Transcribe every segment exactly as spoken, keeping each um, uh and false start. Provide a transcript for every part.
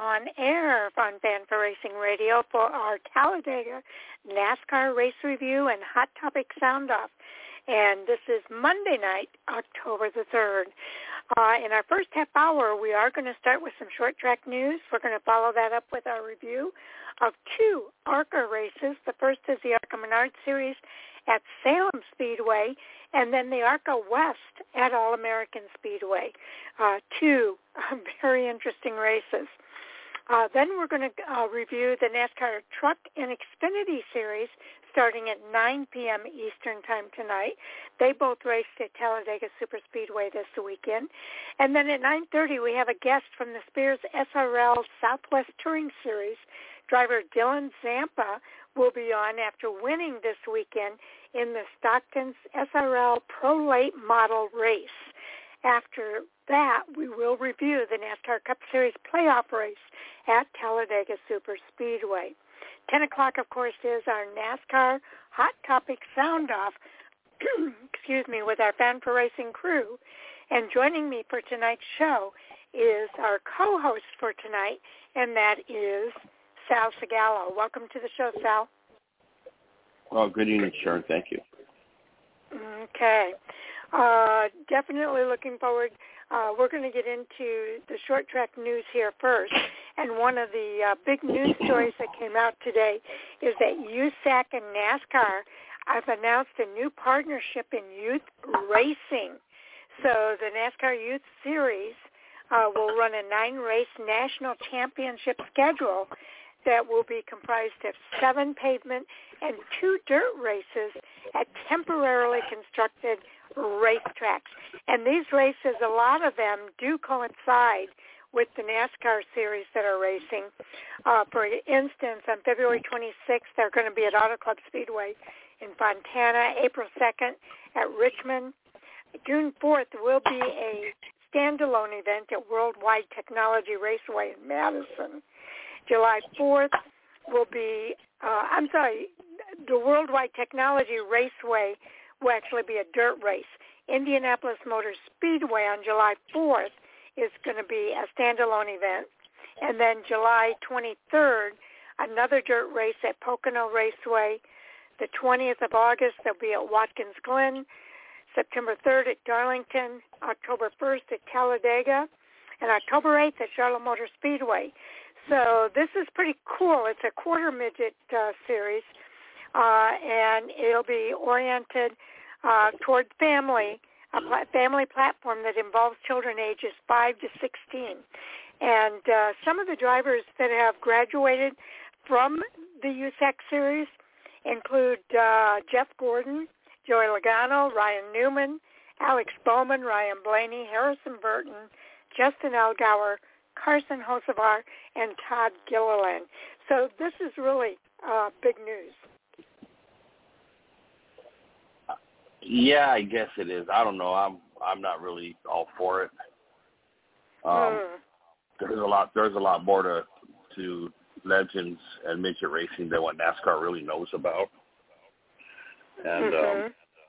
on air on Fan for Racing Radio for our Talladega NASCAR race review and Hot Topic Sound Off. And this is Monday night, October the third. Uh, in our first half hour, we are going to start with some short track news. We're going to follow that up with our review of two ARCA races. The first is the ARCA Menard Series at Salem Speedway, and then the ARCA West at All-American Speedway. Uh, two uh, very interesting races. Uh, then we're going to uh, review the NASCAR Truck and Xfinity Series starting at nine p.m. Eastern Time tonight. They both raced at Talladega Superspeedway this weekend. And then at nine thirty, we have a guest from the Spears S R L Southwest Touring Series. Driver Dylan Zampa will be on after winning this weekend in the Stockton's S R L Pro Late Model race. After that, we will review the NASCAR Cup Series playoff race at Talladega Superspeedway. ten o'clock, of course, is our NASCAR Hot Topic Sound Off, excuse me, with our Fan for Racing crew. And joining me for tonight's show is our co-host for tonight, and that is Sal Segallo. Welcome to the show, Sal. Well, good evening, Sharon. Thank you. Okay. Uh, definitely looking forward. Uh, we're going to get into the short track news here first. And one of the uh, big news stories that came out today is that U S A C and NASCAR have announced a new partnership in youth racing. So the NASCAR Youth Series uh, will run a nine-race national championship schedule that will be comprised of seven pavement and two dirt races at temporarily constructed racetracks. And these races, a lot of them do coincide with the NASCAR series that are racing. Uh, for instance, on February twenty-sixth, they're going to be at Auto Club Speedway in Fontana. April second at Richmond. June fourth will be a standalone event at Worldwide Technology Raceway in Madison. July fourth will be, uh, I'm sorry, the Worldwide Technology Raceway will actually be a dirt race. Indianapolis Motor Speedway on July fourth is going to be a standalone event. And then July twenty-third, another dirt race at Pocono Raceway. The twentieth of August, they'll be at Watkins Glen. September third at Darlington. October first at Talladega. And October eighth at Charlotte Motor Speedway. So this is pretty cool. It's a quarter midget uh, series, uh, and it'll be oriented uh, toward family, a pl- family platform that involves children ages five to sixteen. And uh, some of the drivers that have graduated from the U S A C series include uh, Jeff Gordon, Joey Logano, Ryan Newman, Alex Bowman, Ryan Blaney, Harrison Burton, Justin Allgaier, Carson Hocevar, and Todd Gilliland. So this is really uh, big news. Yeah, I guess it is. I don't know. I'm I'm not really all for it. Um, mm. There's a lot. There's a lot more to to legends and midget racing than what NASCAR really knows about. And mm-hmm. um,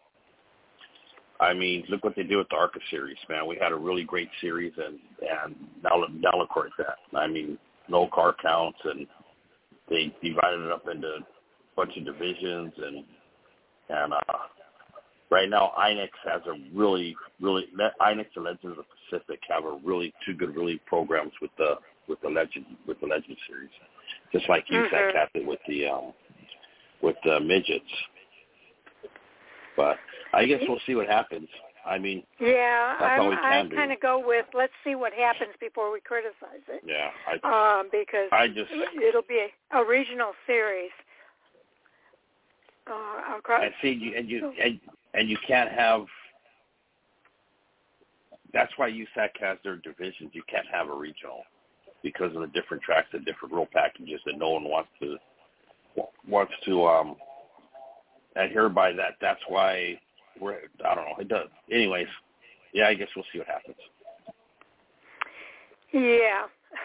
I mean, look what they did with the ARCA series, man. We had a really great series, and and now now look where it's at. I mean, no car counts, and they divided it up into a bunch of divisions, and and uh, right now I N X has a really really I N X and Legends of the Pacific have a really two good really programs with the with the legend with the Legend series, just like U S A C mm-hmm. had it with the um, with the midgets. But I guess we'll see what happens. I mean, yeah, that's all we can I do. kind of go with let's see what happens before we criticize it. Yeah, I, um, because I just it'll be a, a regional series. Uh, across, and see, you, and you and, and you can't have. That's why U S A C has their divisions. You can't have a regional because of the different tracks and different rule packages that no one wants to wants to um, adhere by that. That's why we're. I don't know. It does. Anyways, yeah. I guess we'll see what happens. Yeah.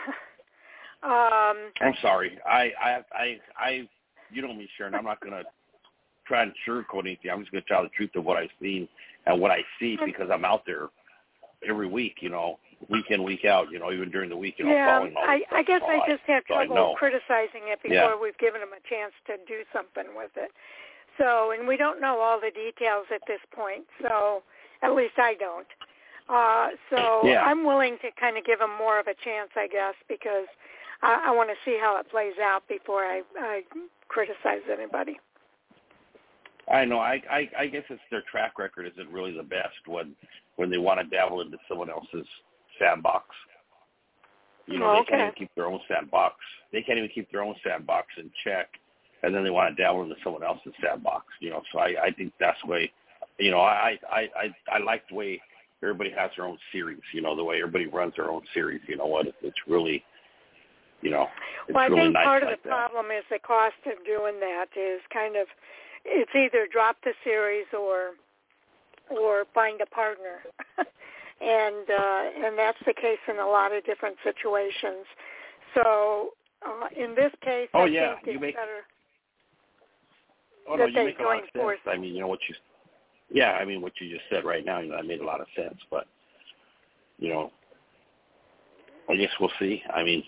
um, I'm sorry. I, I, I, I. You know me, Sharon. I'm not gonna try and sugarcoat anything. I'm just gonna tell the truth of what I've seen and what I see because I'm out there every week. You know, week in, week out, you know, even during the week, you know, yeah, following all I, this I guess I just have so trouble criticizing it before yeah. we've given them a chance to do something with it. So, and we don't know all the details at this point, so at least I don't. Uh, so yeah. I'm willing to kind of give them more of a chance, I guess, because I, I want to see how it plays out before I, I criticize anybody. I know. I, I I guess it's their track record isn't really the best when when they want to dabble into someone else's sandbox. You know, okay. they can't even keep their own sandbox. They can't even keep their own sandbox in check, and then they want to dabble into someone else's sandbox. You know, so I, I think that's the way. You know, I, I I I like the way everybody has their own series. You know, the way everybody runs their own series. You know what? It's really, you know, it's well, I really think nice part like of the that. problem is the cost of doing that is kind of. It's either drop the series or or find a partner, and uh, and that's the case in a lot of different situations. So uh, in this case, oh I yeah, think it's you make. better Oh no, that you they make a lot join of sense. forces. I mean, you know what you. Yeah, I mean what you just said right now. You know, that made a lot of sense. But you know, I guess we'll see. I mean.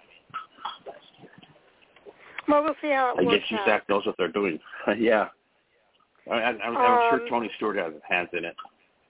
Well, we'll see how it I works guess out. U S A C knows what they're doing. yeah. I, I'm, I'm um, sure Tony Stewart has his hands in it.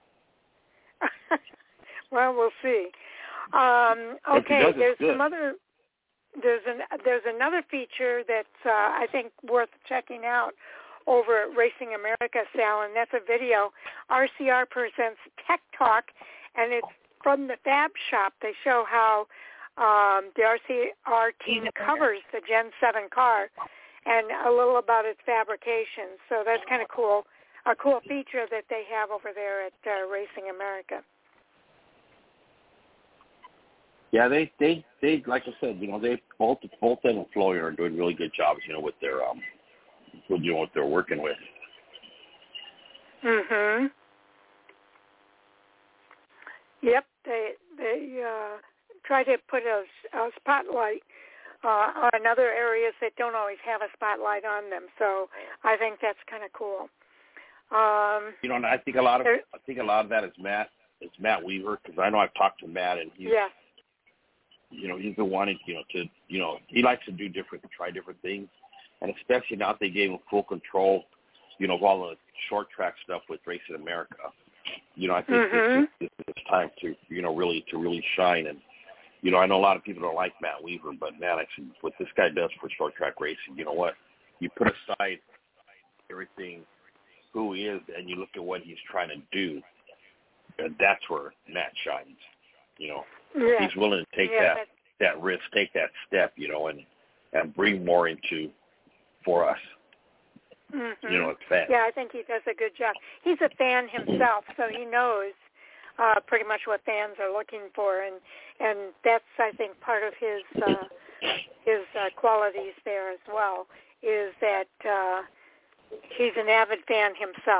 Well, we'll see. Um, okay, does, there's good. some other. There's an there's another feature that's uh, I think worth checking out over at Racing America, Sal, and that's a video. R C R presents Tech Talk, and it's from the Fab Shop. They show how um, the R C R team covers the Gen seven car and a little about its fabrication. So that's kind of cool, a cool feature that they have over there at uh, Racing America. Yeah, they, they, they, like I said, you know, they both, both them and Floyd are doing really good jobs, you know, with their, um, with, you know, what they're working with. Mhm. Yep, they they uh, try to put a, a spotlight uh, on other areas that don't always have a spotlight on them. So I think that's kind of cool. Um, you know, and I think a lot of, there, I think a lot of that is Matt, it's Matt Weaver, because I know I've talked to Matt, and he's, yeah. you know, he's been wanting, you know, to, you know, he likes to do different, try different things, and especially now that they gave him full control, you know, of all the short track stuff with Racing America. You know, I think mm-hmm. it's, it's time to, you know, really to really shine. And, you know, I know a lot of people don't like Matt Weaver, but, man, actually, what this guy does for short track racing, you know what? You put aside everything, who he is, and you look at what he's trying to do, and that's where Matt shines. You know, yeah. he's willing to take yeah, that, that risk, take that step, you know, and, and bring more into for us. Mm-hmm. You know, it's fans. Yeah, I think he does a good job. He's a fan himself, so he knows uh, pretty much what fans are looking for, and and that's, I think, part of his uh, his uh, qualities there as well, is that uh, he's an avid fan himself.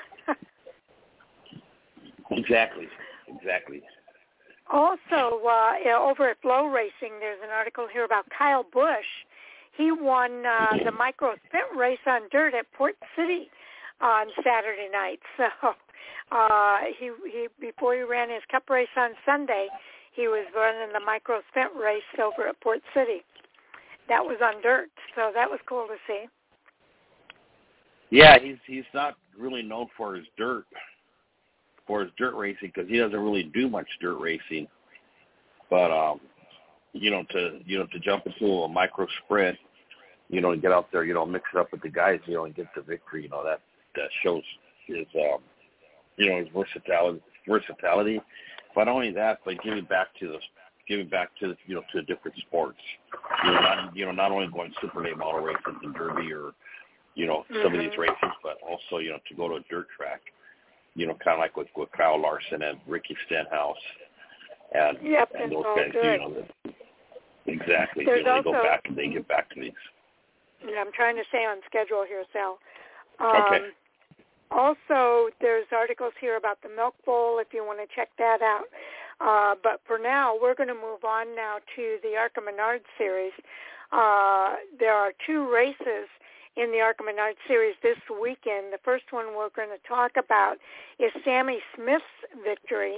Exactly, exactly. Also, uh, over at Flow Racing, there's an article here about Kyle Busch. He won uh, the micro sprint race on dirt at Port City on Saturday night. So uh, he, he before he ran his Cup race on Sunday, he was running the micro sprint race over at Port City. That was on dirt, so that was cool to see. Yeah, he's he's not really known for his dirt, for his dirt racing, because he doesn't really do much dirt racing. But um, you know, to you know to jump into a micro sprint, you know, and get out there, you know, mix it up with the guys, you know, and get the victory, you know, that, that shows his, um, you know, his versatility, versatility. But not only that, but giving back to the, giving back to, you know, to different sports. You know, not, you know, not only going super late model races and Derby or, you know, mm-hmm. some of these races, but also, you know, to go to a dirt track, you know, kind of like with, with Kyle Larson and Ricky Stenhouse and, yep, and those guys, good. you know, the, exactly. There's you know, also, they go back and they get back to these. Yeah, I'm trying to stay on schedule here, Sal. Um, okay. Also, there's articles here about the Milk Bowl if you want to check that out. Uh, but for now, we're going to move on now to the ARCA Menard Series. Uh, there are two races in the ARCA Menard Series this weekend. The first one we're going to talk about is Sammy Smith's victory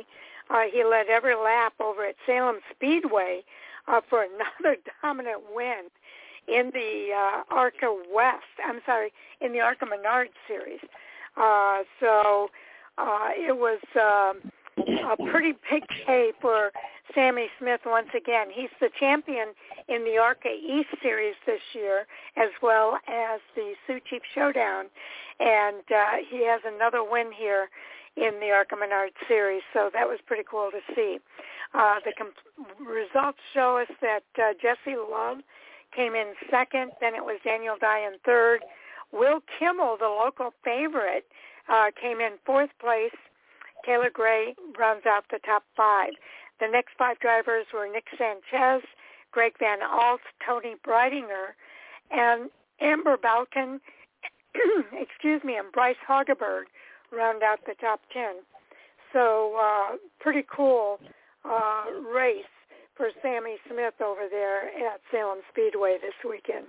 Uh, he led every lap over at Salem Speedway uh, for another dominant win in the uh, ARCA West. I'm sorry, in the ARCA Menard Series. Uh, so uh, it was um, a pretty big day for Sammy Smith once again. He's the champion in the ARCA East Series this year, as well as the Sioux Chief Showdown, and uh, he has another win here in the ARCA Menard Series, so that was pretty cool to see. Uh, the comp- results show us that uh, Jesse Love came in second, then it was Daniel Dye in third. Will Kimmel, the local favorite, uh, came in fourth place. Taylor Gray rounds out the top five. The next five drivers were Nick Sanchez, Greg Van Alt, Tony Breidinger, and Amber Balkan, excuse me, and Bryce Hageberg round out the top ten. So uh, pretty cool uh, race for Sammy Smith over there at Salem Speedway this weekend.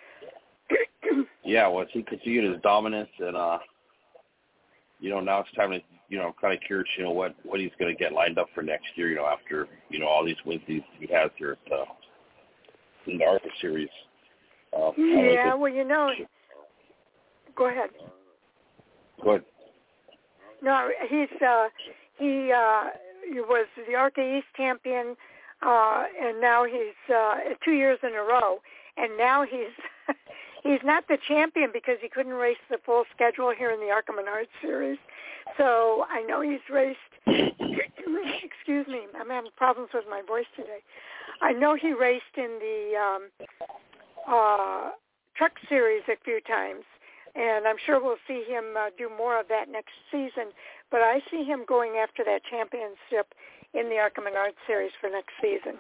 Yeah, well, he continued his dominance, and uh, you know, now it's time to, you know, I'm kind of curious, you know, what, what he's going to get lined up for next year, you know, after, you know, all these wins he, he has here at uh, in the ARCA Series. Uh, yeah, well, you know, go ahead. Go ahead. No, he's uh, he uh, he was the ARCA East champion, uh, and now he's uh, two years in a row. And now he's he's not the champion because he couldn't race the full schedule here in the ARCA Menard Series. So I know he's raced. Excuse me, I'm having problems with my voice today. I know he raced in the um, uh, Truck Series a few times. And I'm sure we'll see him uh, do more of that next season. But I see him going after that championship in the ARCA Menard Series for next season.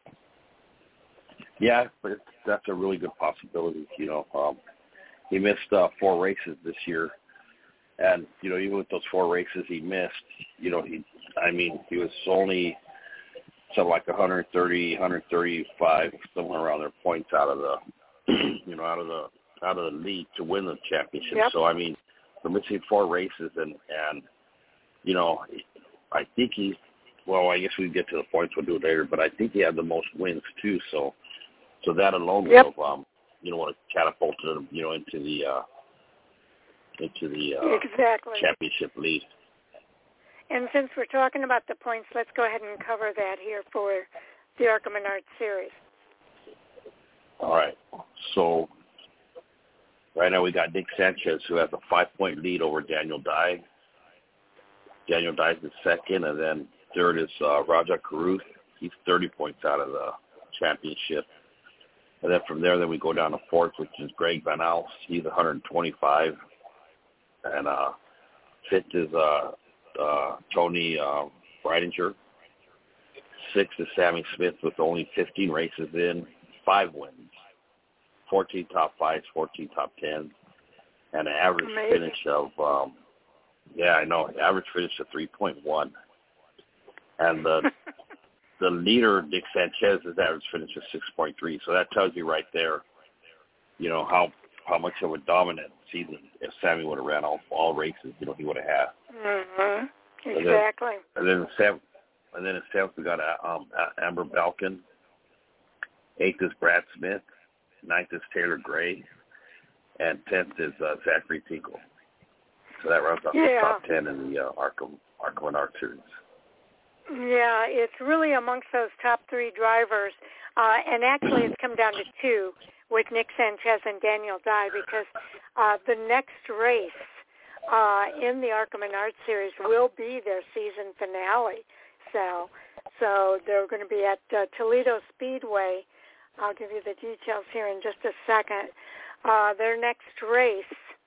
Yeah, but it's, that's a really good possibility. You know, um, he missed uh, four races this year, and you know, even with those four races he missed, you know, he, I mean, he was only something like one thirty, one thirty-five, somewhere around there points out of the, you know, out of the. out of the lead to win the championship. Yep. So, I mean, for missing four races and, and, you know, I think he, well, I guess we get to the points, we'll do it later, but I think he had the most wins too. So, so that alone yep. will, um, you know, would have catapulted him, you know, into the, uh, into the uh, exactly. championship lead. And since we're talking about the points, let's go ahead and cover that here for the ARCA Menard Series. All right. So, right now we got Nick Sanchez, who has a five-point lead over Daniel Dye. Daniel Dye's in second, and then third is uh, Raja Caruth. He's thirty points out of the championship. And then from there, then we go down to fourth, which is Greg Van Alst. He's one twenty-five. And uh, fifth is uh, uh, Tony uh, Breidinger. Sixth is Sammy Smith with only fifteen races in, five wins. fourteen top fives, fourteen top tens, and an average Amazing. finish of, um, yeah, I know, average finish of three point one. And the the leader, Nick Sanchez, his average finish of six point three. So that tells you right there, you know, how how much of a dominant season if Sammy would have ran all, all races, you know, he would have had. Mm-hmm. Exactly. And then, and then, Sam, and then in seventh, we got um, Amber Balkan. Eighth is Brad Smith. Ninth is Taylor Gray, and tenth is uh, Zachary Tinkle. So that rounds out yeah. the top ten in the uh, ARCA ARCA Menard Series. Yeah, it's really amongst those top three drivers, uh, and actually it's come down to two with Nick Sanchez and Daniel Dye because uh, the next race uh, in the ARCA Menard Series will be their season finale. So, so they're going to be at uh, Toledo Speedway. I'll give you the details here in just a second. Uh, their next race,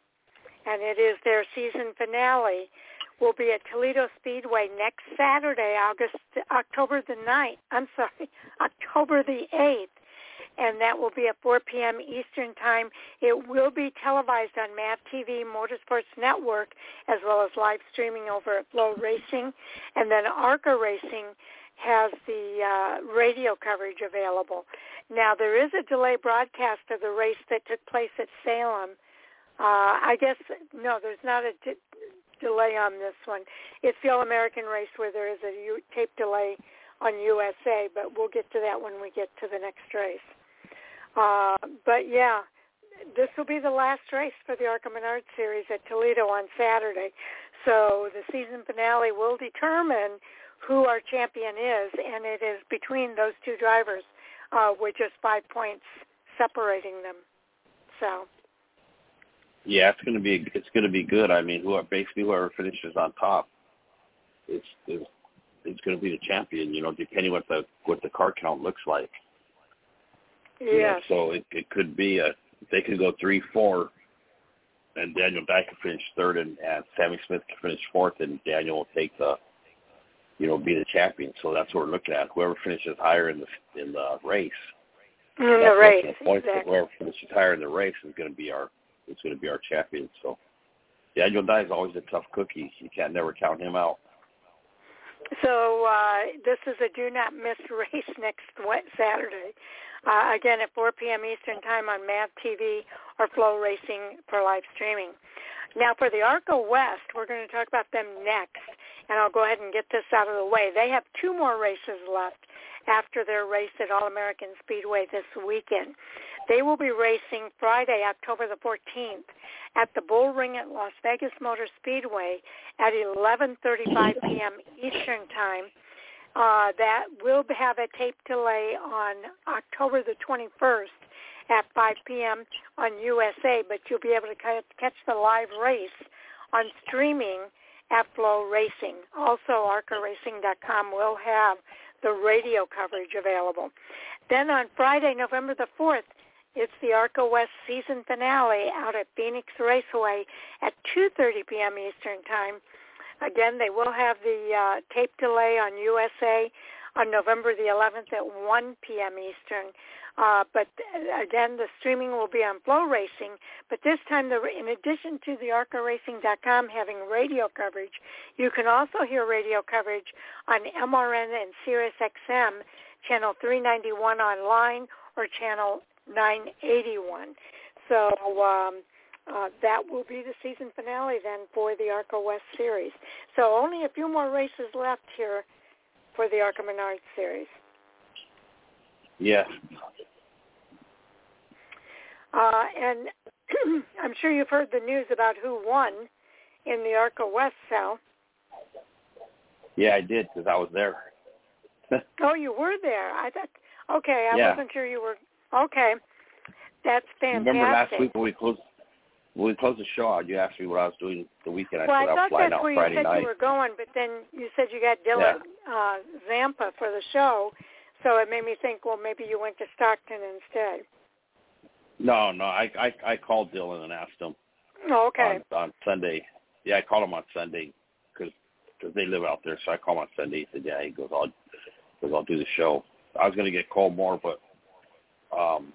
and it is their season finale, will be at Toledo Speedway next Saturday, August October the ninth. I'm sorry, October the eighth, and that will be at four p.m. Eastern Time. It will be televised on M A V T V Motorsports Network as well as live streaming over at Flow Racing, and then ARCA Racing has the uh, radio coverage available. Now, there is a delay broadcast of the race that took place at Salem. Uh, I guess, no, there's not a de- delay on this one. It's the All-American race where there is a U- tape delay on U S A, but we'll get to that when we get to the next race. Uh, but, yeah, this will be the last race for the ARCA Menard Series at Toledo on Saturday. So the season finale will determine who our champion is, and it is between those two drivers uh, with just five points separating them. So. Yeah, it's going to be it's going to be good. I mean, whoever basically whoever finishes on top is is is going to be the champion. You know, depending what the what the car count looks like. Yes. You know, so it it could be a they could go three four, and Daniel Dye could finish third, and, and Sammy Smith could finish fourth, and Daniel will take the you know be the champion. So that's what we're looking at. Whoever finishes higher in the in the race. In the race, points, exactly. Whoever finishes higher in the race is going to be our is going to be our champion. So Daniel Dye is always a tough cookie. You can't never count him out. So uh, this is a do not miss race next Saturday. Uh, again at four p.m. Eastern Time on Mav T V or Flow Racing for live streaming. Now for the ARCA West, we're going to talk about them next, and I'll go ahead and get this out of the way. They have two more races left after their race at All-American Speedway this weekend. They will be racing Friday, October the fourteenth at the Bull Ring at Las Vegas Motor Speedway at eleven thirty-five p.m. Eastern Time. Uh, that will have a tape delay on October the twenty-first at five p.m. on U S A, but you'll be able to catch the live race on streaming at Flow Racing. Also, arca racing dot com will have the radio coverage available. Then on Friday, November the fourth, it's the ARCA West season finale out at Phoenix Raceway at two thirty p.m. Eastern Time. Again, they will have the uh, tape delay on U S A on November the eleventh at one p.m. Eastern. Uh, but again, the streaming will be on Flow Racing. But this time, the, in addition to the arca racing dot com having radio coverage, you can also hear radio coverage on M R N and Sirius X M, channel three ninety-one online or channel nine eighty-one. So um, uh, that will be the season finale then for the ARCA West Series. So only a few more races left here for the ARCA Menard Series. Yeah. Uh, and I'm sure you've heard the news about who won in the ARCA West, Sal. Yeah, I did because I was there. Oh, you were there. I thought. Okay, I yeah. wasn't sure you were. Okay, that's fantastic. Remember last week when we closed when we closed the show out, you asked me what I was doing the weekend. I well, said I I was thought flying that's out where Friday you said night. you were going, but then you said you got Dylan yeah. uh, Zampa for the show, so it made me think, well, maybe you went to Stockton instead. No, no, I I, I called Dylan and asked him. Oh, okay. On, on Sunday. Yeah, I called him on Sunday because they live out there, so I called him on Sunday. He said, yeah, he goes, I'll, goes, I'll do the show. I was going to get called more, but um,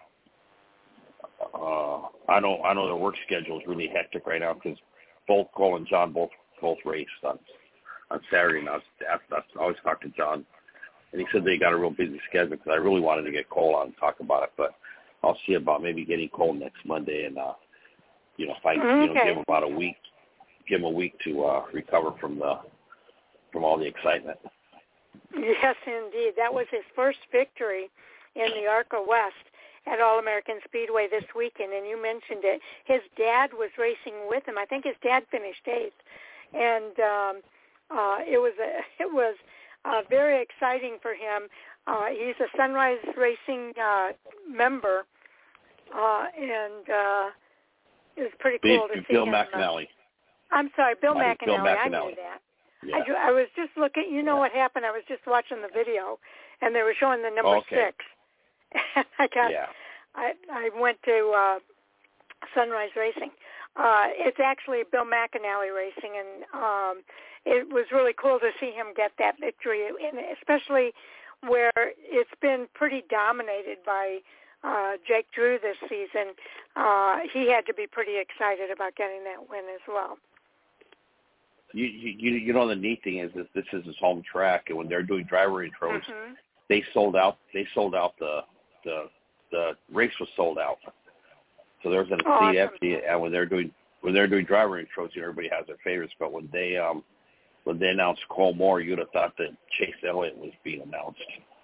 uh, I know I know their work schedule is really hectic right now because both Cole and John both both raced on on Saturday, and I was I always talk to John, and he said they got a real busy schedule because I really wanted to get Cole on and talk about it, but I'll see about maybe getting Cole next Monday, and uh, you know, if I okay. you know give him about a week, give him a week to uh, recover from the from all the excitement. Yes, indeed. That was his first victory in the ARCA West at All-American Speedway this weekend, and you mentioned it. His dad was racing with him. I think his dad finished eighth, and um, uh, it was a, it was uh, very exciting for him. Uh, he's a Sunrise Racing uh, member, uh, and uh, it was pretty cool Bill, to see Bill him. McAnally. Uh, I'm sorry, Bill Mine McAnally. Bill McAnally. I knew that. Yeah. I, I was just looking. You know yeah. what happened? I was just watching the video, and they were showing the number okay. six. I got. Yeah. I I went to uh, Sunrise Racing. Uh, it's actually Bill McAnally Racing, and um, it was really cool to see him get that victory, and especially where it's been pretty dominated by uh, Jake Drew this season. Uh, he had to be pretty excited about getting that win as well. You, you you know the neat thing is that this is his home track, and when they're doing driver intros, mm-hmm. they sold out. They sold out the the the race was sold out. So there was a awesome. seat empty, and when they're doing when they're doing driver intros, you know, everybody has their favorites. But when they um, when they announced Cole Moore, you'd have thought that Chase Elliott was being announced.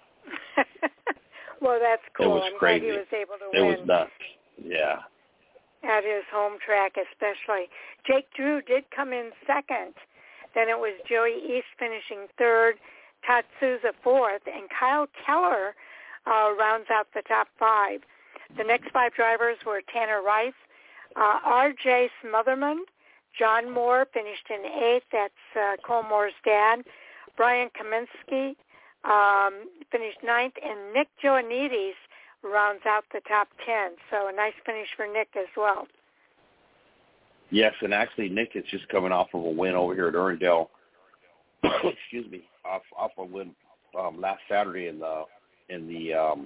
Well, that's cool. It was I'm crazy. glad he was able to it win. It was nuts. Yeah. At his home track especially. Jake Drew did come in second. Then it was Joey East finishing third, Todd Souza fourth, and Kyle Keller uh, rounds out the top five. The next five drivers were Tanner Rice, uh, R J Smotherman, John Moore finished in eighth. That's uh, Cole Moore's dad. Brian Kaminsky um, finished ninth, and Nick Joanides rounds out the top ten. So a nice finish for Nick as well. Yes, and actually Nick is just coming off of a win over here at Irwindale. Excuse me, off off a win um, last Saturday in the in the um,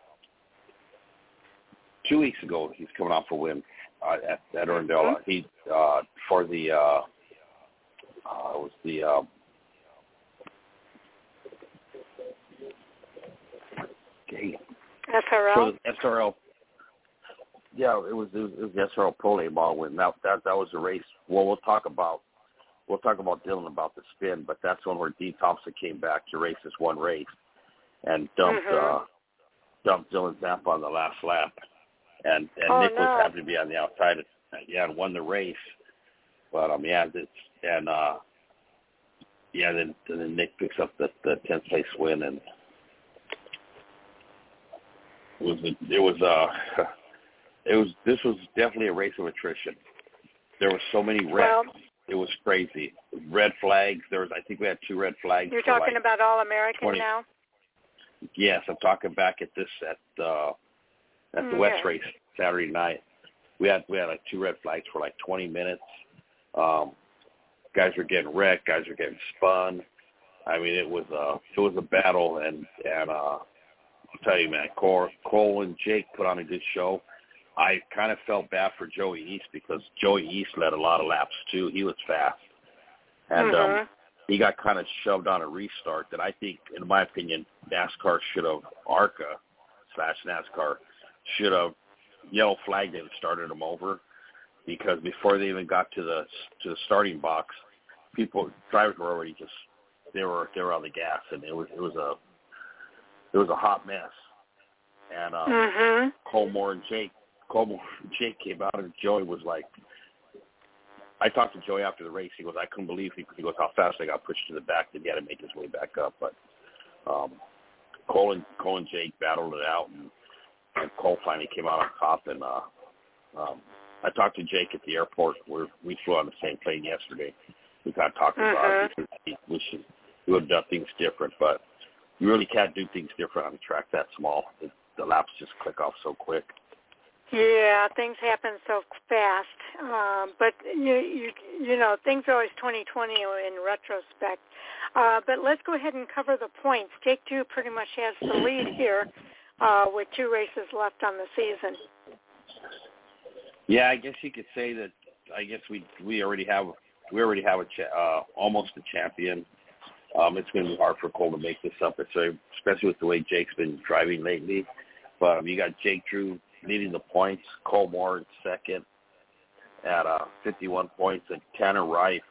two weeks ago. He's coming off a win uh, at at Irwindale. Mm-hmm. He uh, for the uh, uh, it was the uh, okay. S R L. For the S R L. Yeah, it was, it was it was the S R L Pro Lane ball win. That that that was the race. Well, we'll talk about we'll talk about Dylan about the spin, but that's one where Dean Thompson came back to race this one race and dumped mm-hmm. uh, dumped Dylan Zampa on the last lap, and and oh, Nick no. was happy to be on the outside. Yeah, and won the race. But um, yeah, it's, and uh, yeah, then and then Nick picks up the the tenth place win, and it was it was uh. It was. This was definitely a race of attrition. There were so many wrecks. Well, it was crazy. Red flags. There was. I think we had two red flags. You're talking like about All American twenty now. Yes, I'm talking back at this at uh, at the mm, West yeah. race Saturday night. We had we had like two red flags for like twenty minutes. Um, guys were getting wrecked. Guys were getting spun. I mean, it was a it was a battle, and and uh, I'll tell you, man, Cole, Cole and Jake put on a good show. I kind of felt bad for Joey East because Joey East led a lot of laps too. He was fast, and mm-hmm. um, he got kind of shoved on a restart that I think, in my opinion, NASCAR should have, ARCA slash NASCAR should have yellow flagged him and started him over, because before they even got to the to the starting box, people drivers were already just they were they were on the gas, and it was it was a it was a hot mess. And um, mm-hmm. Cole Moore and Jake. Cole and Jake came out, and Joey was like, I talked to Joey after the race. He goes, I couldn't believe he, he goes, how fast I got pushed to the back, that he had to make his way back up. But um, Cole and Cole and Jake battled it out, and, and Cole finally came out on top. And uh, um, I talked to Jake at the airport where we flew on the same plane yesterday. We kind of talked mm-hmm. about it. We, we should we would have done things different, but you really can't do things different on a track that small. The, the laps just click off so quick. Yeah, things happen so fast. Um, but you, you, you know, things are always twenty twenty in retrospect. Uh, but let's go ahead and cover the points. Jake Drew pretty much has the lead here uh, with two races left on the season. Yeah, I guess you could say that. I guess we we already have we already have a cha- uh, almost a champion. Um, it's going to be hard for Cole to make this up, especially with the way Jake's been driving lately. But um, you got Jake Drew leading the points, Cole Moore in second at uh, fifty-one points, and Tanner Rife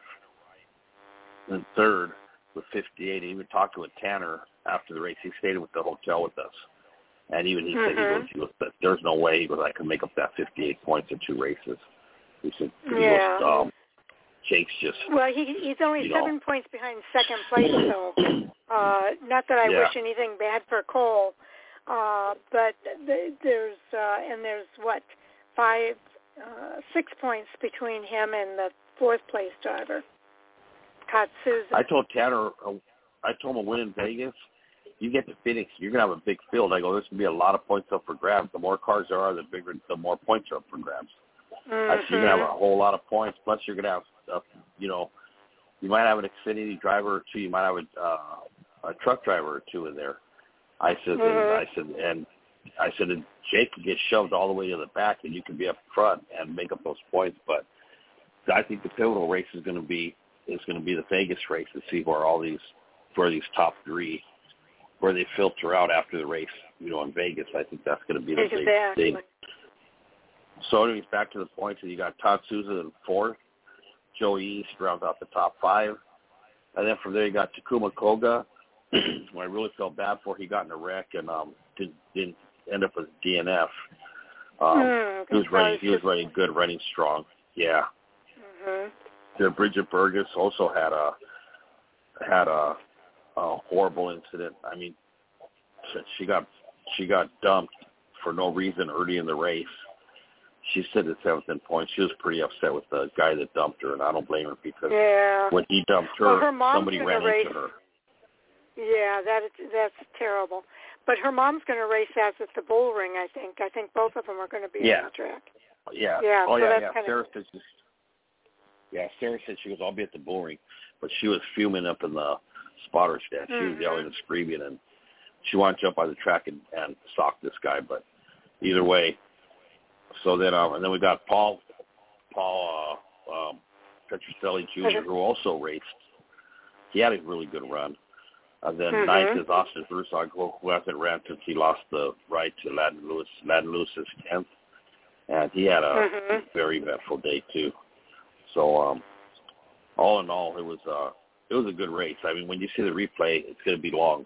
in third with fifty-eight. I even talked to a Tanner after the race. He stayed with the hotel with us, and even he mm-hmm. said, he goes, he goes, there's no way he goes, I can make up that fifty-eight points in two races. He said, he yeah. goes, um, Jake's just, well, he, he's only seven know. points behind second place, so uh, not that I yeah. wish anything bad for Cole. Uh, but th- there's uh, and there's what five, uh, six points between him and the fourth place driver, Todd Souza. I told Tanner, uh, I told him, a win in Vegas, you get to Phoenix, you're gonna have a big field. I go, there's gonna be a lot of points up for grabs. The more cars there are, the bigger, the more points are up for grabs. Mm-hmm. I said, you're gonna have a whole lot of points. Plus, you're gonna have, uh, you know, you might have an Xfinity driver or two. You might have a, uh, a truck driver or two in there. I said, mm-hmm. and I said, and I said, and Jake could get shoved all the way to the back, and you could be up front and make up those points. But I think the pivotal race is going to be is going to be the Vegas race to see where all these, where these top three, where they filter out after the race. You know, in Vegas, I think that's going to be the exactly. big thing. So anyways, back to the points. You got Todd Souza in fourth. Joey East rounds out the top five. And then from there you got Takuma Koga, who I really felt bad for. He got in a wreck and um, didn't, didn't end up with D N F. Um, mm, he was running. He was running good, running strong. Yeah. Mm-hmm. Then Bridget Burgess also had a had a, a horrible incident. I mean, she got she got dumped for no reason early in the race. She said at seventh in points. She was pretty upset with the guy that dumped her, and I don't blame her because yeah. when he dumped her, well, her somebody ran race. into her. Yeah, that is, that's terrible. But her mom's going to race as at the bull ring, I think. I think both of them are going to be yeah. on the track. Yeah. Yeah. Oh, so yeah, that's yeah. Kind Sarah of... said she, yeah, Sarah said she goes, I'll be at the bull ring. But she was fuming up in the spotter stand. She mm-hmm. was yelling and screaming, and she wanted to jump on the track and, and sock this guy. But either way, so then, um, and then we got Paul, Paul uh, um, Petrocelli Junior, who also raced. He had a really good run. And then mm-hmm. ninth is Austin Broussard, who, who hasn't ran since he lost the right to Ladin Lewis. Ladin Lewis is tenth, and he had a mm-hmm. very eventful day too. So, um, all in all, it was uh, it was a good race. I mean, when you see the replay, it's going to be long.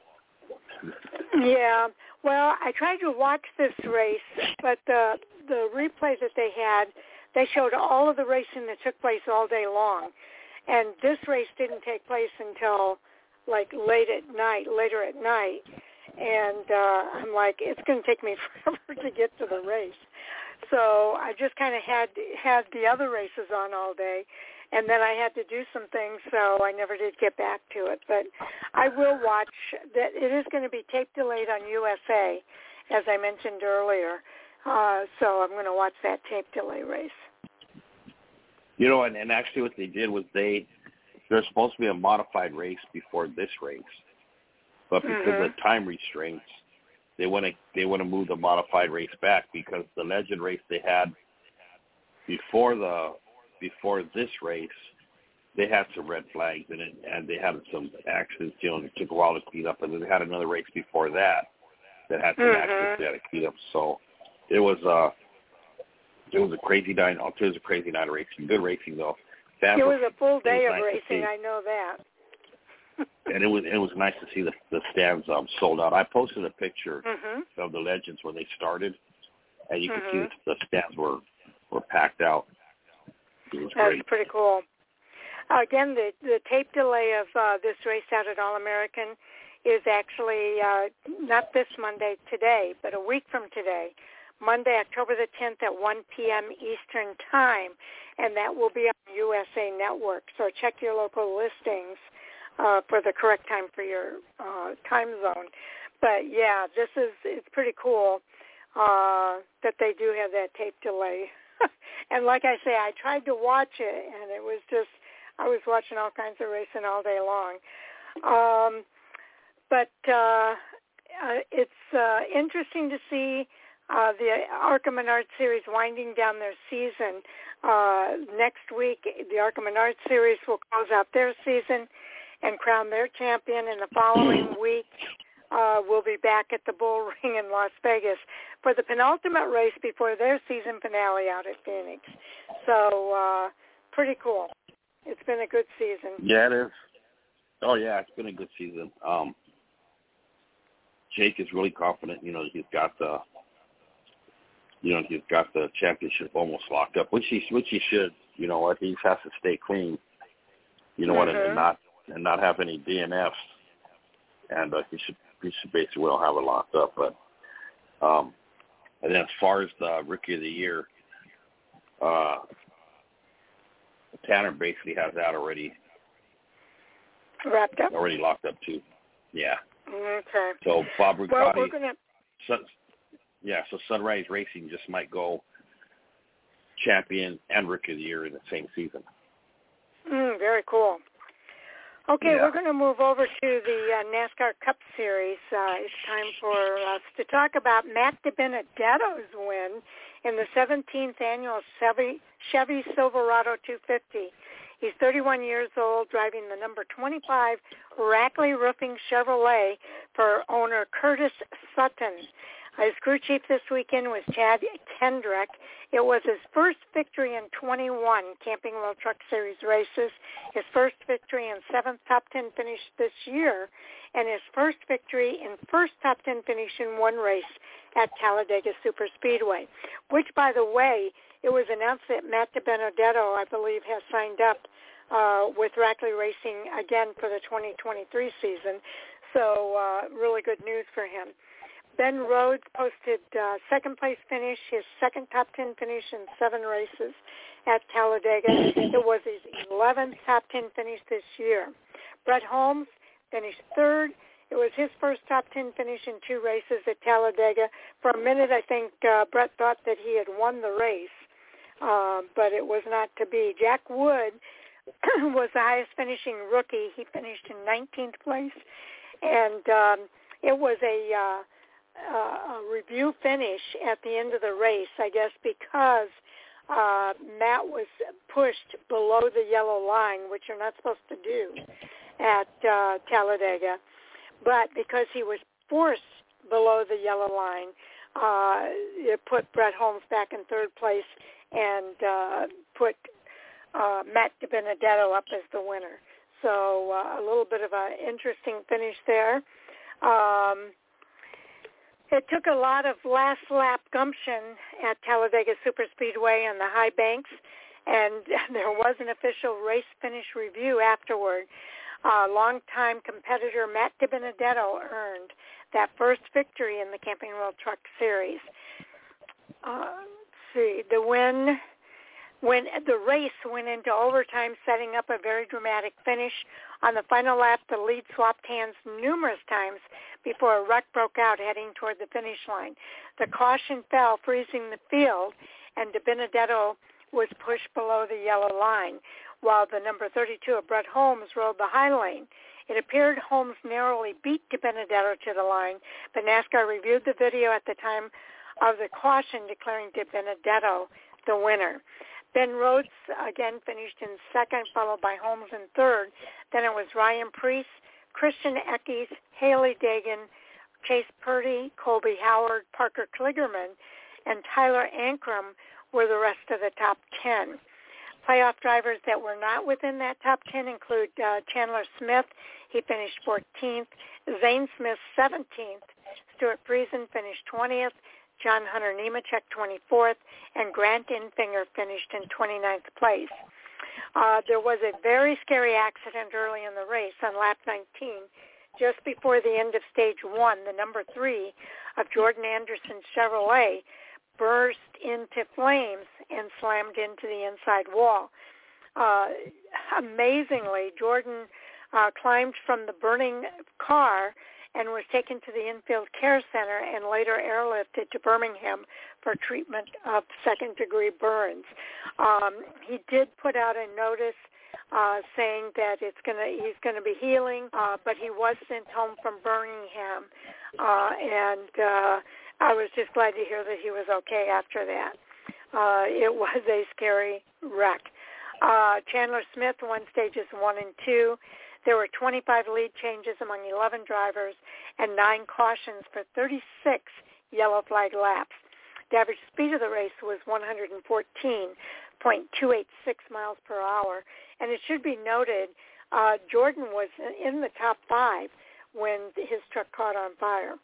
Yeah. Well, I tried to watch this race, but the the replay that they had, they showed all of the racing that took place all day long, and this race didn't take place until like late at night, later at night, and uh, I'm like, it's going to take me forever to get to the race. So I just kind of had had the other races on all day, and then I had to do some things, so I never did get back to it. But I will watch. That it is going to be tape delayed on U S A, as I mentioned earlier. Uh, so I'm going to watch that tape delay race. You know, and, and actually what they did was they, there's supposed to be a modified race before this race. But because mm-hmm. of time restraints, they want to they want to move the modified race back because the legend race they had before the before this race, they had some red flags in it, and they had some accidents, you know, and it took a while to clean up. And then they had another race before that that had some mm-hmm. accidents they had to clean up. So it was uh, it was a crazy night. It was a crazy night of racing. Good racing though. Fans it was were, a full day of nice racing. I know that. And it was it was nice to see the the stands um, sold out. I posted a picture mm-hmm. of the legends when they started, and you mm-hmm. could see the, the stands were were packed out. It was That's great. pretty cool. Uh, again, the the tape delay of uh, this race out at All American is actually uh, not this Monday today, but a week from today, Monday, October the tenth at one p.m. Eastern Time, and that will be on U S A Network. So check your local listings uh, for the correct time for your uh, time zone. But yeah, this is it's pretty cool uh, that they do have that tape delay. And like I say, I tried to watch it, and it was just I was watching all kinds of racing all day long. Um, but uh, uh, it's uh, interesting to see uh, the ARCA Menard Series winding down their season. Uh, next week, the ARCA Menard Series will close out their season and crown their champion. And the following week, uh, we'll be back at the Bull Ring in Las Vegas for the penultimate race before their season finale out at Phoenix. So uh, pretty cool. It's been a good season. Yeah, it is. Oh, yeah, it's been a good season. Um, Jake is really confident. You know, he's got the, you know, he's got the championship almost locked up, which he, which he should. You know what? He has to stay clean. You know mm-hmm. what? And not and not have any D N Fs. And uh, he should he should basically well have it locked up. But um, and then as far as the Rookie of the Year, uh, Tanner basically has that already wrapped up, already locked up too. Yeah. Okay. So Bob Rigotti, well, we're gonna... Sun, yeah. So Sunrise Racing just might go champion and Rookie of the Year in the same season. Mm, very cool. Okay, yeah. We're going to move over to the uh, NASCAR Cup Series. Uh, it's time for us to talk about Matt DiBenedetto's win in the seventeenth annual Chevy, Chevy Silverado two fifty. He's thirty-one years old, driving the number twenty-five Rackley Roofing Chevrolet for owner Curtis Sutton. His crew chief this weekend was Chad Kendrick. It was his first victory in twenty-one Camping World Truck Series races, his first victory and seventh top ten finish this year, and his first victory and first top ten finish in one race at Talladega Superspeedway, which, by the way, it was announced that Matt DiBenedetto, I believe, has signed up uh, with Rackley Racing again for the twenty twenty-three season. So uh, really good news for him. Ben Rhodes posted uh, second place finish, his second top ten finish in seven races at Talladega. It was his eleventh top ten finish this year. Brett Holmes finished third. It was his first top ten finish in two races at Talladega. For a minute, I think uh, Brett thought that he had won the race, uh, but it was not to be. Jack Wood was the highest finishing rookie. He finished in nineteenth place, and um, it was a... Uh, Uh, a review finish at the end of the race, I guess, because uh, Matt was pushed below the yellow line, which you're not supposed to do at uh, Talladega. But because he was forced below the yellow line, uh, it put Brett Holmes back in third place and uh, put uh, Matt DiBenedetto up as the winner. So uh, a little bit of an interesting finish there. Um, It took a lot of last lap gumption at Talladega Superspeedway on the high banks, and there was an official race finish review afterward. Uh, longtime competitor Matt DiBenedetto earned that first victory in the Camping World Truck Series. Uh, let's see, the win, when the race went into overtime, setting up a very dramatic finish. On the final lap, the lead swapped hands numerous times before a wreck broke out heading toward the finish line. The caution fell, freezing the field, and DiBenedetto was pushed below the yellow line, while the number thirty-two of Brett Holmes rode the high lane. It appeared Holmes narrowly beat DiBenedetto to the line, but NASCAR reviewed the video at the time of the caution, declaring DiBenedetto the winner. Ben Rhodes again finished in second, followed by Holmes in third. Then it was Ryan Preece, Christian Eckes, Haley Dagan, Chase Purdy, Colby Howard, Parker Kligerman, and Tyler Ankrum were the rest of the top ten. Playoff drivers that were not within that top ten include uh, Chandler Smith. He finished fourteenth. Zane Smith, seventeenth. Stuart Friesen finished twentieth. John Hunter Nemechek, twenty-fourth, and Grant Enfinger finished in twenty-ninth place. Uh, there was a very scary accident early in the race on lap nineteen. Just before the end of stage one, the number three of Jordan Anderson's Chevrolet burst into flames and slammed into the inside wall. Uh, amazingly, Jordan uh, climbed from the burning car and was taken to the infield care center and later airlifted to Birmingham for treatment of second-degree burns. Um, he did put out a notice uh, saying that it's gonna he's going to be healing, uh, but he was sent home from Birmingham, uh, and uh, I was just glad to hear that he was okay after that. Uh, it was a scary wreck. Uh, Chandler Smith won stages one and two. There were twenty-five lead changes among eleven drivers and nine cautions for thirty-six yellow flag laps. The average speed of the race was one hundred fourteen point two eight six miles per hour. And it should be noted, uh, Jordan was in the top five when his truck caught on fire.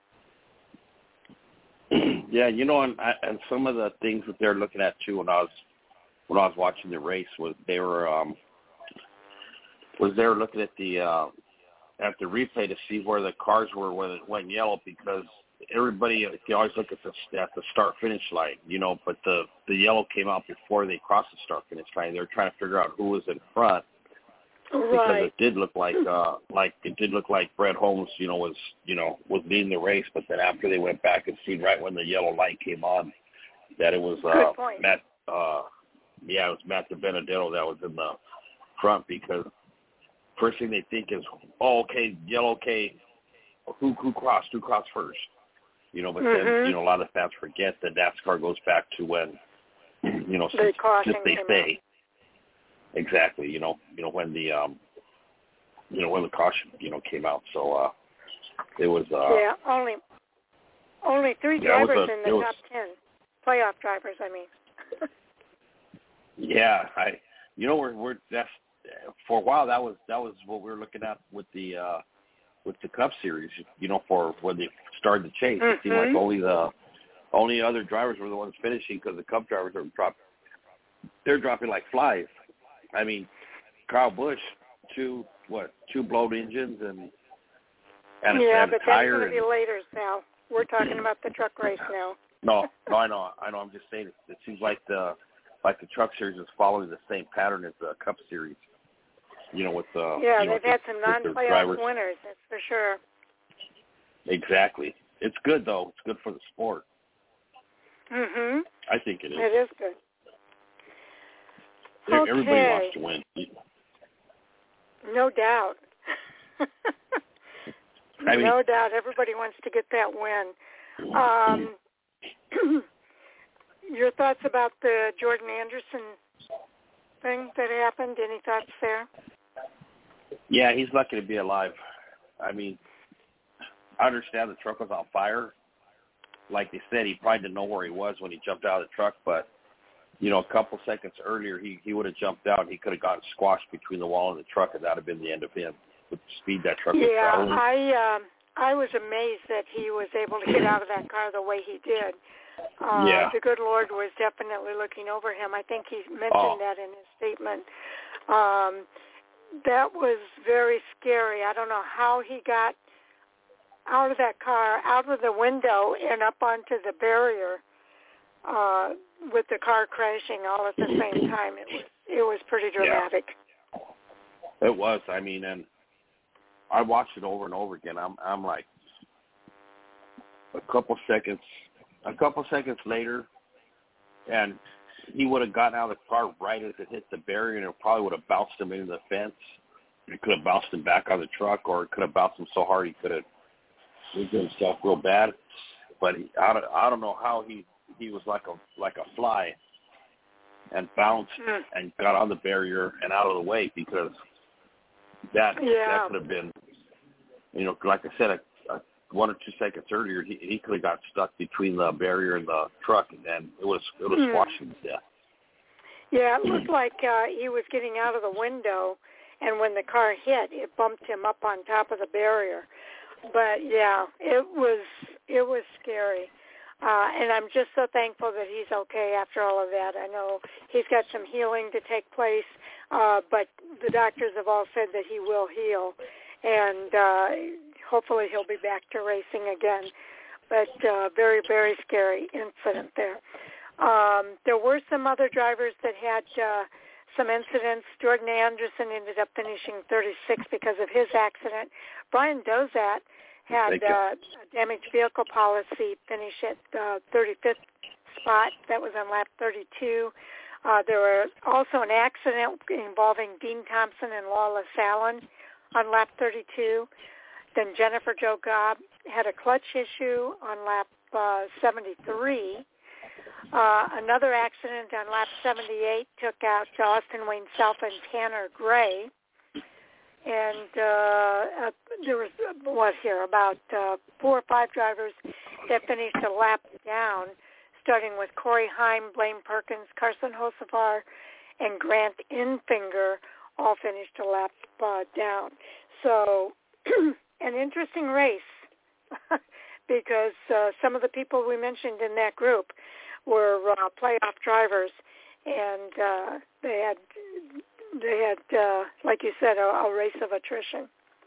Yeah, you know, and, and some of the things that they're looking at too when I was when I was watching the race was they were um, was they were looking at the uh, at the replay to see where the cars were when it went yellow, because everybody, you always look at the at the start finish line, you know, but the the yellow came out before they crossed the start finish line. They were trying to figure out who was in front. Because right. it did look like, uh, like it did look like Brett Holmes, you know, was, you know, was leading the race. But then after they went back and seen right when the yellow light came on, that it was uh, Matt, uh, yeah, it was Matt DiBenedetto that was in the front, because first thing they think is, oh, okay, yellow, okay, who who crossed, who crossed first, you know. But mm-hmm. then, you know, a lot of fans forget that NASCAR goes back to when, you know, the since, since they say. Out. Exactly, you know, you know when the, um, you know when the caution, you know, came out. So uh, it was. Uh, yeah, only, Only three yeah, drivers a, in the was, top ten. Playoff drivers, I mean. yeah, I. You know, we're we're that's for a while that was that was what we were looking at with the uh, with the Cup Series. You know, for when they started the chase, mm-hmm. it seemed like only the only other drivers were the ones finishing because the Cup drivers are drop. They're dropping like flies. I mean, Kyle Busch, two what two blown engines and and a, yeah, and but a tire. that's going to be and, later, Sal. We're talking about the truck race now. no, no, I know, I know. I'm just saying it, it seems like the like the Truck Series is following the same pattern as the Cup Series. You know, with the yeah, you know, they've had the, some non-playoff winners, that's for sure. Exactly. It's good though. It's good for the sport. Mhm. I think it is. It is good. Okay. Everybody okay. wants to win. No doubt. I mean, no doubt. Everybody wants to get that win. Um, your thoughts about the Jordan Anderson thing that happened? Any thoughts there? Yeah, he's lucky to be alive. I mean, I understand the truck was on fire. Like they said, he probably didn't know where he was when he jumped out of the truck, but, you know, a couple seconds earlier, he, he would have jumped out and he could have gotten squashed between the wall and the truck, and that would have been the end of him with the speed that truck was yeah, traveling. I, um, I was amazed that he was able to get out of that car the way he did. Uh, yeah. The good Lord was definitely looking over him. I think he mentioned oh. that in his statement. Um, that was very scary. I don't know how he got out of that car, out of the window, and up onto the barrier uh, with the car crashing all at the same time. It was it was pretty dramatic. Yeah. It was. I mean, and I watched it over and over again. I'm I'm like a couple seconds, a couple seconds later, and he would have gotten out of the car right as it hit the barrier, and it probably would have bounced him into the fence. It could have bounced him back on the truck, or it could have bounced him so hard he could have injured himself real bad. But he, I don't, I don't know how he, he was like a like a fly and bounced mm. and got on the barrier and out of the way, because that yeah. that could have been, you know, like I said, a, a one or two seconds earlier, he, he could have got stuck between the barrier and the truck, and it was it was mm. squashed him to death. Yeah, it looked like uh, he was getting out of the window, and when the car hit, it bumped him up on top of the barrier. But yeah, it was it was scary, uh, and I'm just so thankful that he's okay after all of that. I know he's got some healing to take place, uh, but the doctors have all said that he will heal, and uh, hopefully he'll be back to racing again. But uh, very very scary incident there. Um, there were some other drivers that had uh, some incidents. Jordan Anderson ended up finishing thirty-sixth because of his accident. Brian Dozat had uh, a damaged vehicle policy finish at uh, thirty-fifth spot. That was on lap thirty-two. Uh, there was also an accident involving Dean Thompson and Lawless Allen on lap thirty-two. Then Jennifer Jo Gobb had a clutch issue on lap uh, seventy-three. Uh, another accident on lap seventy-eight took out Austin Wayne Self and Tanner Gray. And uh, uh, there was, uh, what here, about uh, four or five drivers that finished a lap down, starting with Corey Heim, Blaine Perkins, Carson Hocevar, and Grant Infinger, all finished a lap uh, down. So an interesting race because uh, some of the people we mentioned in that group were uh, playoff drivers, and uh, they had, they had, uh, like you said, a, a race of attrition.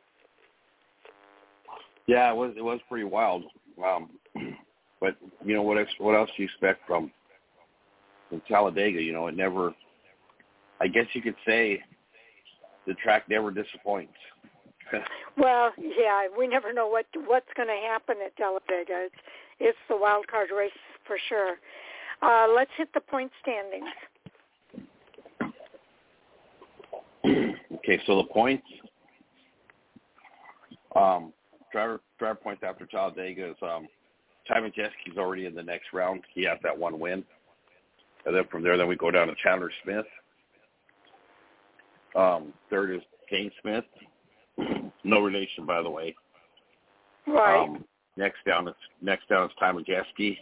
Yeah, it was it was pretty wild. Um, but you know what? Else, what else do you expect from from Talladega? You know, it never. I guess you could say the track never disappoints. Well, yeah, we never know what what's going to happen at Talladega. It's it's the wild card race for sure. Uh, let's hit the point standings. Okay, so the points, um, driver driver points after Talladega is um, Ty Majeski's already in the next round. He has that one win, and then from there, then we go down to Chandler Smith. Um, third is Kane Smith, no relation, by the way. Right. Um, Next down, it's next down is Ty Majeski,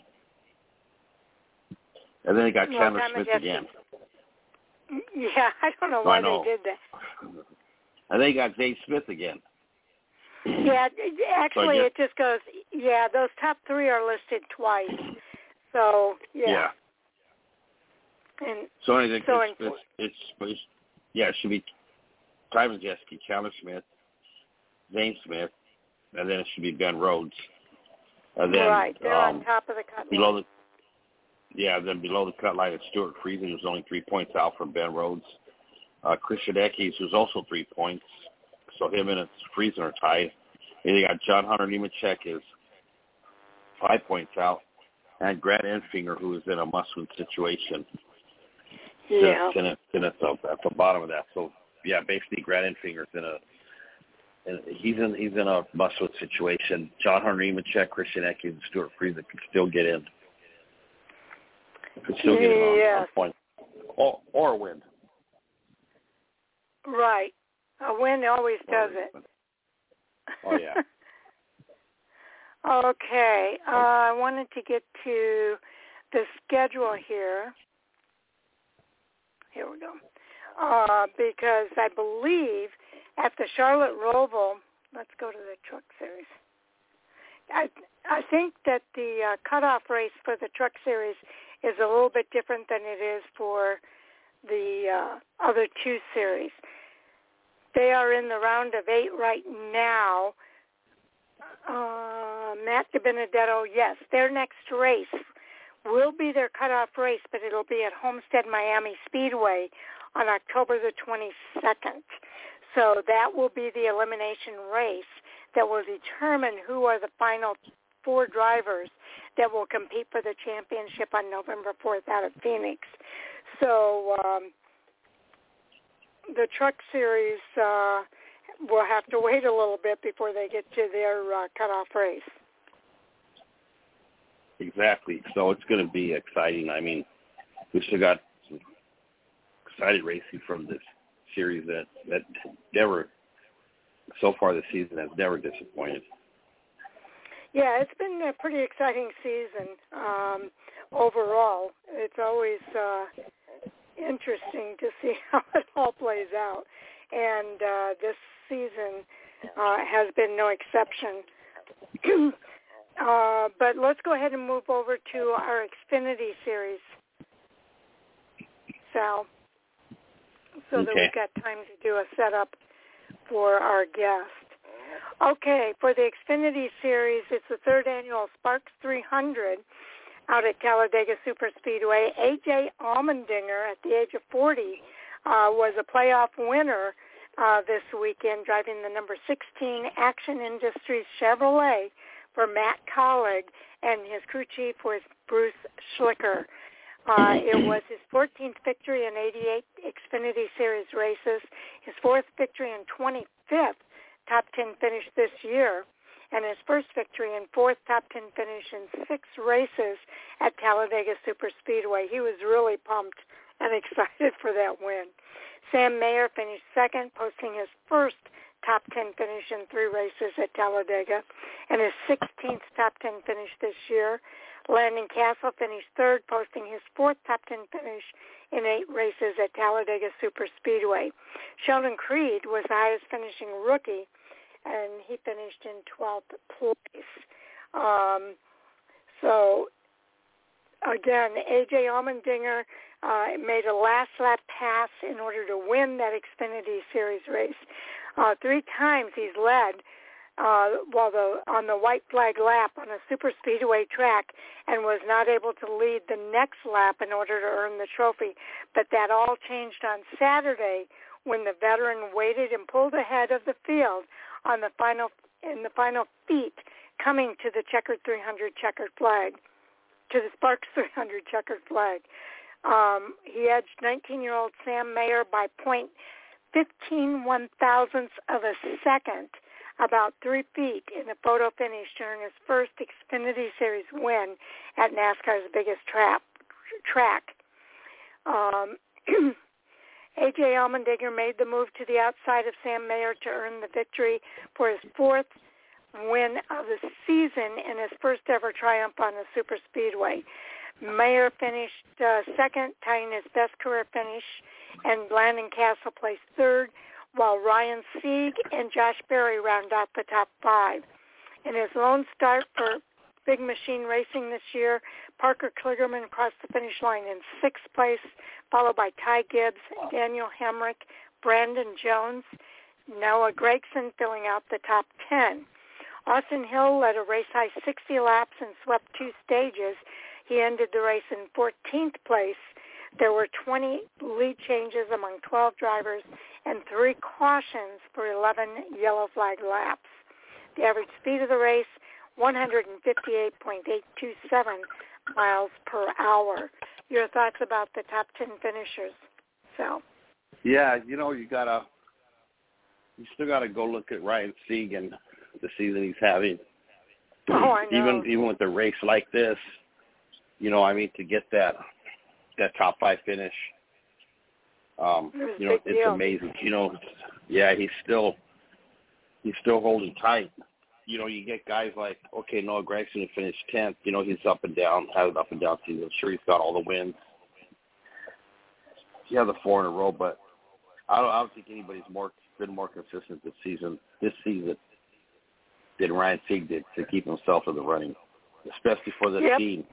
and then they got well, Chandler Ty Smith Majeski. again. Yeah, I don't know No, why I know. they did that. And they got Zane Smith again. Yeah, actually, so guess, it just goes. Yeah, those top three are listed twice. So yeah. Yeah. And so I think so it's, it's, it's, it's yeah, it should be Ty Majeski, Chandler Smith, Zane Smith, and then it should be Ben Rhodes. And then, right, they're um, on top of the cut below line. the yeah, then below the cut line is Stuart Friesen, who's only three points out from Ben Rhodes. Uh, Christian Eckes, who's also three points, so him and Friesen are tied. And you got John Hunter Nemechek is five points out, and Grant Enfinger, who is in a must-win situation. Yeah. And it's, and it's at, at the bottom of that. So yeah, basically Grant Enfinger's in a and he's in he's in a must-win situation. John Hunter Nemechek, Christian Eckes, and Stuart Friesen could still get in. Could still get in on, yes. on point or or win. Right. A win always does it. Oh, yeah. Okay. Uh, I wanted to get to the schedule here. Here we go. Uh, because I believe at the Charlotte Roval, let's go to the Truck Series. I I think that the uh, cutoff race for the Truck Series is a little bit different than it is for the uh, other two series. They are in the round of eight right now. Uh, Matt DiBenedetto, yes, their next race will be their cutoff race, but it'll be at Homestead Miami Speedway on October the twenty-second. So that will be the elimination race that will determine who are the final four drivers that will compete for the championship on November fourth out of Phoenix. So um, the Truck Series uh, will have to wait a little bit before they get to their uh, cutoff race. Exactly. So it's going to be exciting. I mean, we still got some excited racing from this series that, that never, so far this season, has never disappointed. Yeah, it's been a pretty exciting season um, overall. It's always uh, interesting to see how it all plays out. And uh, this season uh, has been no exception. uh, but let's go ahead and move over to our Xfinity series, Sal, so okay. that we've got time to do a setup for our guest. Okay, for the Xfinity Series, it's the third annual Sparks three hundred out at Talladega Superspeedway. A J Allmendinger, at the age of forty, uh, was a playoff winner uh, this weekend, driving the number sixteen Action Industries Chevrolet for Matt Collig, and his crew chief was Bruce Schlicker. Uh, it was his fourteenth victory in eighty-eight Xfinity Series races, his fourth victory and twenty-fifth top ten finish this year, and his first victory and fourth top ten finish in six races at Talladega Superspeedway. He was really pumped and excited for that win. Sam Mayer finished second, posting his first top ten finish in three races at Talladega, and his sixteenth top ten finish this year. Landon Castle finished third, posting his fourth top ten finish in eight races at Talladega Superspeedway. Sheldon Creed was the highest finishing rookie, and he finished in twelfth place. Um, so, again, A J Allmendinger uh, made a last-lap pass in order to win that Xfinity Series race. Uh, three times he's led uh, while the, on the white flag lap on a super speedway track, and was not able to lead the next lap in order to earn the trophy. But that all changed on Saturday when the veteran waited and pulled ahead of the field on the final in the final feet, coming to the checkered three hundred checkered flag, to the Sparks three hundred checkered flag. Um, he edged nineteen-year-old Sam Mayer by point fifteen one thousandths of a second, about three feet in the photo finish during his first Xfinity Series win at NASCAR's biggest trap, track. Um, A J Allmendinger made the move to the outside of Sam Mayer to earn the victory for his fourth win of the season in his first ever triumph on the super speedway. Mayer finished uh, second, tying his best career finish, and Landon Castle placed third, while Ryan Sieg and Josh Berry round out the top five. In his lone start for Big Machine Racing this year, Parker Kligerman crossed the finish line in sixth place, followed by Ty Gibbs, Daniel Hemrick, Brandon Jones, Noah Gragson filling out the top ten. Austin Hill led a race-high sixty laps and swept two stages. He ended the race in fourteenth place. There were twenty lead changes among twelve drivers and three cautions for eleven yellow flag laps. The average speed of the race, one fifty-eight point eight two seven miles per hour. Your thoughts about the top ten finishers, Sal? Yeah, you know, you gotta, you still gotta go look at Ryan Sieg and the season he's having. Oh, I know. Even even with a race like this, you know, I mean, to get that that top five finish, um, it you know, it's deal. amazing. You know, yeah, he's still he's still holding tight. You know, you get guys like, okay, Noah Gragson who finished tenth. You know, he's up and down, had an up and down season. I'm sure he's got all the wins. He has the four in a row, but I don't, I don't think anybody's more been more consistent this season. This season than Ryan Sieg did to keep himself in the running, especially for the yep. team.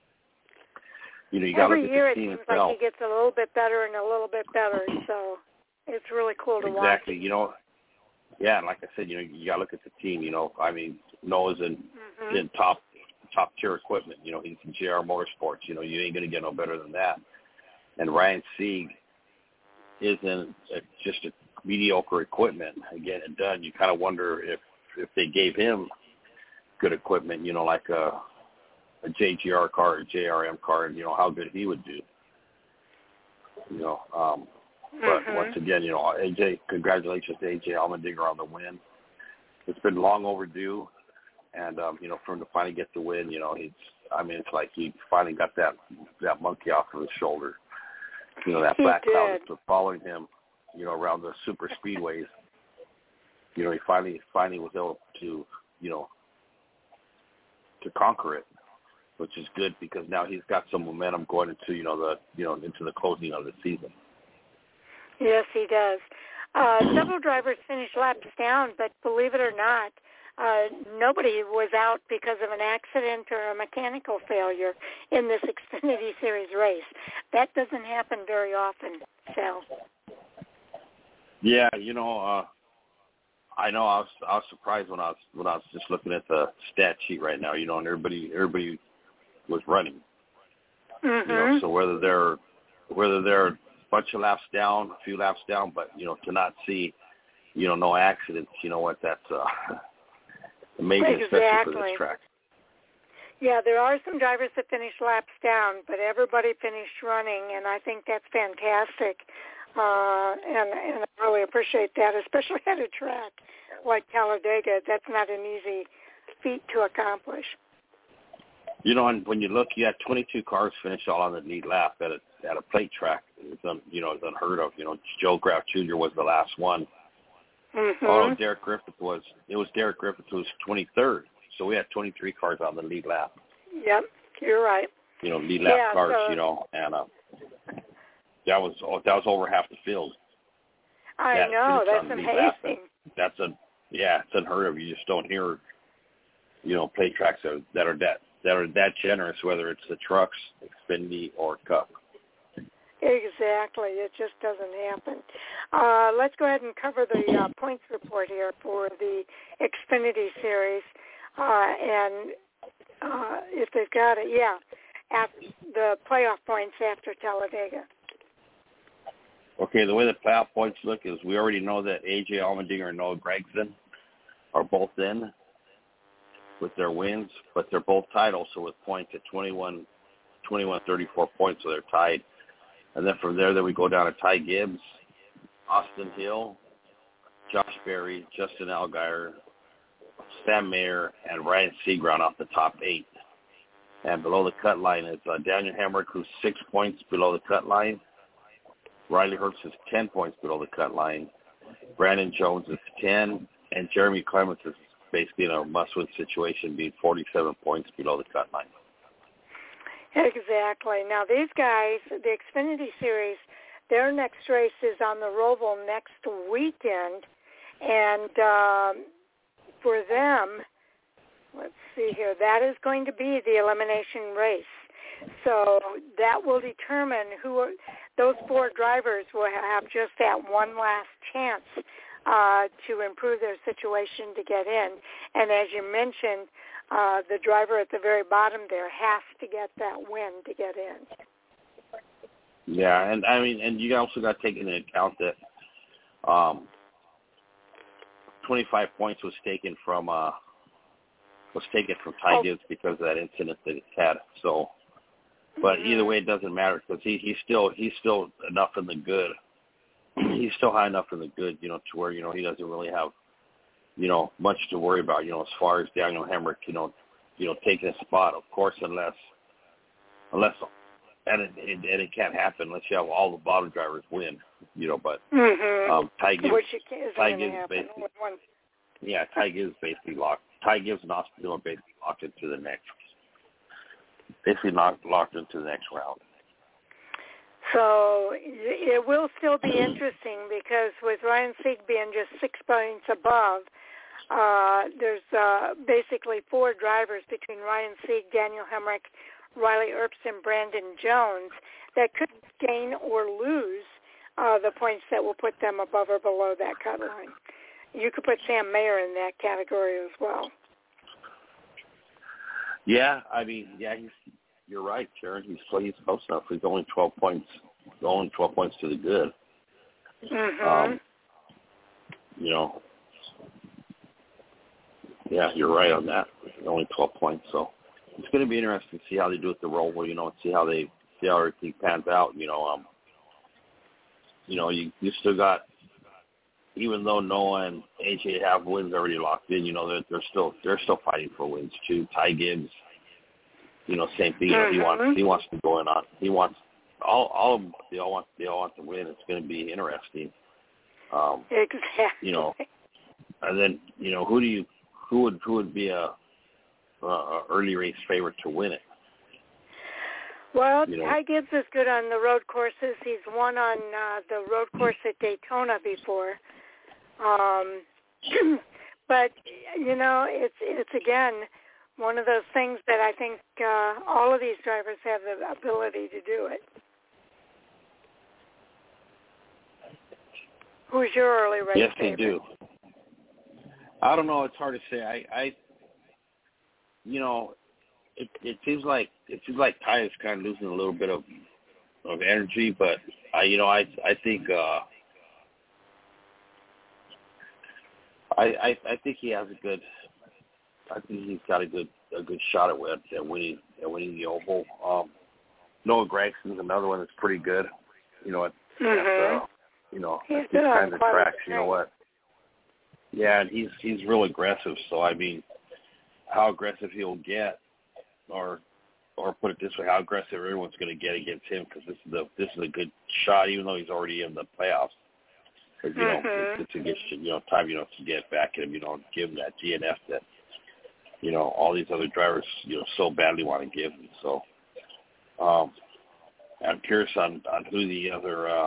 You know, you got to Every look year at the it team seems itself. like he gets a little bit better and a little bit better, so it's really cool to exactly. watch. Exactly. You know, yeah, and like I said, you know, you got to look at the team. You know, I mean, Noah's in, mm-hmm. in top top tier equipment. You know, he's in J R Motorsports. You know, you ain't going to get no better than that. And Ryan Sieg is in a, just a mediocre equipment. Again, and done. You kind of wonder if if they gave him good equipment, you know, like a, a J G R car, a J R M car, and, you know, how good he would do. You know, um, but mm-hmm. once again, you know, A J, congratulations to A J Allmendinger on the win. It's been long overdue, and, um, you know, for him to finally get the win, you know, he's, I mean, it's like he finally got that that monkey off of his shoulder. You know, that he black did. cloud that's following him, you know, around the super speedways. You know, he finally finally was able to, you know, to conquer it, which is good because now he's got some momentum going into, you know, the you know into the closing of the season. Yes, he does. Uh, several drivers finished laps down, but believe it or not, uh, nobody was out because of an accident or a mechanical failure in this Xfinity Series race. That doesn't happen very often, Sal. Yeah, you know, uh, I know I was I was surprised when I was when I was just looking at the stat sheet right now, you know, and everybody everybody was running. Mm-hmm. You know, so whether they're whether they're a bunch of laps down, a few laps down, but you know, to not see, you know, no accidents, you know what, that's uh, amazing, exactly. especially for this track. Yeah, there are some drivers that finish laps down, but everybody finished running, and I think that's fantastic. Uh, and, and I really appreciate that, especially at a track like Talladega. That's not an easy feat to accomplish. You know, and when you look, you had twenty-two cars finish all on the lead lap at a at a plate track. It's un, you know, it's unheard of. You know, Joe Graf Junior was the last one. Mm-hmm. Oh, no, Derek Griffith was. It was Derek Griffith who was twenty-third. So we had twenty-three cars on the lead lap. Yep, you're right. You know, lead lap yeah, cars. So you know, and uh, that was that was over half the field. I that know, that's amazing. That's a yeah, it's unheard of. You just don't hear, you know, plate tracks that are, that are that that are that generous, whether it's the trucks, Xfinity, or Cup. Exactly, it just doesn't happen. Uh, let's go ahead and cover the uh, points report here for the Xfinity Series, uh, and uh, if they've got it, yeah, at the playoff points after Talladega. Okay, the way the playoff points look is we already know that A J Allmendinger and Noah Gragson are both in with their wins, but they're both tied also with points at twenty-one, twenty-one, thirty-four points, so they're tied. And then from there, then we go down to Ty Gibbs, Austin Hill, Josh Berry, Justin Allgaier, Sam Mayer, and Ryan Sieg round off the top eight. And below the cut line is uh, Daniel Hemrick, who's six points below the cut line. Riley Herbst is ten points below the cut line. Brandon Jones is ten, and Jeremy Clements is basically in a must-win situation, being forty-seven points below the cut line. Exactly. Now, these guys, the Xfinity Series, their next race is on the Roval next weekend, and um, for them, let's see here, that is going to be the elimination race. So that will determine who are, those four drivers will have just that one last chance uh, to improve their situation to get in. And as you mentioned, uh, the driver at the very bottom there has to get that win to get in. Yeah, and I mean, and you also got to take into account that um, twenty-five points was taken from uh, was taken from Ty Gibbs oh. because of that incident that he had. So. But mm-hmm. either way, it doesn't matter because he, he's still he's still enough in the good. He's still high enough in the good, you know, to where you know he doesn't really have, you know, much to worry about, you know, as far as Daniel Hemrick, you know, you know, taking a spot. Of course, unless unless and it, it and it can't happen unless you have all the bottom drivers win, you know. But mm-hmm. um, Ty Gibbs, Which Ty Gibbs basically, one. yeah, Ty Gibbs basically locked. Ty Gibbs and Austin Dillon basically locked into the next. Basically locked, locked into the next round. So it will still be interesting because with Ryan Sieg being just six points above, uh, there's uh, basically four drivers between Ryan Sieg, Daniel Hemrick, Riley Earps, and Brandon Jones that could gain or lose uh, the points that will put them above or below that cut line. You could put Sam Mayer in that category as well. Yeah, I mean, yeah, he's, you're right, Karen. He's he's close enough. He's only twelve points, only twelve points to the good. Mm-hmm. Um, you know, yeah, you're right on that. Only twelve points, so it's going to be interesting to see how they do with the Roval. You know, and see how they see how everything pans out. You know, um, you know, you you still got. Even though Noah and A J have wins already locked in, you know, they're, they're still they're still fighting for wins too. Ty Gibbs, you know, same thing. You know, he wants he wants to go in on he wants all all of them. They all want they all want to win. It's going to be interesting. Um, exactly. You know, and then you know who do you who would who would be a, a early race favorite to win it? Well, you know, Ty Gibbs is good on the road courses. He's won on uh, the road course at Daytona before. Um, but, you know, it's, it's again, one of those things that I think uh, all of these drivers have the ability to do it. Who's your early race Yes, favorite? they do. I don't know. It's hard to say. I, I you know, it, it seems like it seems like Ty is kind of losing a little bit of of energy, but I, you know, I I think. Uh, I, I I think he has a good. I think he's got a good a good shot at, at winning at winning the Oval. Um, Noah Gragson's another one that's pretty good. You know, at, mm-hmm. at uh, you know he's at these kinds of tracks. You know what? Yeah, and he's he's real aggressive. So I mean, how aggressive he'll get, or or put it this way, how aggressive everyone's going to get against him because this is a this is a good shot, even though he's already in the playoffs. Because, you know, mm-hmm. it's, it's a good, you know, time, you know, to get back at him, you know, and give him that G N F that, you know, all these other drivers, you know, so badly want to give him. So um, I'm curious on, on who the other, uh,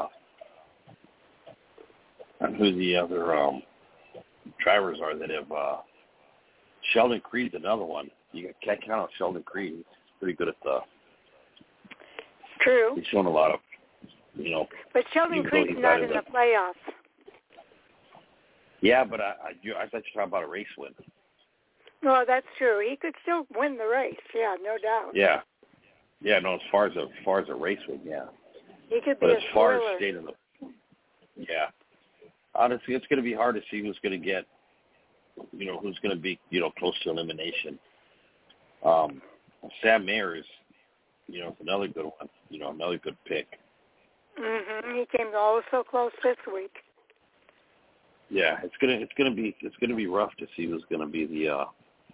on who the other um, drivers are that have, uh, Sheldon Creed's another one. You can't count on Sheldon Creed. He's pretty good at the, True. He's shown a lot of, you know. But Sheldon Creed's not in the playoffs. Yeah, but I, I, I thought you were talking about a race win. Well, that's true. He could still win the race. Yeah, no doubt. Yeah, yeah. No, as far as a as far as a race win, yeah. He could but be as a far thriller. as staying in the, yeah. Honestly, it's going to be hard to see who's going to get, you know, who's going to be, you know, close to elimination. Um, Sam Mayer is, you know, another good one. You know, another good pick. Mhm. He came all so close this week. Yeah, it's gonna it's gonna be it's gonna be rough to see who's gonna be the. Uh,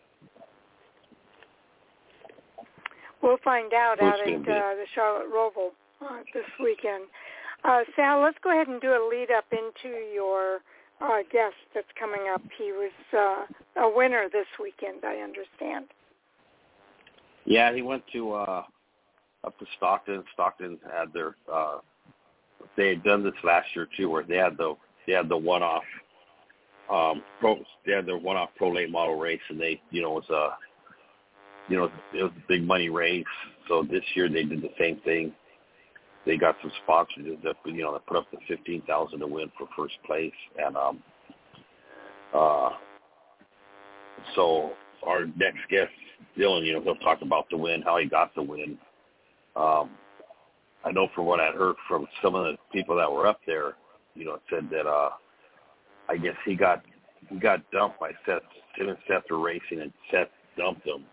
we'll find out out at uh, be. the Charlotte Roval uh, this weekend. Uh, Sal, let's go ahead and do a lead up into your uh, guest that's coming up. He was uh, a winner this weekend, I understand. Yeah, he went to uh, up to Stockton. Stockton had their uh, they had done this last year too, where they had the they had the one-off um, pro they had their one-off pro late model race, and they you know it was a you know it was a big money race. So this year they did the same thing. They got some sponsors that you know that put up the fifteen thousand to win for first place, and um, uh, so our next guest, Dylan, you know, he'll talk about the win, how he got the win. Um, I know from what I heard from some of the people that were up there, you know, it said that uh, I guess he got he got dumped by Seth. Him and Seth were racing, and Seth dumped him.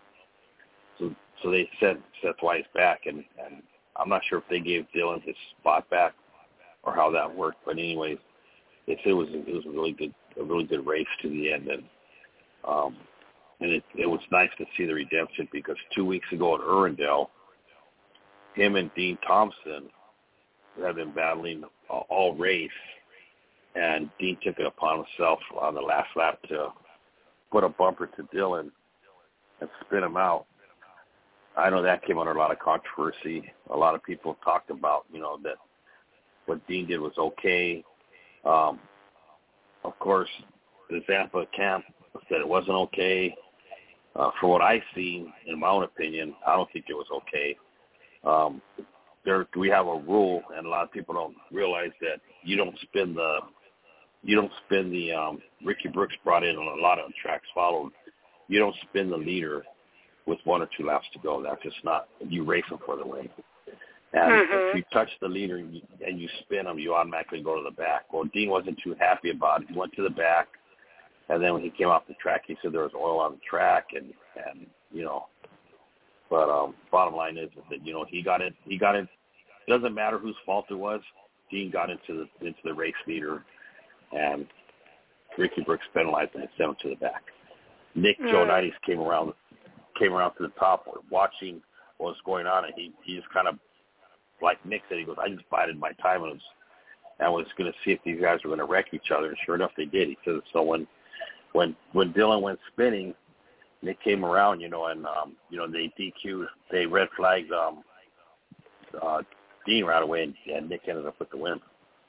So so they sent Seth Weiss back, and, and I'm not sure if they gave Dylan his spot back or how that worked, but anyways, it, it was it was a really good a really good race to the end, and um, and it, it was nice to see the redemption, because two weeks ago at Irwindale, him and Dean Thompson have been battling all, all race, and Dean took it upon himself on the last lap to put a bumper to Dylan and spin him out. I know that came under a lot of controversy. A lot of people talked about, you know, that what Dean did was okay. Um, of course, the Zampa camp said it wasn't okay. Uh, for what I've seen, in my own opinion, I don't think it was okay. Um, there, we have a rule, and a lot of people don't realize that you don't spin the, you don't spin the. Um, Ricky Brooks brought in on a lot of tracks followed. You don't spin the leader with one or two laps to go. That's just not. You race them for the win. And mm-hmm. if you touch the leader and you, and you spin them, you automatically go to the back. Well, Dean wasn't too happy about it. He went to the back, and then when he came off the track, he said there was oil on the track, and and you know. But um, bottom line is, is that you know he got it. He got it. Doesn't matter whose fault it was. Dean got into the into the race leader, and Ricky Brooks penalized him and sent him to the back. Nick mm. Joe came around came around to the top, watching what was going on, and he he just kind of like Nick said. He goes, I just bided my time and was and was going to see if these guys were going to wreck each other. And sure enough, they did. He said so when when when Dylan went spinning, Nick came around, you know, and, um, you know, they D Q'd, they red flagged um, uh, Dean right away, and, and Nick ended up with the win.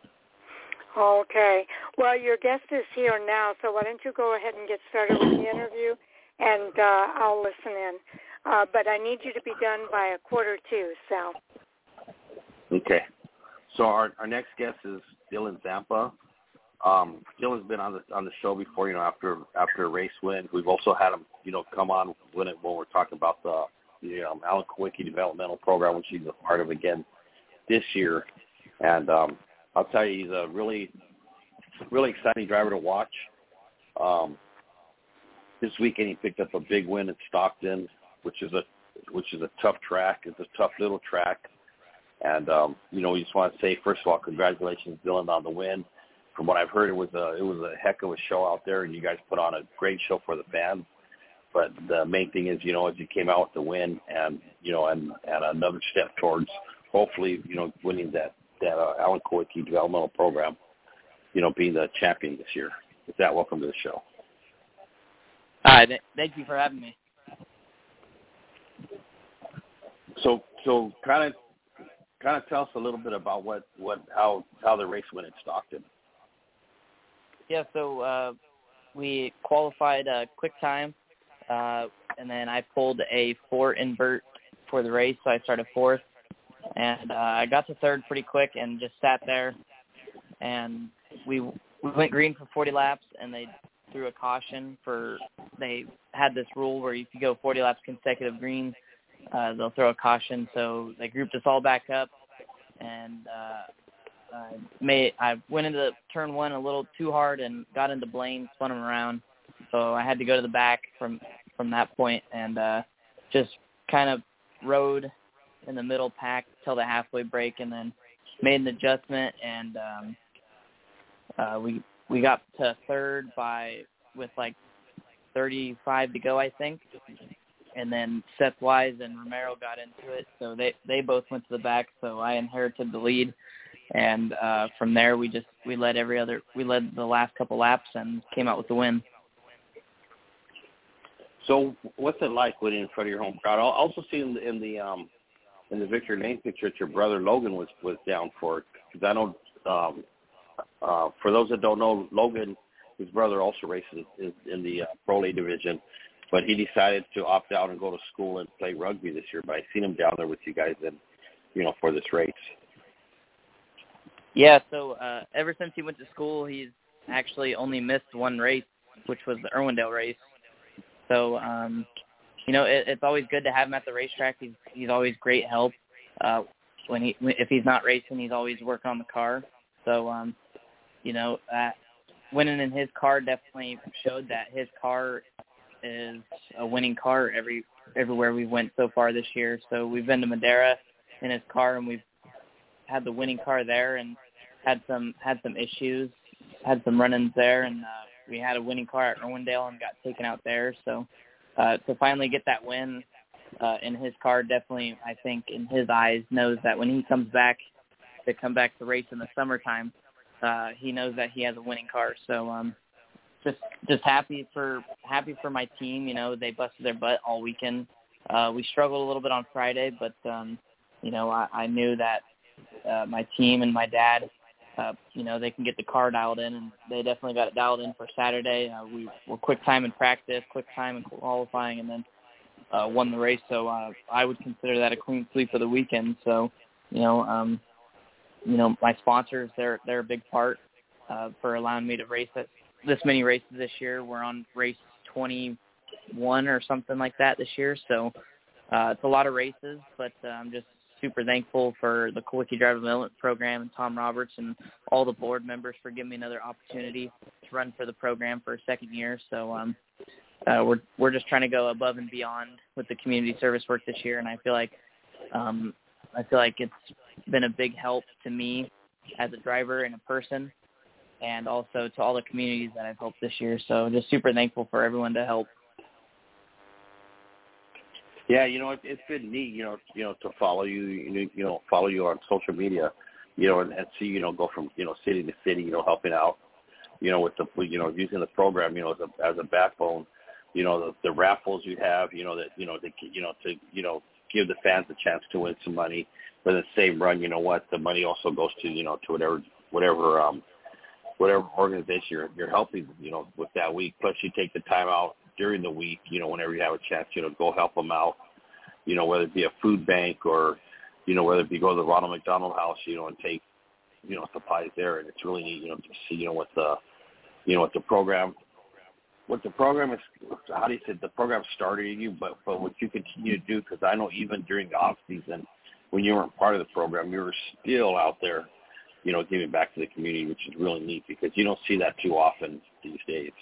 Okay. Well, your guest is here now, so why don't you go ahead and get started with the interview, and uh, I'll listen in. Uh, but I need you to be done by a quarter to, Sal. Okay. So our, our next guest is Dylan Zampa. Um, Dylan's been on the on the show before, you know, after after a race win. We've also had him, you know, come on when it, when we're talking about the the um, Alan Kulwicki developmental program, which he's a part of again this year. And um, I'll tell you, he's a really really exciting driver to watch. Um, this weekend he picked up a big win at Stockton, which is a which is a tough track. It's a tough little track. And um, you know, we just want to say, first of all, congratulations, Dylan, on the win. From what I've heard, it was a it was a heck of a show out there, and you guys put on a great show for the fans. But the main thing is, you know, as you came out with the win, and you know, and, and another step towards hopefully, you know, winning that that uh, Alan Kulwicki developmental program, you know, being the champion this year. With that, welcome to the show. Hi, th- thank you for having me. So, so kind of kind of tell us a little bit about what, what how how the race went at Stockton. Yeah, so uh, we qualified a quick time, uh, and then I pulled a four invert for the race, so I started fourth. And uh, I got to third pretty quick and just sat there. And we we went green for forty laps, and they threw a caution for – they had this rule where if you go forty laps consecutive green, uh, they'll throw a caution. So they grouped us all back up, and uh, – I made I went into turn one a little too hard and got into Blaine, spun him around. So I had to go to the back from, from that point and uh, just kind of rode in the middle pack till the halfway break, and then made an adjustment, and um, uh, we we got to third by with like thirty-five to go, I think. And then Seth Wise and Romero got into it, so they they both went to the back. So I inherited the lead. And uh, from there, we just we led every other we led the last couple laps and came out with the win. So, what's it like winning in front of your home crowd? I'll also see in the in the, um, in the Victory Lane picture that your brother Logan was, was down for it. Because I know, um, uh, for those that don't know, Logan, his brother also races in, in the uh, Pro A division, but he decided to opt out and go to school and play rugby this year. But I seen him down there with you guys, and you know, for this race. Yeah, so uh, ever since he went to school, he's actually only missed one race, which was the Irwindale race. So, um, you know, it, it's always good to have him at the racetrack. He's he's always great help. Uh, when he if he's not racing, he's always working on the car. So, um, you know, uh, winning in his car definitely showed that his car is a winning car every everywhere we went so far this year. So we've been to Madera in his car, and we've had the winning car there, and had some had some issues, had some run-ins there, and uh, we had a winning car at Irwindale and got taken out there. So uh, to finally get that win uh, in his car, definitely, I think, in his eyes, knows that when he comes back to come back to race in the summertime, uh, he knows that he has a winning car. So um, just just happy for happy for my team. You know, they busted their butt all weekend. Uh, we struggled a little bit on Friday, but um, you know, I, I knew that uh, my team and my dad, uh, you know, they can get the car dialed in, and they definitely got it dialed in for Saturday. Uh, we were quick time in practice, quick time in qualifying, and then uh, won the race. So uh, I would consider that a clean sweep for the weekend. So, you know, um, you know, my sponsors, they're they're a big part uh, for allowing me to race it. This many races this year. We're on race twenty-one or something like that this year. So uh, it's a lot of races, but uh, I'm just super thankful for the Kawiki Driver Development Program and Tom Roberts and all the board members for giving me another opportunity to run for the program for a second year. So um, uh, we're we're just trying to go above and beyond with the community service work this year, and I feel like um, I feel like it's been a big help to me as a driver and a person, and also to all the communities that I've helped this year. So just super thankful for everyone to help. Yeah, you know, it, it's been neat, you know, you know, to follow you, you know, follow you on social media, you know, and, and see, you know, go from, you know, city to city, you know, helping out, you know, with the, you know, using the program, you know, as a, as a backbone, you know, the, the raffles you have, you know, that, you know, the, you know, to, you know, give the fans a chance to win some money. But in the same run, you know what, the money also goes to, you know, to whatever, whatever, um, whatever organization you're, you're helping, you know, with that week. Plus you take the time out during the week, you know, whenever you have a chance, you know, go help them out, you know, whether it be a food bank or, you know, whether it be go to the Ronald McDonald House, you know, and take, you know, supplies there. And it's really neat, you know, to see, you know, what the, you know, what the program, what the program is, how do you say, the program started in you, but, but what you continue to do, because I know even during the off season, when you weren't part of the program, you were still out there, you know, giving back to the community, which is really neat because you don't see that too often these days.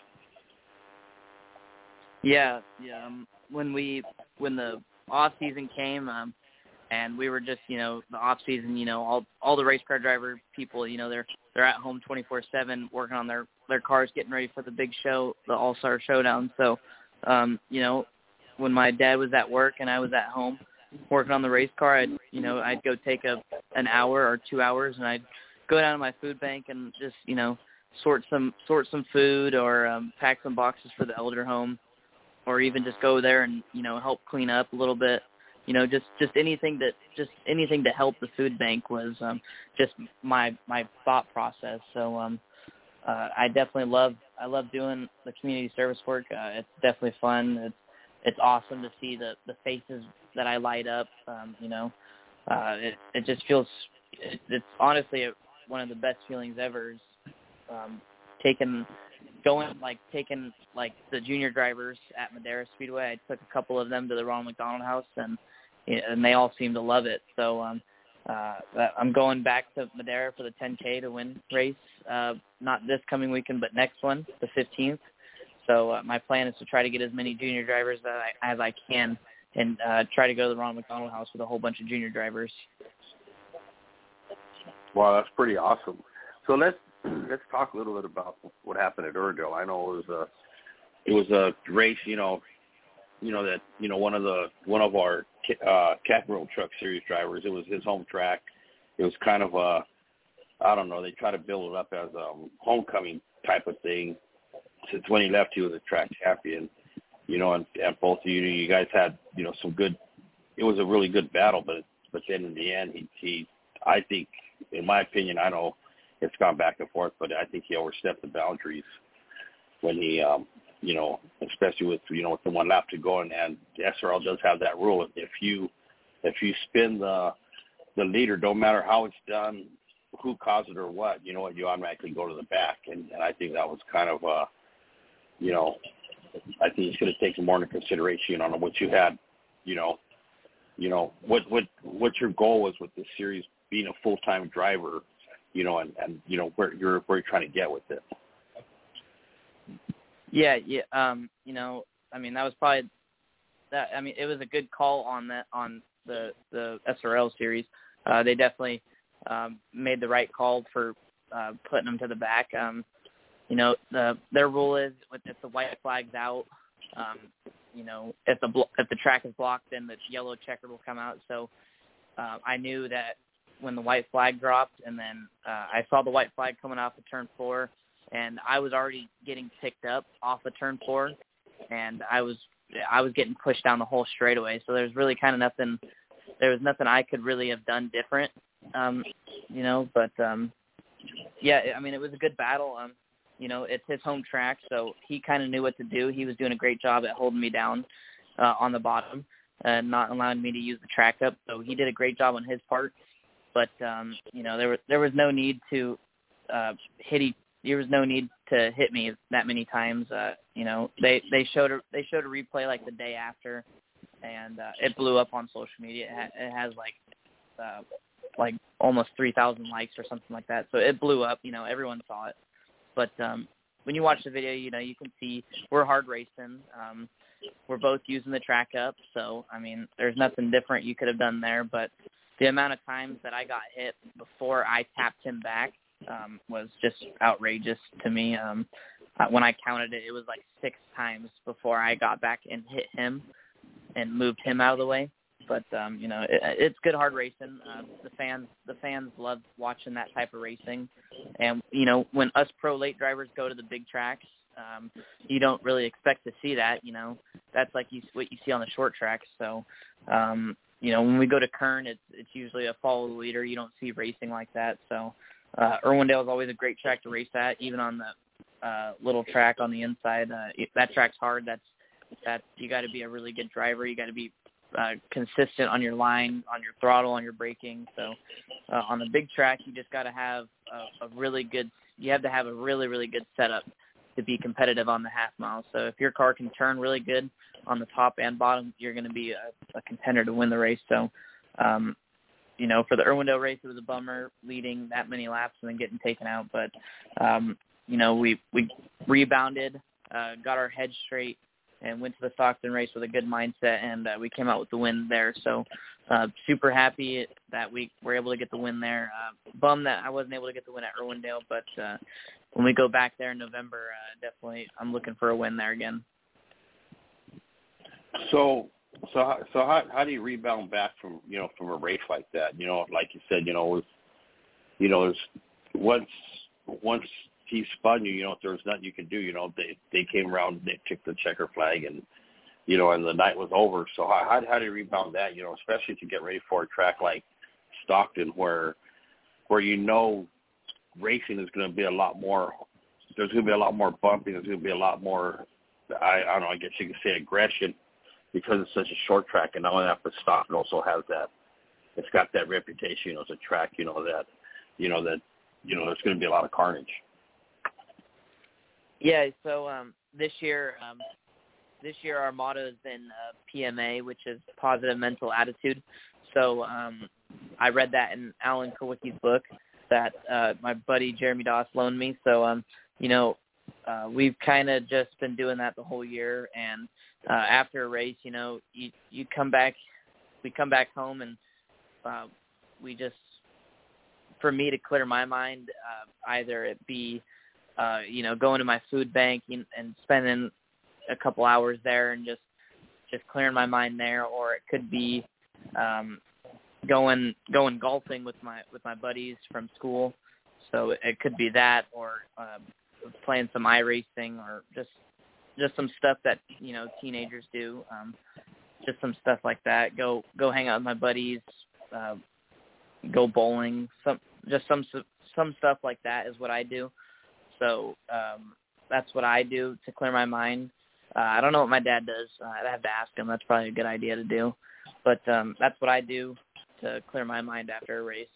Yeah, yeah. Um, when we when the off season came, um, and we were just, you know, the off season, you know, all all the race car driver people, you know, they're they're at home twenty-four seven working on their their cars, getting ready for the big show, the All Star Showdown. So, um, you know, when my dad was at work and I was at home working on the race car, I'd you know I'd go take a an hour or two hours and I'd go down to my food bank and just, you know, sort some sort some food or um, pack some boxes for the elder home, or even just go there and, you know, help clean up a little bit. You know, just, just anything that just anything to help the food bank was um, just my my thought process. So um, uh, I definitely love I love doing the community service work. Uh, it's definitely fun. It's it's awesome to see the, the faces that I light up. Um, you know, uh, it it just feels it, it's honestly a, one of the best feelings ever. Is, um, taking going like taking like the junior drivers at Madera Speedway. I took a couple of them to the Ronald McDonald House, and and they all seem to love it. So um, uh, I'm going back to Madera for the ten K to win race, uh, not this coming weekend, but next one, the fifteenth. So uh, my plan is to try to get as many junior drivers that I, as I can, and uh, try to go to the Ronald McDonald House with a whole bunch of junior drivers. Wow, that's pretty awesome. So let's let's talk a little bit about what happened at Irwindale. I know it was a it was a race, you know, you know that you know one of the one of our uh, Cat Road Truck Series drivers. It was his home track. It was kind of a I don't know, they try to build it up as a homecoming type of thing. Since when he left, he was a track champion, you know, and, and both of you, you guys had, you know, some good, it was a really good battle, but but then in the end, he, he, I think, in my opinion, I know it's gone back and forth, but I think he overstepped the boundaries when he, um, you know, especially with, you know, with the one lap to go, and, and the S R L does have that rule. If you, if you spin the, the leader, don't matter how it's done, who caused it or what, you know what, you automatically go to the back. And, and I think that was kind of, uh, you know, I think you should have taken more into consideration on what you had, you know, you know, what, what, what your goal was with this series, being a full-time driver, you know, and, and, you know, where you're, where you're trying to get with it. Yeah. Yeah. Um, you know, I mean, that was probably that. I mean, it was a good call on that, on the, the S R L series. Uh, they definitely um, made the right call for uh, putting them to the back. Um, you know, the, their rule is if the white flag's out, um, you know, if the blo- if the track is blocked, then the yellow checker will come out. So uh, I knew that when the white flag dropped, and then uh, I saw the white flag coming off of turn four, and I was already getting picked up off of turn four, and I was I was getting pushed down the whole straightaway. So there's really kind of nothing. There was nothing I could really have done different, um, you know. But um, yeah, I mean, it was a good battle. Um, you know, it's his home track, so he kind of knew what to do. He was doing a great job at holding me down uh, on the bottom and not allowing me to use the track up. So he did a great job on his part. But um, you know, there was there was no need to uh, hit. E- there was no need to hit me that many times. Uh, you know, they they showed a, they showed a replay like the day after, and uh, it blew up on social media. It, ha- it has like uh, like almost three thousand likes or something like that. So it blew up. You know, everyone saw it. But um, when you watch the video, you know, you can see we're hard racing. Um, we're both using the track up. So, I mean, there's nothing different you could have done there. But the amount of times that I got hit before I tapped him back um, was just outrageous to me. Um, when I counted it, it was like six times before I got back and hit him and moved him out of the way. But, um, you know, it, it's good hard racing. Uh, the fans the fans love watching that type of racing. And, you know, when us pro late drivers go to the big tracks, um, you don't really expect to see that. You know, that's like you, what you see on the short tracks. So, um, you know, when we go to Kern, it's it's usually a follow the leader. You don't see racing like that. So uh, Irwindale is always a great track to race at, even on the uh, little track on the inside. Uh, it, that track's hard. That's, that's you got to be a really good driver. You got to be Uh, consistent on your line, on your throttle, on your braking. So uh, on the big track, you just got to have a, a really good, you have to have a really, really good setup to be competitive on the half mile. So if your car can turn really good on the top and bottom, you're going to be a, a contender to win the race. So, um, you know, for the Irwindale race, it was a bummer leading that many laps and then getting taken out. But, um, you know, we, we rebounded, uh, got our head straight, and went to the Stockton race with a good mindset, and uh, we came out with the win there. So uh, super happy that we were able to get the win there. Uh, bummed that I wasn't able to get the win at Irwindale, but uh, when we go back there in November, uh, definitely I'm looking for a win there again. So, so, how, so how how do you rebound back from you know from a race like that? You know, like you said, you know, with, you know, there's once once. he spun you, you know, if there was nothing you could do, you know, they they came around, they took the checker flag, and, you know, and the night was over. So how how, how do you rebound that, you know, especially to get ready for a track like Stockton where where you know racing is going to be a lot more, there's going to be a lot more bumping, there's going to be a lot more, I, I don't know, I guess you could say aggression because it's such a short track, and not only that, but Stockton also has that, it's got that reputation, you know, as a track, you know, that, you know, that, you know, there's going to be a lot of carnage. Yeah, so um, this year, um, this year our motto has been uh, P M A, which is positive mental attitude. So um, I read that in Alan Kowicki's book that uh, my buddy Jeremy Doss loaned me. So um, you know, uh, we've kind of just been doing that the whole year. And uh, after a race, you know, you you come back, we come back home, and uh, we just, for me to clear my mind, uh, either it be Uh, you know, going to my food bank and, and spending a couple hours there and just, just clearing my mind there, or it could be um, going going golfing with my with my buddies from school, So it could be that, or uh, playing some iRacing, or just just some stuff that, you know, teenagers do. Um, just some stuff like that. Go go hang out with my buddies. Uh, go bowling. Some just some some stuff like that is what I do. So um, that's what I do to clear my mind. Uh, I don't know what my dad does. Uh, I'd have to ask him. That's probably a good idea to do. But um, that's what I do to clear my mind after a race.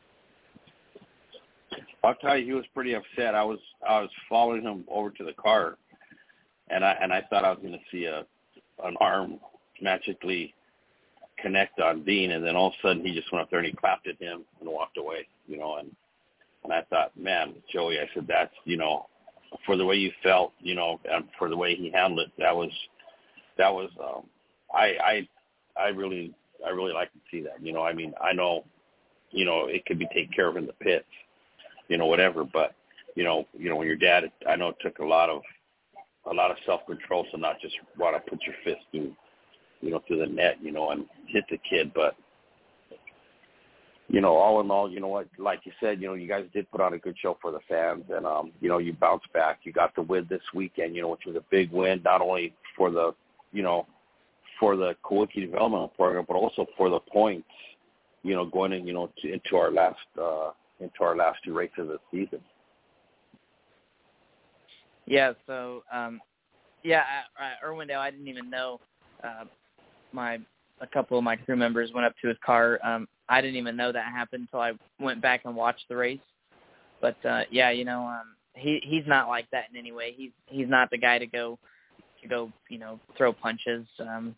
I'll tell you, he was pretty upset. I was I was following him over to the car, and I and I thought I was going to see a an arm magically connect on Dean, and then all of a sudden he just went up there and he clapped at him and walked away. You know, and and I thought, man, Joey, I said, that's, you know, for the way you felt, you know, and for the way he handled it, that was that was um, I I I really I really like to see that. You know, I mean, I know, you know, it could be taken care of in the pits, you know, whatever. But, you know, you know, when your dad, I know it took a lot of, a lot of self-control to not just want to put your fist through, you know, through the net, you know, and hit the kid. But, you know, all in all, you know what, like you said, you know, you guys did put on a good show for the fans, and, um, you know, you bounced back. You got the win this weekend, you know, which was a big win, not only for the, you know, for the Kawiki Development Program, but also for the points, you know, going in, you know, to, into our last, uh, into our last two races of the season. Yeah, so, um, yeah, at, at Irwindale, I didn't even know uh, my a couple of my crew members went up to his car. Um, I didn't even know that happened until I went back and watched the race. But, uh, yeah, you know, um, he he's not like that in any way. He's he's not the guy to go, to go you know, throw punches. Um,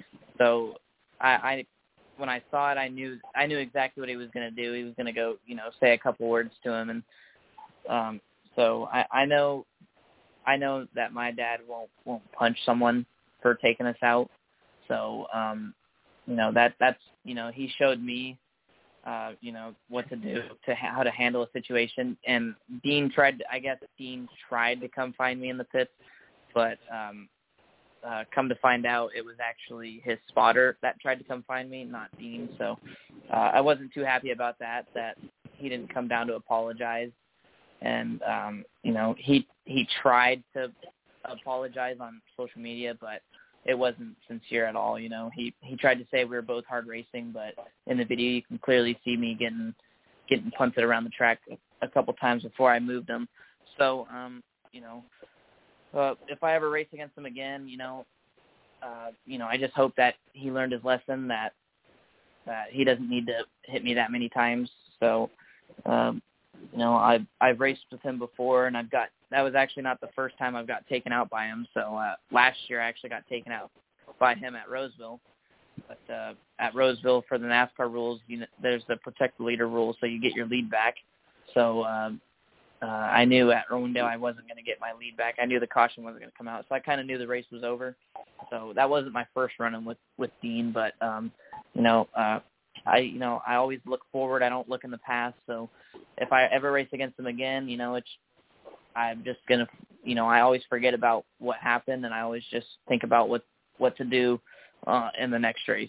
so I, I when I saw it, I knew I knew exactly what he was going to do. He was going to go, you know, say a couple words to him. And um, so I, I know I know that my dad won't won't punch someone for taking us out. So, um, you know, that that's, you know, he showed me, uh, you know, what to do, to ha- how to handle a situation. And Dean tried, I guess Dean tried to come find me in the pits, but um, uh, come to find out it was actually his spotter that tried to come find me, not Dean. So uh, I wasn't too happy about that, that he didn't come down to apologize. And, um, you know, he he tried to apologize on social media, but it wasn't sincere at all. You know, he, he tried to say we were both hard racing, but in the video you can clearly see me getting getting punted around the track a, a couple times before I moved him. So, um, you know, uh, if I ever race against him again, you know, uh, you know, I just hope that he learned his lesson, that that he doesn't need to hit me that many times. So, um, you know, I've I've raced with him before, and I've got that was actually not the first time I've got taken out by him. So uh, last year I actually got taken out by him at Roseville. But uh, at Roseville, for the NASCAR rules, you know, there's the protect the leader rule, so you get your lead back. So um, uh, I knew at Irwindale I wasn't going to get my lead back. I knew the caution wasn't going to come out, so I kind of knew the race was over. So that wasn't my first run-in with with Dean, but um, you know. Uh, I, you know, I always look forward. I don't look in the past. So if I ever race against him again, you know, it's, I'm just going to, you know, I always forget about what happened, and I always just think about what, what to do uh, in the next race.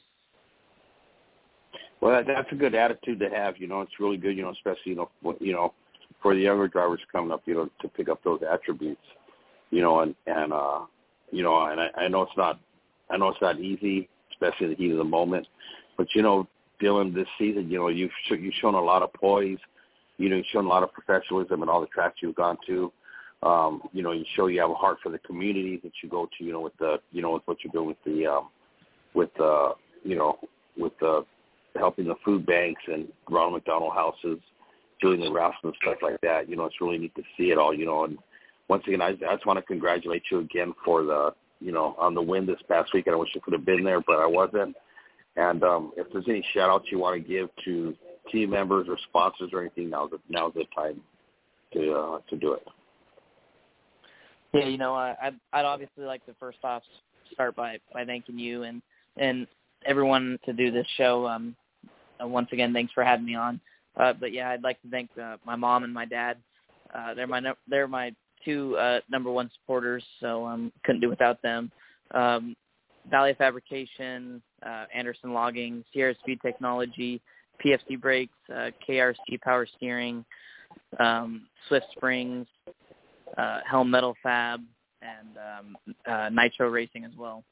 Well, that's a good attitude to have. You know, it's really good, you know, especially, you know, you know, for the younger drivers coming up, you know, to pick up those attributes, you know, and, and uh, you know, and I, I know it's not, I know it's not easy, especially in the heat of the moment, but, you know, Dylan, this season, you know, you've you've shown a lot of poise. You know, you've shown a lot of professionalism in all the tracks you've gone to. Um, you know, you show you have a heart for the community that you go to. You know, with the, you know, with what you're doing with the, um, with uh, you know, with the helping the food banks and Ronald McDonald houses, doing the routes and stuff like that. You know, it's really neat to see it all. You know, and once again, I, I just want to congratulate you again for the, you know, on the win this past weekend. I wish I could have been there, but I wasn't. And um, if there's any shout-outs you want to give to team members or sponsors or anything, now's the, now's the time to uh, to do it. Yeah, you know, I, I'd, I'd obviously like to first off start by, by thanking you and, and everyone to do this show. Um, uh, once again, thanks for having me on. Uh, but, yeah, I'd like to thank uh, my mom and my dad. Uh, they're my they're my two uh, number one supporters, so um, couldn't do without them. Um, Valley Fabrication, uh, Anderson Logging, Sierra Speed Technology, P F C Brakes, uh, K R C Power Steering, um, Swift Springs, uh, Helm Metal Fab, and um, uh, Nitro Racing as well.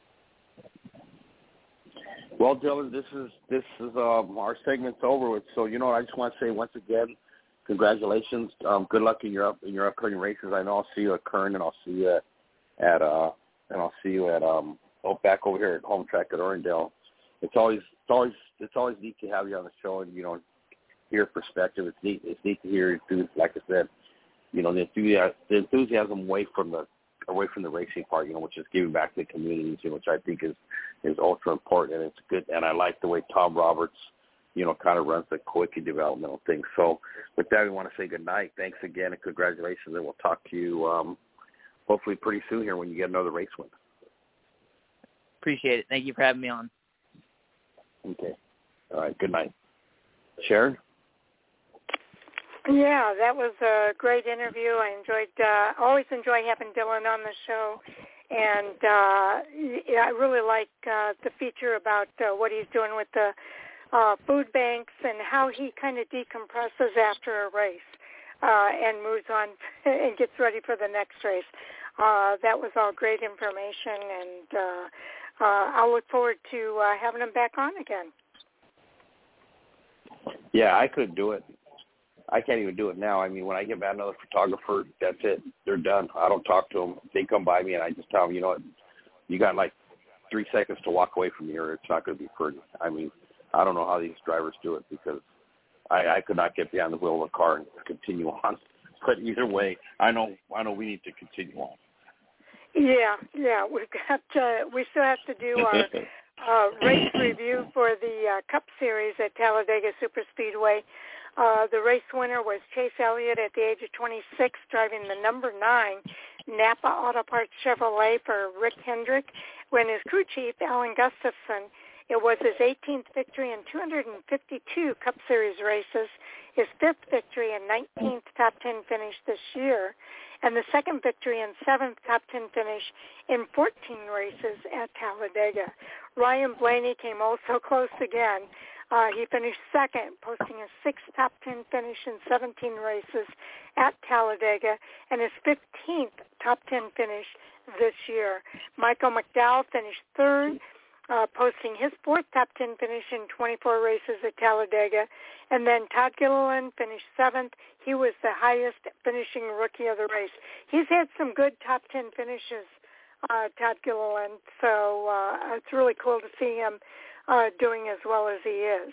Well, Dylan, this is this is um, our segment's over with. So you know, I just want to say once again, congratulations. Um, good luck in your up in your upcoming races. I know I'll see you at Kern, and I'll see you at, at uh, and I'll see you at um, oh, back over here at Home Track at Orangedale. It's always it's always it's always neat to have you on the show, and you know, hear perspective. It's neat. It's neat to hear, like I said, you know, the enthusiasm, the enthusiasm away from the away from the racing part, you know, which is giving back to the communities, you know, which I think is, is ultra important, and it's good. And I like the way Tom Roberts, you know, kind of runs the quickie developmental thing. So with that, we want to say good night. Thanks again, and congratulations, and we'll talk to you um, hopefully pretty soon here when you get another race win. Appreciate it. Thank you for having me on. Okay. All right. Good night. Sharon? Yeah, that was a great interview. I enjoyed, uh, always enjoy having Dylan on the show. And uh, yeah, I really like uh, the feature about uh, what he's doing with the uh, food banks and how he kind of decompresses after a race uh, and moves on and gets ready for the next race. Uh, that was all great information, and uh, uh, I'll look forward to uh, having him back on again. Yeah, I couldn't do it. I can't even do it now. I mean, when I get back another photographer, that's it. They're done. I don't talk to them. They come by me, and I just tell them, you know what, you got like three seconds to walk away from me, or it's not going to be pretty. I mean, I don't know how these drivers do it, because I, I could not get behind the wheel of a car and continue on. But either way, I know I know we need to continue on. Yeah, yeah, we've got. Uh, we still have to do our uh, race review for the uh, Cup Series at Talladega Superspeedway. Uh, the race winner was Chase Elliott at the age of twenty-six, driving the number nine Napa Auto Parts Chevrolet for Rick Hendrick, when his crew chief, Alan Gustafson, it was his eighteenth victory in two hundred fifty-two Cup Series races, his fifth victory and nineteenth top ten finish this year, and the second victory and seventh top ten finish in fourteen races at Talladega. Ryan Blaney came also close again. Uh, he finished second, posting a sixth top ten finish in seventeen races at Talladega, and his fifteenth top ten finish this year. Michael McDowell finished third, uh, posting his fourth top ten finish in twenty-four races at Talladega. And then Todd Gilliland finished seventh. He was the highest finishing rookie of the race. He's had some good top ten finishes, uh, Todd Gilliland, so uh, it's really cool to see him Uh, doing as well as he is.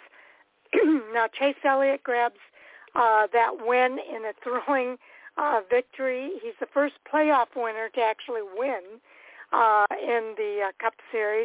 Now, Chase Elliott grabs uh, that win in a thrilling uh, victory. He's the first playoff winner to actually win uh, in the uh, Cup Series.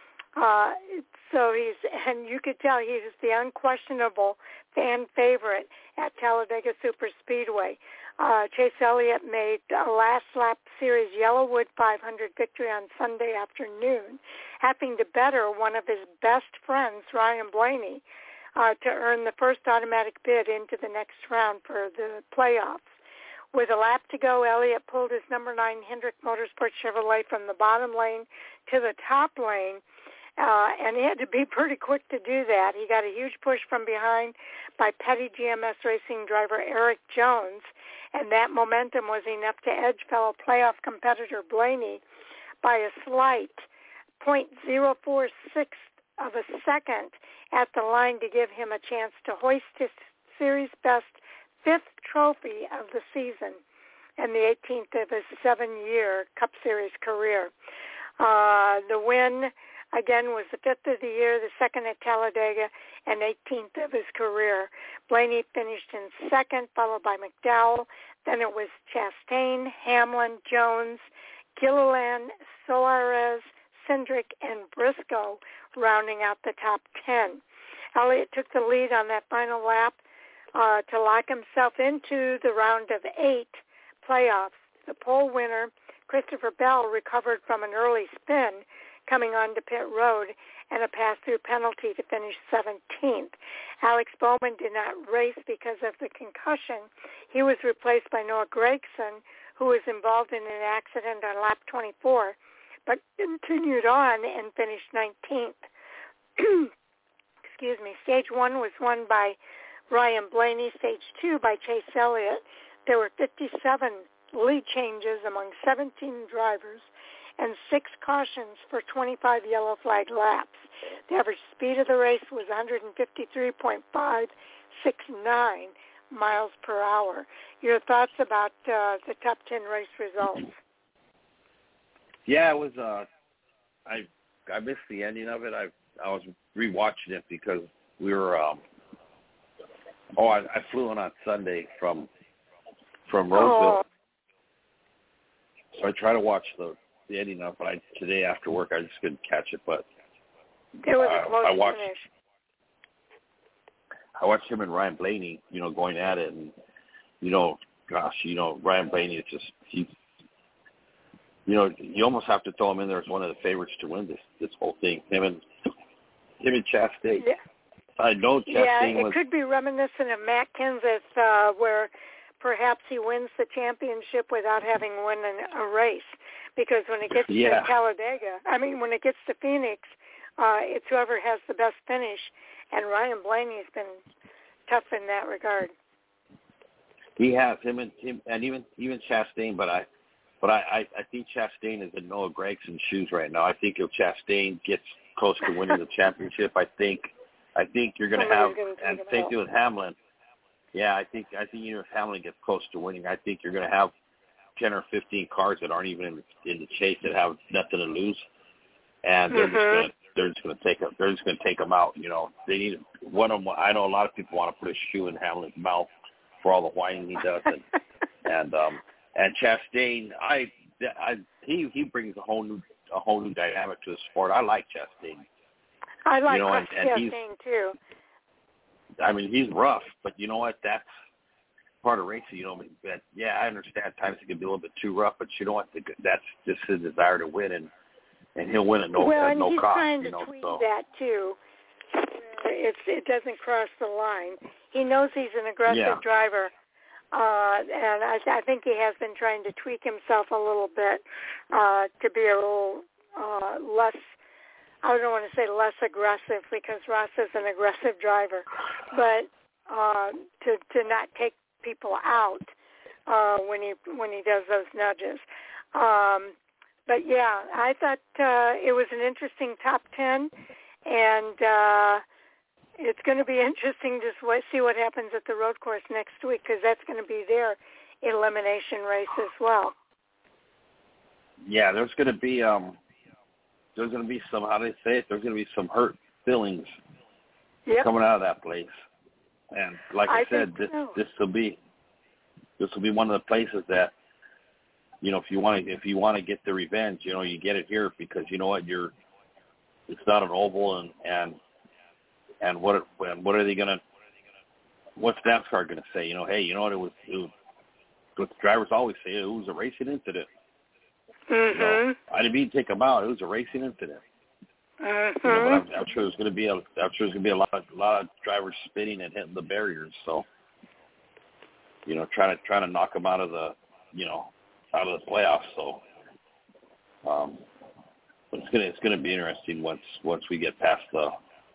Uh, so he's, and you could tell he's the unquestionable fan favorite at Talladega Superspeedway. Uh, Chase Elliott made a last lap series Yellowwood five hundred victory on Sunday afternoon, having to better one of his best friends, Ryan Blaney, uh, to earn the first automatic bid into the next round for the playoffs. With a lap to go, Elliott pulled his number nine Hendrick Motorsports Chevrolet from the bottom lane to the top lane, Uh, and he had to be pretty quick to do that. He got a huge push from behind by Petty G M S Racing driver Eric Jones, and that momentum was enough to edge fellow playoff competitor Blaney by a slight zero point zero four six of a second at the line to give him a chance to hoist his series best fifth trophy of the season and the eighteenth of his seven-year Cup Series career. Uh, the win, again, was the fifth of the year, the second at Talladega, and eighteenth of his career. Blaney finished in second, followed by McDowell. Then it was Chastain, Hamlin, Jones, Gilliland, Soares, Cindric, and Briscoe rounding out the top ten. Elliott took the lead on that final lap uh, to lock himself into the round of eight playoffs. The pole winner, Christopher Bell, recovered from an early spin coming onto pit road and a pass-through penalty to finish seventeenth. Alex Bowman did not race because of the concussion. He was replaced by Noah Gragson, who was involved in an accident on lap twenty-four, but continued on and finished nineteenth. Excuse me. Stage one was won by Ryan Blaney, stage two by Chase Elliott. There were fifty-seven lead changes among seventeen drivers and six cautions for twenty-five yellow flag laps. The average speed of the race was one fifty-three point five six nine miles per hour. Your thoughts about uh, the top ten race results? Yeah, it was. Uh, I I missed the ending of it. I I was rewatching it because we were. Um, oh, I, I flew in on Sunday from from Roseville, Oh. so I try to watch the the ending of it. But I, today after work, I just couldn't catch it. But There was a uh, close I watched. finish. I watched him and Ryan Blaney, you know, going at it, and you know, gosh, you know, Ryan Blaney is just he. You know, you almost have to throw him in there as one of the favorites to win this this whole thing. Him and him and Chastain. Yeah. I know Chastain Yeah, it was. could be reminiscent of Matt Kenseth, uh, where perhaps he wins the championship without having won an, a race. Because when it gets Yeah. to Talladega, I mean, when it gets to Phoenix, uh, it's whoever has the best finish. And Ryan Blaney's been tough in that regard. He has him and him and even even Chastain, but I. But I, I, I think Chastain is in Noah Gregson's shoes right now. I think if Chastain gets close to winning the championship, I think I think you're going to have, gonna and take him same out. thing with Hamlin. Yeah, I think I think even if Hamlin gets close to winning, I think you're going to have ten or fifteen cars that aren't even in, in the chase that have nothing to lose, and they're Mhm. just going to they're just going to take them. They're just going to take them out. You know, they need one of them. I know a lot of people want to put a shoe in Hamlin's mouth for all the whining he does, and and um. And Chastain, I, I, he he brings a whole new a whole new dynamic to the sport. I like Chastain. I like you know, and, and he's, Chastain, too. I mean, he's rough, but you know what? That's part of racing. You know, that, yeah, I understand at times it can be a little bit too rough, but you know what? That's just his desire to win, and, and he'll win at no, well, at no and he's cost. trying to you know, tweak so. that, too. It's, it doesn't cross the line. He knows he's an aggressive Yeah. driver. Uh, and I, I think he has been trying to tweak himself a little bit uh, to be a little uh, less, I don't want to say less aggressive because Ross is an aggressive driver, but uh, to to not take people out uh, when he when he does those nudges. Um, but yeah, I thought uh, it was an interesting top ten, and uh, it's going to be interesting to see what happens at the road course next week because that's going to be their elimination race as well. Yeah, there's going to be um, there's going to be some, how do they say it? There's going to be some hurt feelings yep. coming out of that place. And like I, I said, this so. this will be this will be one of the places that, you know, if you want to if you want to get the revenge, you know, you get it here because you know what, you're it's not an oval and and. And what what are they gonna? What's NASCAR gonna say? You know, hey, you know what? It was, it was what the drivers always say. It was a racing incident. Mm-hmm. You know, I didn't mean to take them out. It was a racing incident. Mm-hmm. You know, but I'm, I'm sure there's gonna be a I'm sure there's gonna be a lot of a lot of drivers spinning and hitting the barriers. So, you know, trying to trying to knock them out of the you know out of the playoffs. So, um, but it's gonna it's gonna be interesting once once we get past the.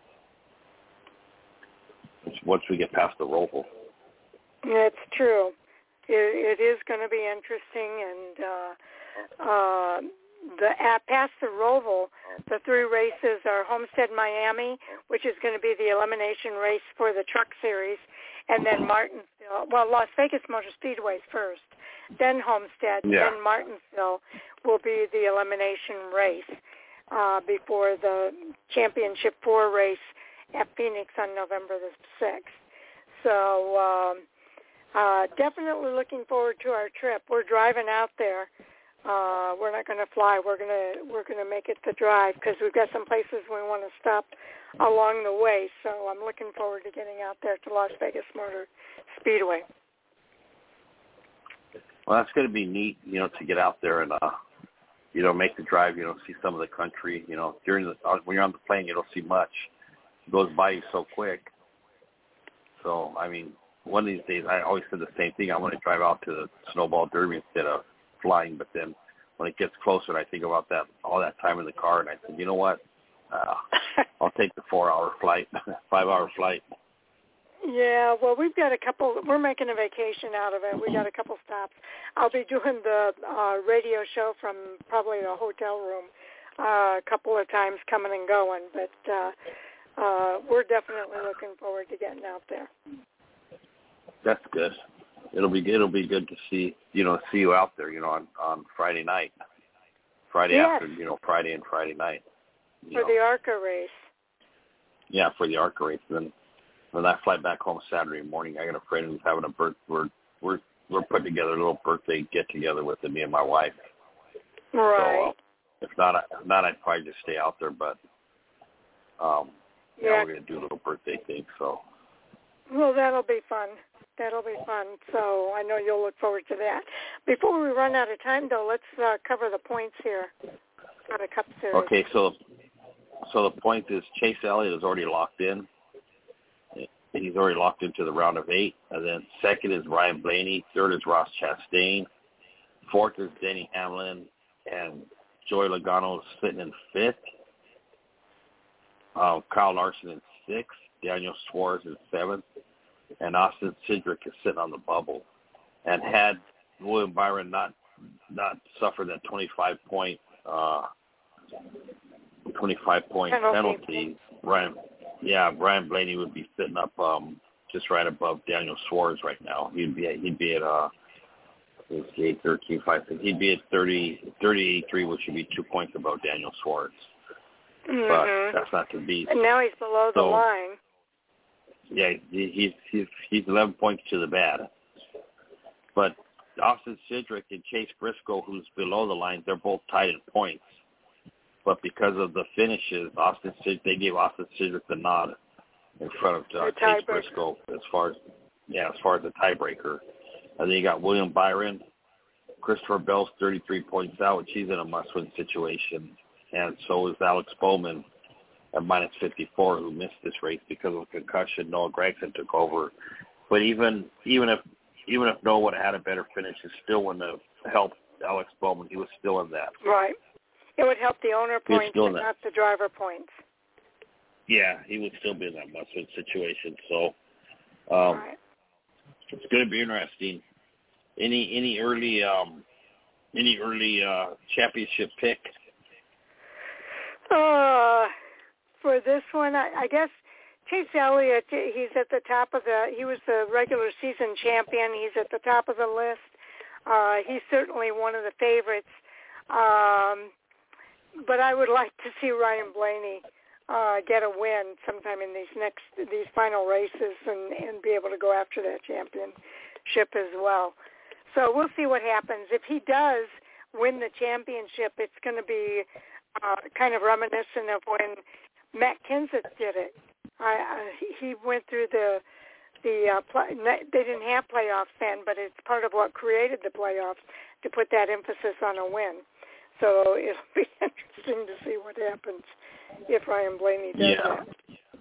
Once we get past the Roval. That's true. It, it is going to be interesting, and uh, uh, the at, past the Roval, the three races are Homestead, Miami, which is going to be the elimination race for the Truck Series, and then Martinsville. Well, Las Vegas Motor Speedway first, then Homestead, yeah. then Martinsville will be the elimination race uh, before the Championship Four race at Phoenix on November the sixth. So um, uh, definitely looking forward to our trip. We're driving out there. Uh, we're not going to fly. We're going to we're going to make it the drive because we've got some places we want to stop along the way. So I'm looking forward to getting out there to Las Vegas Motor Speedway. Well, that's going to be neat, you know, to get out there and uh, you know, make the drive. You know, see some of the country. You know, during the when you're on the plane, you don't see much. It goes by you so quick. So, I mean, one of these days, I always said the same thing. I want to drive out to the Snowball Derby instead of flying. But then when it gets closer, I think about that all that time in the car, and I said, you know what? Uh, I'll take the four-hour flight, five-hour flight. Yeah, well, we've got a couple. We're making a vacation out of it. We got a couple stops. I'll be doing the uh, radio show from probably the hotel room uh, a couple of times, coming and going. But uh, uh, we're definitely looking forward to getting out there. That's good. It'll be it'll be good to see you know see you out there. You know, on, on Friday night, Friday yes. after you know Friday and Friday night for know. the ARCA race. Yeah, for the ARCA race. And then when I fly back home Saturday morning, I got a friend who's having a birth. We're we're we're putting together a little birthday get together with me and my wife. Right. So uh, if not, if not, I'd probably just stay out there. But um, yeah, yeah, we're gonna do a little birthday thing. So. Well, that'll be fun. That'll be fun. So I know you'll look forward to that. Before we run out of time, though, let's uh, cover the points here on the Cup Series. Okay, so so the point is Chase Elliott is already locked in. He's already locked into the round of eight. And then second is Ryan Blaney. Third is Ross Chastain. Fourth is Denny Hamlin. And Joey Logano is sitting in fifth. Uh, Kyle Larson in sixth. Daniel Suarez in seventh. And Austin Cindric is sitting on the bubble. And had William Byron not not suffered that twenty-five point uh, twenty-five point penalty, penalty Ryan, yeah, Ryan Blaney would be sitting up um, just right above Daniel Suarez right now. He'd be at, he'd be at uh, eight, thirteen, five, he'd be at thirty, thirty-three, which would be two points above Daniel Suarez. Mm-hmm. But that's not to be. And now he's below the so, line. Yeah, he, he's he's he's eleven points to the bad. But Austin Cindric and Chase Briscoe, who's below the line, they're both tied in points. But because of the finishes, Austin they gave Austin Cindric the nod in front of uh, Chase Briscoe as far as yeah as far as the tiebreaker. And then you got William Byron, Christopher Bell's thirty-three points out, which he's in a must-win situation, and so is Alex Bowman at minus fifty-four, who missed this race because of a concussion. Noah Gragson took over, but even even if even if Noah would have had a better finish, it still wouldn't have helped Alex Bowman. He was still in that. Right. It would help the owner points and not the driver points. Yeah, he would still be in that must-win situation. So um, right. It's going to be interesting. Any any early um, any early uh, championship pick? Uh. For this one, I, I guess Chase Elliott, he's at the top of the, he was the regular season champion. He's at the top of the list. Uh, he's certainly one of the favorites. Um, but I would like to see Ryan Blaney uh, get a win sometime in these next, these final races and, and be able to go after that championship as well. So we'll see what happens. If he does win the championship, it's going to be uh, kind of reminiscent of when Matt Kenseth did it. I, I, he went through the the uh, play, they didn't have playoffs then, but it's part of what created the playoffs to put that emphasis on a win. So it'll be interesting to see what happens if Ryan Blaney does yeah. that.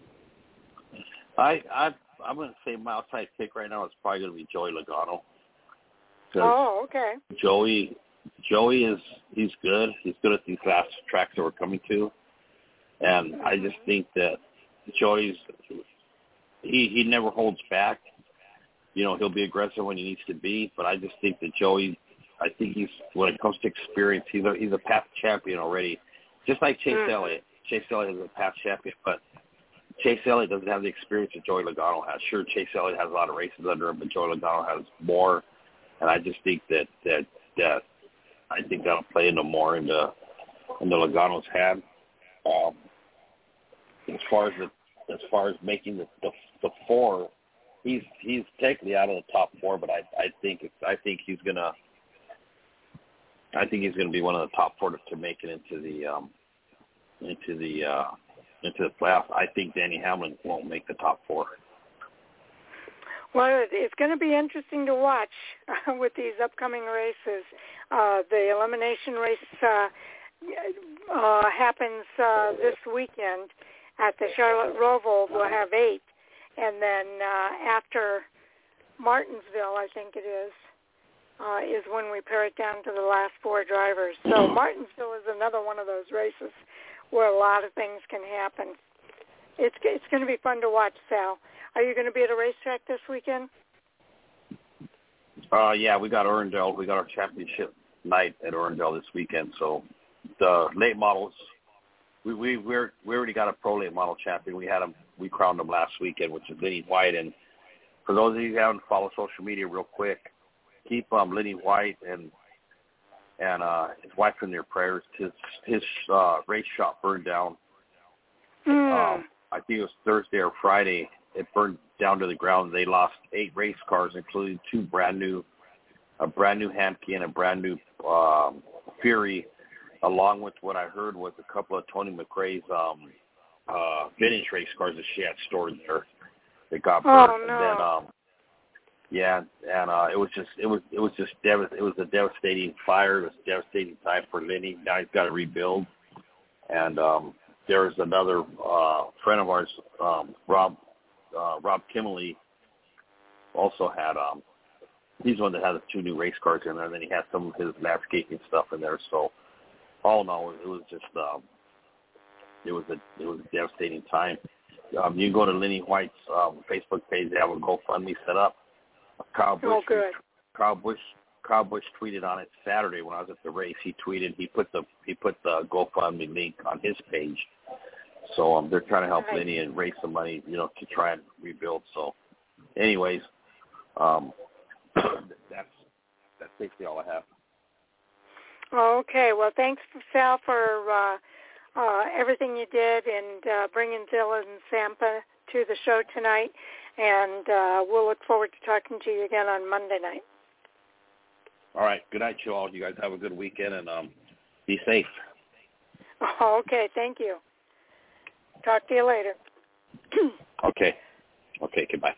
I I I'm going to say my outside pick right now is probably going to be Joey Logano. Oh, okay. Joey Joey is he's good. He's good at these last tracks that we're coming to. And I just think that Joey's, he, he never holds back. You know, he'll be aggressive when he needs to be, but I just think that Joey, I think he's, when it comes to experience, he's a, he's a past champion already. Just like Chase mm-hmm. Elliott. Chase Elliott is a past champion, but Chase Elliott doesn't have the experience that Joey Logano has. Sure, Chase Elliott has a lot of races under him, but Joey Logano has more. And I just think that, that, that I think that'll play into more into, into Logano's hand. Um, as far as the, as far as making the, the the four, he's he's technically out of the top four, but I I think it's, I think he's gonna I think he's gonna be one of the top four to, to make it into the um into the uh, into the playoffs. I think Denny Hamlin won't make the top four. Well, it's going to be interesting to watch uh, with these upcoming races. Uh, the elimination race uh, uh, happens uh, this weekend at the Charlotte Roval. We'll have eight. And then uh, after Martinsville, I think it is, uh, is when we pare it down to the last four drivers. So Martinsville is another one of those races where a lot of things can happen. It's it's going to be fun to watch, Sal. Are you going to be at a racetrack this weekend? Uh, yeah, we got Irwindale. We got our championship night at Irwindale this weekend. So the late models, we we we're, we already got a pro late model champion. We had him. We crowned him last weekend, which is Lenny White. And for those of you who haven't followed social media, real quick, keep um, Lenny White and and uh, his wife in their prayers. His his uh, race shop burned down. Mm. Um, I think it was Thursday or Friday. It burned down to the ground. They lost eight race cars, including two brand new, a brand new Hamke and a brand new um, Fury, along with what I heard was a couple of Tony McRae's um, uh, vintage race cars that she had stored there. They got burned. Oh, no. And then, um, yeah, and uh, it was just, it was, it was just, dev- it was a devastating fire. It was a devastating time for Lenny. Now he's got to rebuild. And um, there's another uh, friend of ours, um, Rob. Uh, Rob Kimmerly also had, um, he's the one that had the two new race cars in there, and then he had some of his landscaping stuff in there. So all in all, it was just, um, it was a, it was a devastating time. Um, you can go to Lenny White's um, Facebook page. They have a GoFundMe set up. Kyle Busch, oh, good. Kyle Busch, Kyle Busch tweeted on it Saturday when I was at the race. He tweeted, he put the, he put the GoFundMe link on his page. So um, they're trying to help right. Lenny and raise some money, you know, to try and rebuild. So, anyways, um, that's that's basically all I have. Okay. Well, thanks, Sal, for uh, uh, everything you did and uh, bringing Zilla and Sampa to the show tonight. And uh, we'll look forward to talking to you again on Monday night. All right. Good night, you all. You guys have a good weekend and um, be safe. Oh, okay. Thank you. Talk to you later. Okay. Okay, goodbye.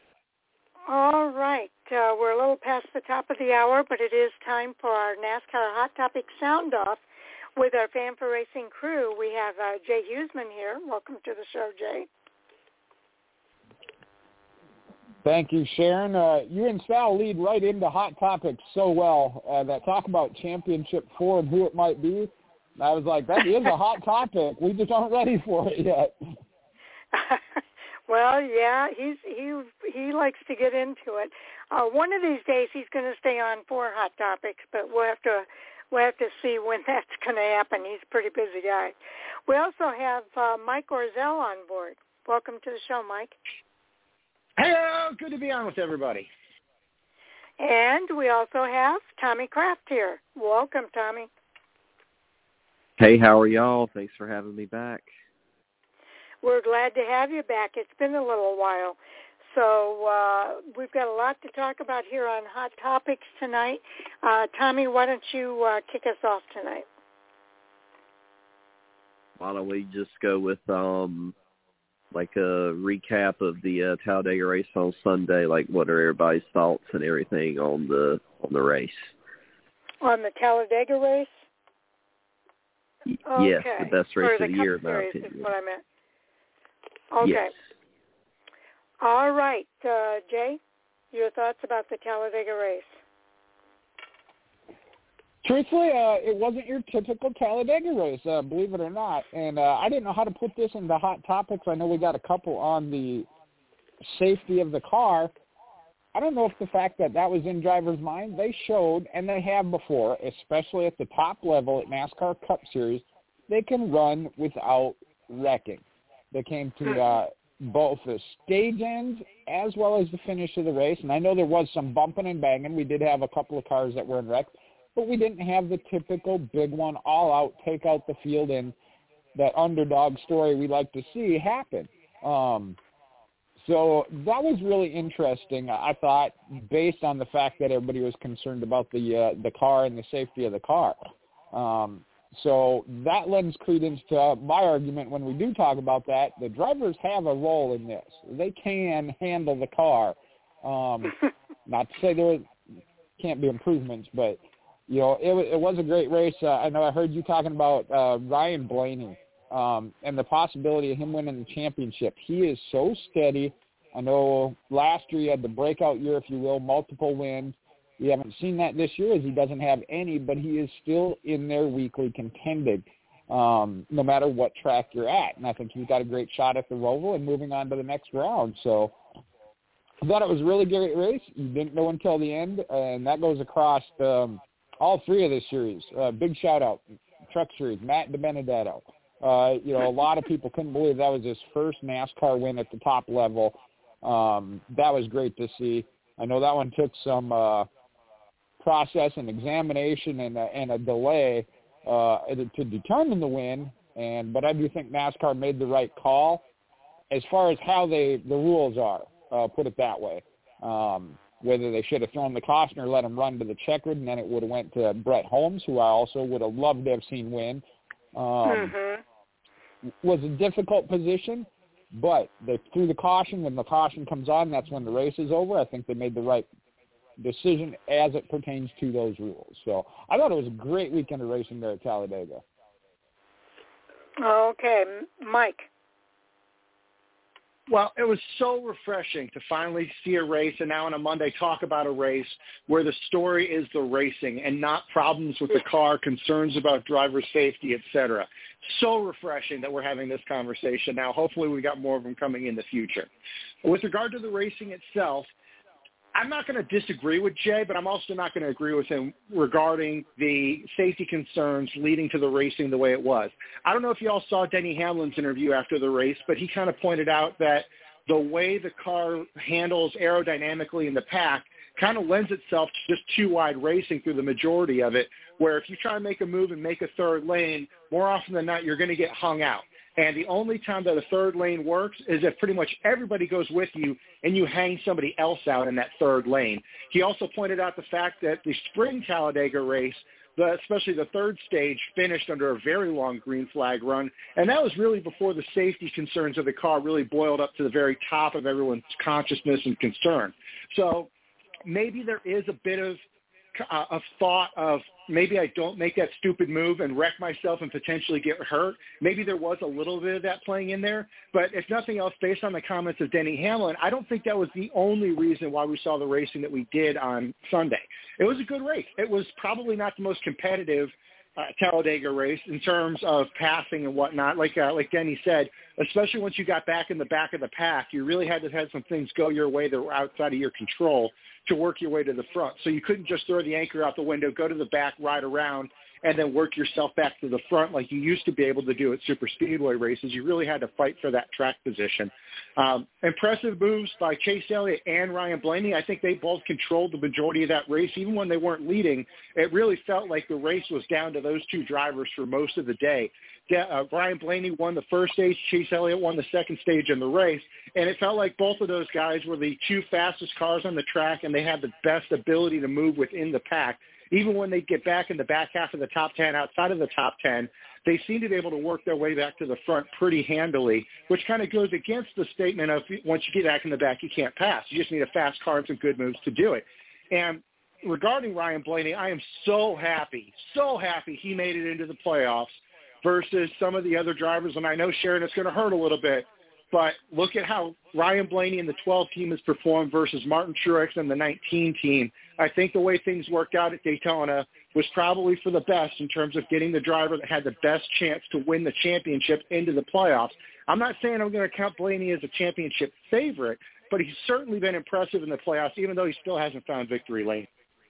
All right. Uh, we're a little past the top of the hour, but it is time for our NASCAR Hot Topic Sound-Off with our Fan for Racing crew. We have uh, Jay Huseman here. Welcome to the show, Jay. Thank you, Sharon. Uh, you and Sal lead right into Hot Topics so well. Uh, that talk about Championship four and who it might be. I was like, that is a hot topic. We just aren't ready for it yet. Well, yeah, he's he he likes to get into it. Uh, one of these days, he's going to stay on for Hot Topics, but we'll have to we'll have to see when that's going to happen. He's a pretty busy guy. We also have uh, Mike Orzel on board. Welcome to the show, Mike. Hello, good to be on with everybody. And we also have Tommy Kraft here. Welcome, Tommy. Hey, how are y'all? Thanks for having me back. We're glad to have you back. It's been a little while. So uh, we've got a lot to talk about here on Hot Topics tonight. Uh, Tommy, why don't you uh, kick us off tonight? Why don't we just go with um, like a recap of the uh, Talladega race on Sunday? Like, what are everybody's thoughts and everything on the on the race? On the Talladega race? Okay. Yes, the best race or of the, the year, in my series opinion. is what I meant. Okay. Yes. All right. Uh, Jay, your thoughts about the Talladega race? Truthfully, uh, it wasn't your typical Talladega race, uh, believe it or not. And uh, I didn't know how to put this into Hot Topics. I know we got a couple on the safety of the car. I don't know if the fact that that was in drivers' mind. They showed, and they have before, especially at the top level at NASCAR Cup Series, they can run without wrecking. They came to uh, both the stage ends as well as the finish of the race. And I know there was some bumping and banging. We did have a couple of cars that were in wreck, but we didn't have the typical big one, all-out, take out the field, and that underdog story we like to see happen. Um So that was really interesting, I thought, based on the fact that everybody was concerned about the uh, the car and the safety of the car. Um, so that lends credence to my argument when we do talk about that. The drivers have a role in this. They can handle the car. Um, not to say there can't be improvements, but, you know, it, it was a great race. Uh, I know I heard you talking about uh, Ryan Blaney. Um, and the possibility of him winning the championship. He is so steady. I know last year he had the breakout year, if you will, multiple wins. We haven't seen that this year as he doesn't have any, but he is still in there weekly contended, um, no matter what track you're at. And I think he's got a great shot at the Roval and moving on to the next round. So I thought it was a really great race. You didn't know until the end, and that goes across um, all three of the series. Uh, big shout-out, Truck Series, Matt DiBenedetto. Uh, you know, a lot of people couldn't believe that was his first NASCAR win at the top level. Um, that was great to see. I know that one took some uh, process and examination and, uh, and a delay uh, to determine the win, and but I do think NASCAR made the right call as far as how they the rules are. Uh, put it that way. Um, whether they should have thrown the caution or let him run to the checkered, and then it would have went to Brett Holmes, who I also would have loved to have seen win. Um, mm-hmm. Was a difficult position, but they threw the caution. When the caution comes on, that's when the race is over. I think they made the right decision as it pertains to those rules. So I thought it was a great weekend of racing there at Talladega. Okay, Mike. Well, it was so refreshing to finally see a race and now on a Monday talk about a race where the story is the racing and not problems with the car, concerns about driver safety, et cetera. So refreshing that we're having this conversation now. Hopefully we got more of them coming in the future. With regard to the racing itself, I'm not going to disagree with Jay, but I'm also not going to agree with him regarding the safety concerns leading to the racing the way it was. I don't know if you all saw Denny Hamlin's interview after the race, but he kind of pointed out that the way the car handles aerodynamically in the pack kind of lends itself to just too wide racing through the majority of it, where if you try to make a move and make a third lane, more often than not, you're going to get hung out. And the only time that a third lane works is if pretty much everybody goes with you and you hang somebody else out in that third lane. He also pointed out the fact that the spring Talladega race, the, especially the third stage, finished under a very long green flag run. And that was really before the safety concerns of the car really boiled up to the very top of everyone's consciousness and concern. So maybe there is a bit of uh, of thought of maybe I don't make that stupid move and wreck myself and potentially get hurt. Maybe there was a little bit of that playing in there. But if nothing else, based on the comments of Denny Hamlin, I don't think that was the only reason why we saw the racing that we did on Sunday. It was a good race. It was probably not the most competitive uh, Talladega race in terms of passing and whatnot. Like uh, like Denny said, especially once you got back in the back of the pack, you really had to have some things go your way that were outside of your control to work your way to the front. So you couldn't just throw the anchor out the window, go to the back, ride around, and then work yourself back to the front like you used to be able to do at super speedway races. You really had to fight for that track position. Um, impressive moves by Chase Elliott and Ryan Blaney. I think they both controlled the majority of that race. Even when they weren't leading, it really felt like the race was down to those two drivers for most of the day. Uh, Ryan Blaney won the first stage, Chase Elliott won the second stage in the race, and it felt like both of those guys were the two fastest cars on the track, and they had the best ability to move within the pack. Even when they get back in the back half of the top ten, outside of the top ten, they seem to be able to work their way back to the front pretty handily, which kind of goes against the statement of once you get back in the back, you can't pass. You just need a fast car and some good moves to do it. And regarding Ryan Blaney, I am so happy, so happy he made it into the playoffs versus some of the other drivers. And I know, Sharon, it's going to hurt a little bit, but look at how Ryan Blaney and the twelve team has performed versus Martin Truex and the nineteen team. I think the way things worked out at Daytona was probably for the best in terms of getting the driver that had the best chance to win the championship into the playoffs. I'm not saying I'm going to count Blaney as a championship favorite, but he's certainly been impressive in the playoffs, even though he still hasn't found victory lane.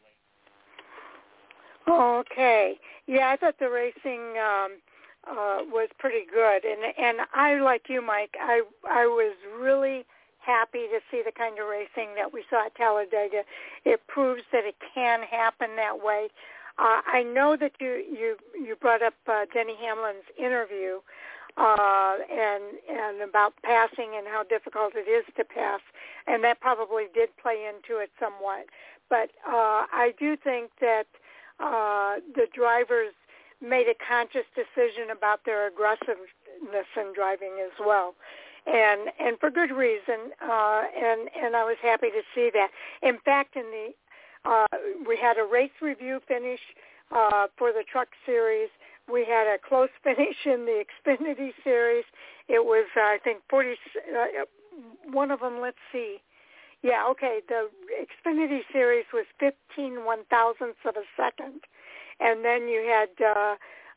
Okay. Yeah, I thought the racing um, uh, was pretty good. And and I, like you, Mike, I I was really happy to see the kind of racing that we saw at Talladega. It proves that it can happen that way. Uh, I know that you, you, you brought up uh, Denny Hamlin's interview uh, and and about passing and how difficult it is to pass, and that probably did play into it somewhat. But uh, I do think that uh, the drivers made a conscious decision about their aggressiveness in driving as well. And and for good reason, uh, and and I was happy to see that. In fact, in the uh, we had a race review finish uh, for the Truck Series. We had a close finish in the Xfinity Series. It was, uh, I think, forty. Uh, one of them. Let's see. Yeah, okay. The Xfinity Series was fifteen one thousandths of a second, and then you had uh,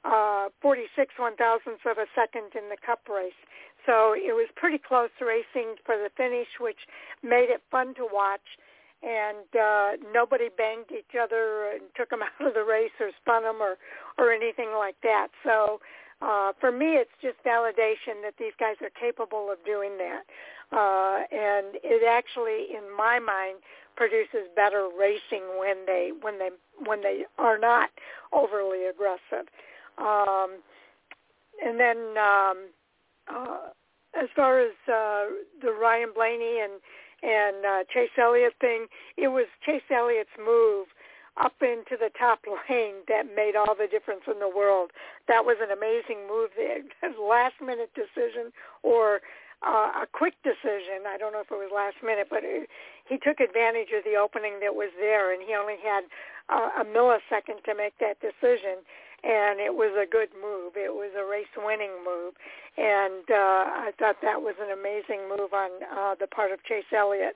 uh, forty-six one thousandths of a second in the Cup race. So it was pretty close racing for the finish, which made it fun to watch. And uh, nobody banged each other and took them out of the race or spun them or, or anything like that. So uh, for me, it's just validation that these guys are capable of doing that. Uh, and it actually, in my mind, produces better racing when they when they when they are not overly aggressive. Um, and then um, uh, as far as uh, the Ryan Blaney and and uh, Chase Elliott thing, it was Chase Elliott's move up into the top lane that made all the difference in the world. That was an amazing move. The last-minute decision or uh, a quick decision. I don't know if it was last minute, but it, he took advantage of the opening that was there, and he only had uh, a millisecond to make that decision, and it was a good move. It was a race-winning move, and uh, I thought that was an amazing move on uh, the part of Chase Elliott.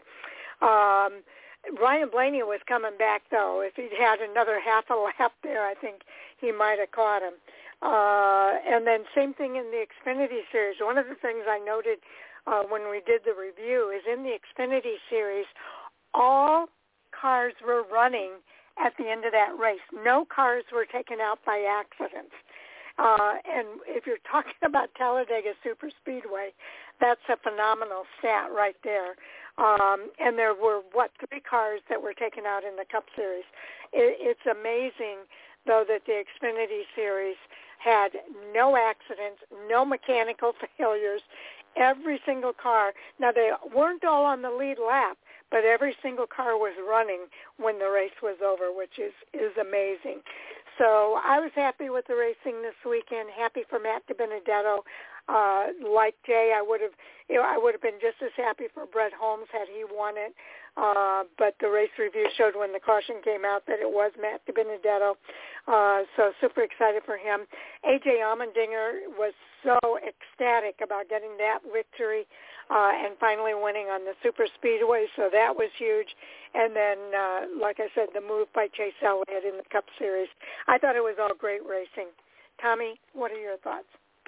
Um, Ryan Blaney was coming back, though. If he'd had another half a lap there, I think he might have caught him. Uh, and then same thing in the Xfinity Series. One of the things I noted uh, when we did the review is in the Xfinity Series, all cars were running at the end of that race. No cars were taken out by accidents. Uh, and if you're talking about Talladega Superspeedway, that's a phenomenal stat right there. Um, and there were, what, three cars that were taken out in the Cup Series. It, it's amazing, though, that the Xfinity Series had no accidents, no mechanical failures. Every single car, now they weren't all on the lead lap, but every single car was running when the race was over, which is, is amazing. So I was happy with the racing this weekend, happy for Matt DiBenedetto. Uh, like Jay, I would have, you know, I would have been just as happy for Brett Holmes had he won it. Uh, but the race review showed when the caution came out that it was Matt DiBenedetto. Uh, so super excited for him. A J Allmendinger was so ecstatic about getting that victory uh, and finally winning on the super speedway. So that was huge. And then, uh, like I said, the move by Chase Elliott in the Cup Series. I thought it was all great racing. Tommy, what are your thoughts?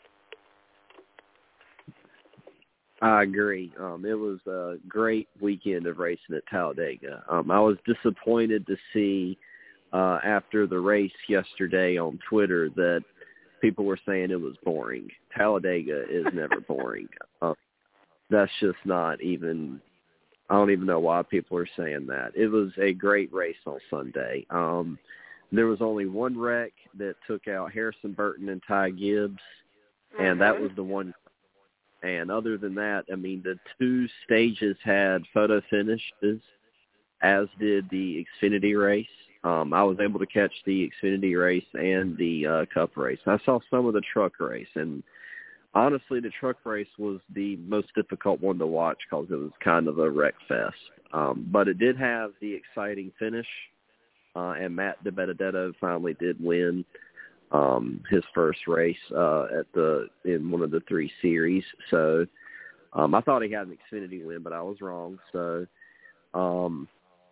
I agree. Um, it was a great weekend of racing at Talladega. Um, I was disappointed to see uh, after the race yesterday on Twitter that people were saying it was boring. Talladega is never boring. Uh, that's just not even – I don't even know why people are saying that. It was a great race on Sunday. Um, there was only one wreck that took out Harrison Burton and Ty Gibbs, and mm-hmm. that was the one – and other than that, I mean, the two stages had photo finishes, as did the Xfinity race. Um, I was able to catch the Xfinity race and the uh, Cup race. I saw some of the truck race, and honestly, the truck race was the most difficult one to watch because it was kind of a wreck fest. Um, but it did have the exciting finish, uh, and Matt DiBenedetto finally did win Um, his first race uh, at the in one of the three series. So um, I thought he had an Xfinity win, but I was wrong. So, um,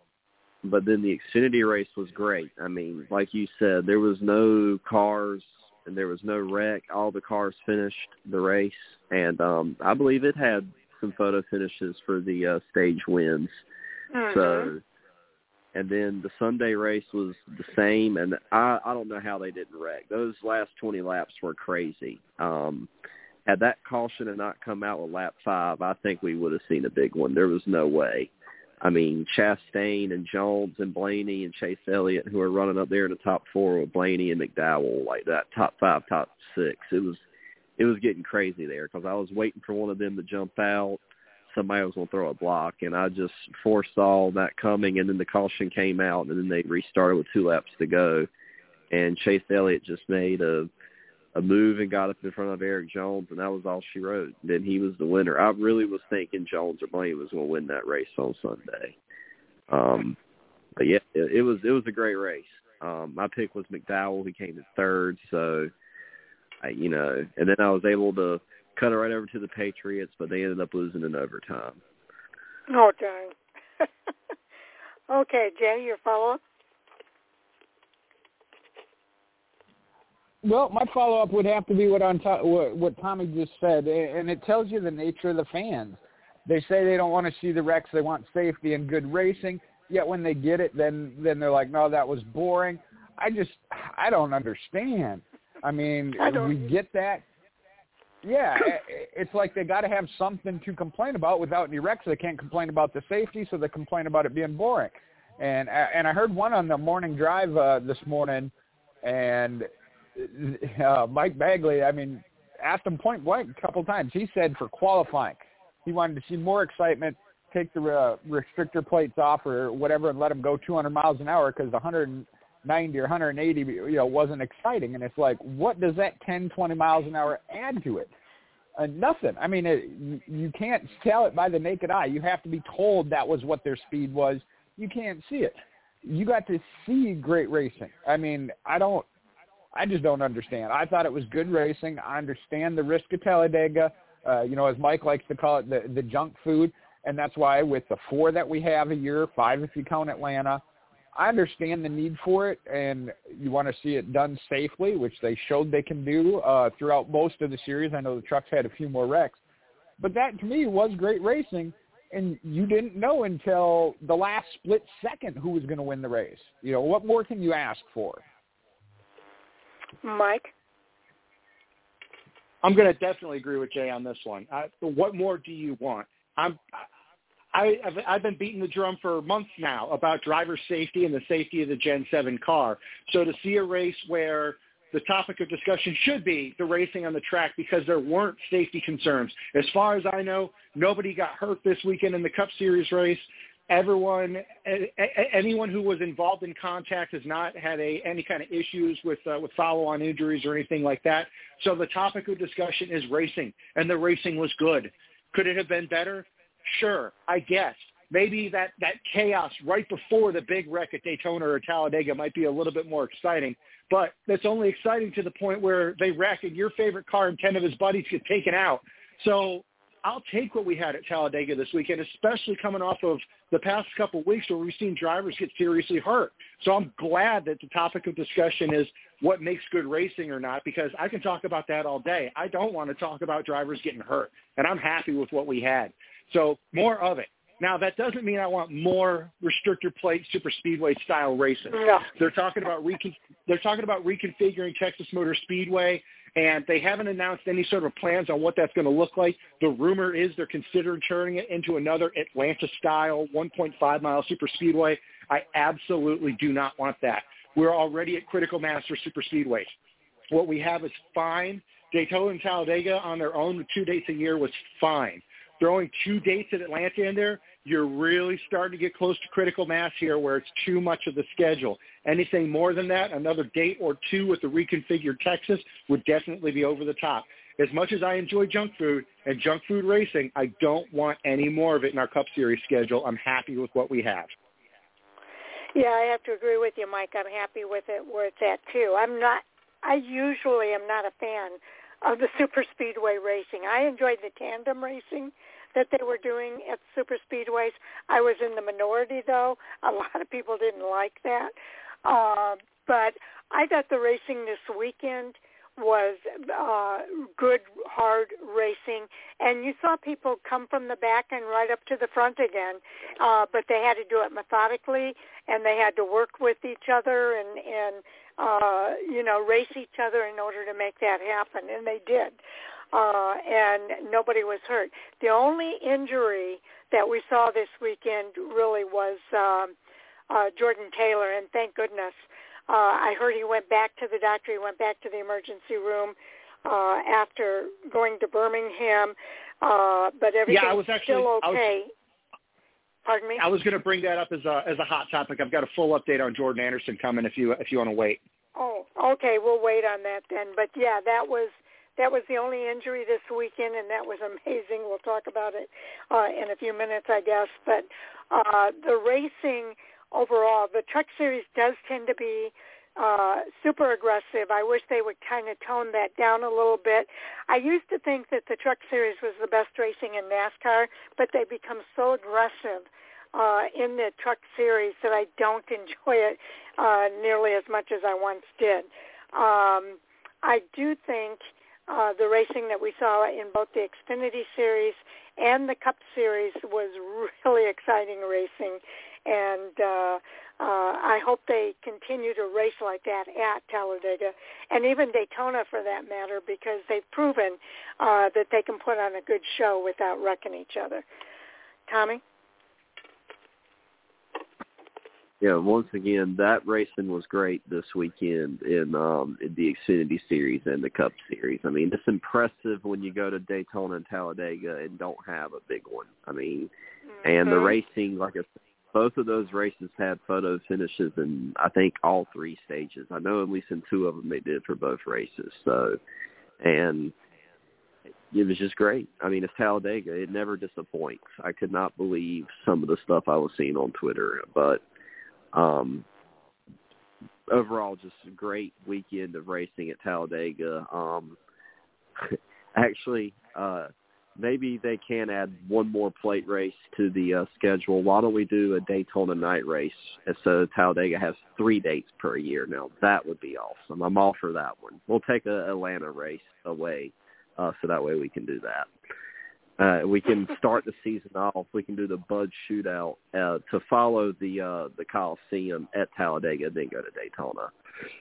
but then the Xfinity race was great. I mean, like you said, there was no cars and there was no wreck. All the cars finished the race, and um, I believe it had some photo finishes for the uh, stage wins. Mm-hmm. So. And then the Sunday race was the same, and I, I don't know how they didn't wreck. Those last twenty laps were crazy. Um, had that caution and not come out with lap five, I think we would have seen a big one. There was no way. I mean, Chastain and Jones and Blaney and Chase Elliott, who are running up there in the top four with Blaney and McDowell, like that top five, top six. It was it was getting crazy there because I was waiting for one of them to jump out. Somebody was going to throw a block, and I just foresaw that coming, and then the caution came out, and then they restarted with two laps to go, and Chase Elliott just made a a move and got up in front of Eric Jones, and that was all she wrote. Then he was the winner. I really was thinking Jones or Blaney was going to win that race on Sunday. Um, but, yeah, it, it was it was a great race. Um, my pick was McDowell. He came in third, so, I, you know, and then I was able to – cut it right over to the Patriots, but they ended up losing in overtime. Oh, darn. Okay, Jay, your follow-up? Well, my follow-up would have to be what, on to- what, what Tommy just said, and it tells you the nature of the fans. They say they don't want to see the wrecks. They want safety and good racing, yet when they get it, then, then they're like, no, that was boring. I just – I don't understand. I mean, I don't we get that. Yeah, it's like they got to have something to complain about. Without any wrecks, they can't complain about the safety, so they complain about it being boring. And, and I heard one on the morning drive uh, this morning, and – Uh, Mike Bagley, I mean, asked him point blank a couple times. He said for qualifying, he wanted to see more excitement, take the uh, restrictor plates off or whatever and let them go two hundred miles an hour because one ninety or one eighty, you know, wasn't exciting. And it's like, what does that ten, twenty miles an hour add to it? Uh, nothing. I mean, it, you, you can't tell it by the naked eye. You have to be told that was what their speed was. You can't see it. You got to see great racing. I mean, I don't, I just don't understand. I thought it was good racing. I understand the risk of Talladega, uh, you know, as Mike likes to call it, the, the junk food. And that's why with the four that we have a year, five if you count Atlanta, I understand the need for it. And you want to see it done safely, which they showed they can do uh, throughout most of the series. I know the trucks had a few more wrecks. But that, to me, was great racing. And you didn't know until the last split second who was going to win the race. You know, what more can you ask for? Mike? I'm going to definitely agree with Jay on this one. I, what more do you want? I'm, I, I've, I've been beating the drum for months now about driver safety and the safety of the Gen seven car. So to see a race where the topic of discussion should be the racing on the track because there weren't safety concerns. As far as I know, nobody got hurt this weekend in the Cup Series race. Everyone, anyone who was involved in contact has not had a, any kind of issues with uh, with follow-on injuries or anything like that. So the topic of discussion is racing, and the racing was good. Could it have been better? Sure, I guess. Maybe that, that chaos right before the big wreck at Daytona or Talladega might be a little bit more exciting, but that's only exciting to the point where they wreck and your favorite car and ten of his buddies get taken out. So I'll take what we had at Talladega this weekend, especially coming off of the past couple of weeks where we've seen drivers get seriously hurt. So I'm glad that the topic of discussion is what makes good racing or not, because I can talk about that all day. I don't want to talk about drivers getting hurt, and I'm happy with what we had. So more of it. Now, that doesn't mean I want more restrictor plate super speedway style racing. No. They're talking about recon- they're talking about reconfiguring Texas Motor Speedway, and they haven't announced any sort of plans on what that's going to look like. The rumor is they're considering turning it into another Atlanta-style one point five mile super speedway. I absolutely do not want that. We're already at critical mass for super speedways. What we have is fine. Daytona and Talladega on their own with two dates a year was fine. Throwing two dates at Atlanta in there, you're really starting to get close to critical mass here where it's too much of the schedule. Anything more than that, another date or two with the reconfigured Texas would definitely be over the top. As much as I enjoy junk food and junk food racing, I don't want any more of it in our Cup Series schedule. I'm happy with what we have. Yeah, I have to agree with you, Mike. I'm happy with it where it's at, too. I'm not, I usually am not a fan of the super speedway racing. I enjoyed the tandem racing that they were doing at super speedways. I was in the minority, though. A lot of people didn't like that. Uh, but I thought the racing this weekend was uh, good, hard racing. And you saw people come from the back and right up to the front again. Uh, but they had to do it methodically, and they had to work with each other and, and uh, you know, race each other in order to make that happen. And they did. Uh, and nobody was hurt. The only injury that we saw this weekend really was um, uh, Jordan Taylor, and thank goodness. Uh, I heard he went back to the doctor. He went back to the emergency room uh, after going to Birmingham, uh, but everything's yeah, I was actually, still okay. I was, Pardon me? I was going to bring that up as a as a hot topic. I've got a full update on Jordan Anderson coming if you if you want to wait. Oh, okay. We'll wait on that then. But, yeah, that was – That was the only injury this weekend, and that was amazing. We'll talk about it uh, in a few minutes, I guess. But uh, the racing overall, the Truck Series does tend to be uh, super aggressive. I wish they would kind of tone that down a little bit. I used to think that the Truck Series was the best racing in NASCAR, but they become so aggressive uh, in the Truck Series that I don't enjoy it uh, nearly as much as I once did. Um I do think uh, the racing that we saw in both the Xfinity Series and the Cup Series was really exciting racing, and uh, uh, I hope they continue to race like that at Talladega and even Daytona for that matter, because they've proven uh, that they can put on a good show without wrecking each other. Tommy? Yeah, once again, that racing was great this weekend in, um, in the Xfinity Series and the Cup Series. I mean, it's impressive when you go to Daytona and Talladega and don't have a big one. I mean, mm-hmm. and the racing, like I said, both of those races had photo finishes in, I think, all three stages. I know at least in two of them they did for both races. So, and it was just great. I mean, it's Talladega. It never disappoints. I could not believe some of the stuff I was seeing on Twitter, but Um, overall, just a great weekend of racing at Talladega. Um, actually, uh, maybe they can add one more plate race to the uh, schedule. Why don't we do a Daytona night race? And so Talladega has three dates per year. Now, that would be awesome. I'm all for that one. We'll take a Atlanta race away, uh, so that way we can do that. Uh, we can start the season off. We can do the Bud Shootout uh, to follow the uh, the Coliseum at Talladega, then go to Daytona.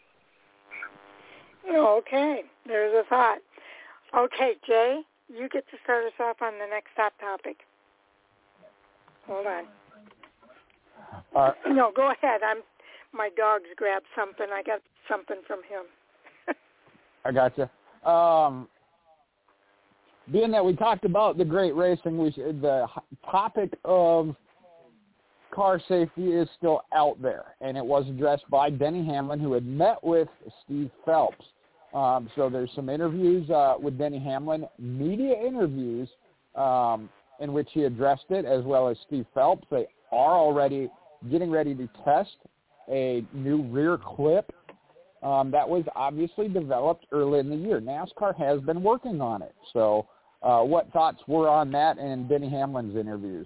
Okay, there's a thought. Okay, Jay, you get to start us off on the next hot topic. Hold on. Uh, no, go ahead. I'm. My dog's grabbed something. I got something from him. I got you. Um, Being that we talked about the great racing, we the topic of car safety is still out there, and it was addressed by Denny Hamlin, who had met with Steve Phelps. Um, so there's some interviews uh, with Denny Hamlin, media interviews um, in which he addressed it, as well as Steve Phelps. They are already getting ready to test a new rear clip um, that was obviously developed early in the year. NASCAR has been working on it, so. Uh, what thoughts were on that and Denny Hamlin's interviews?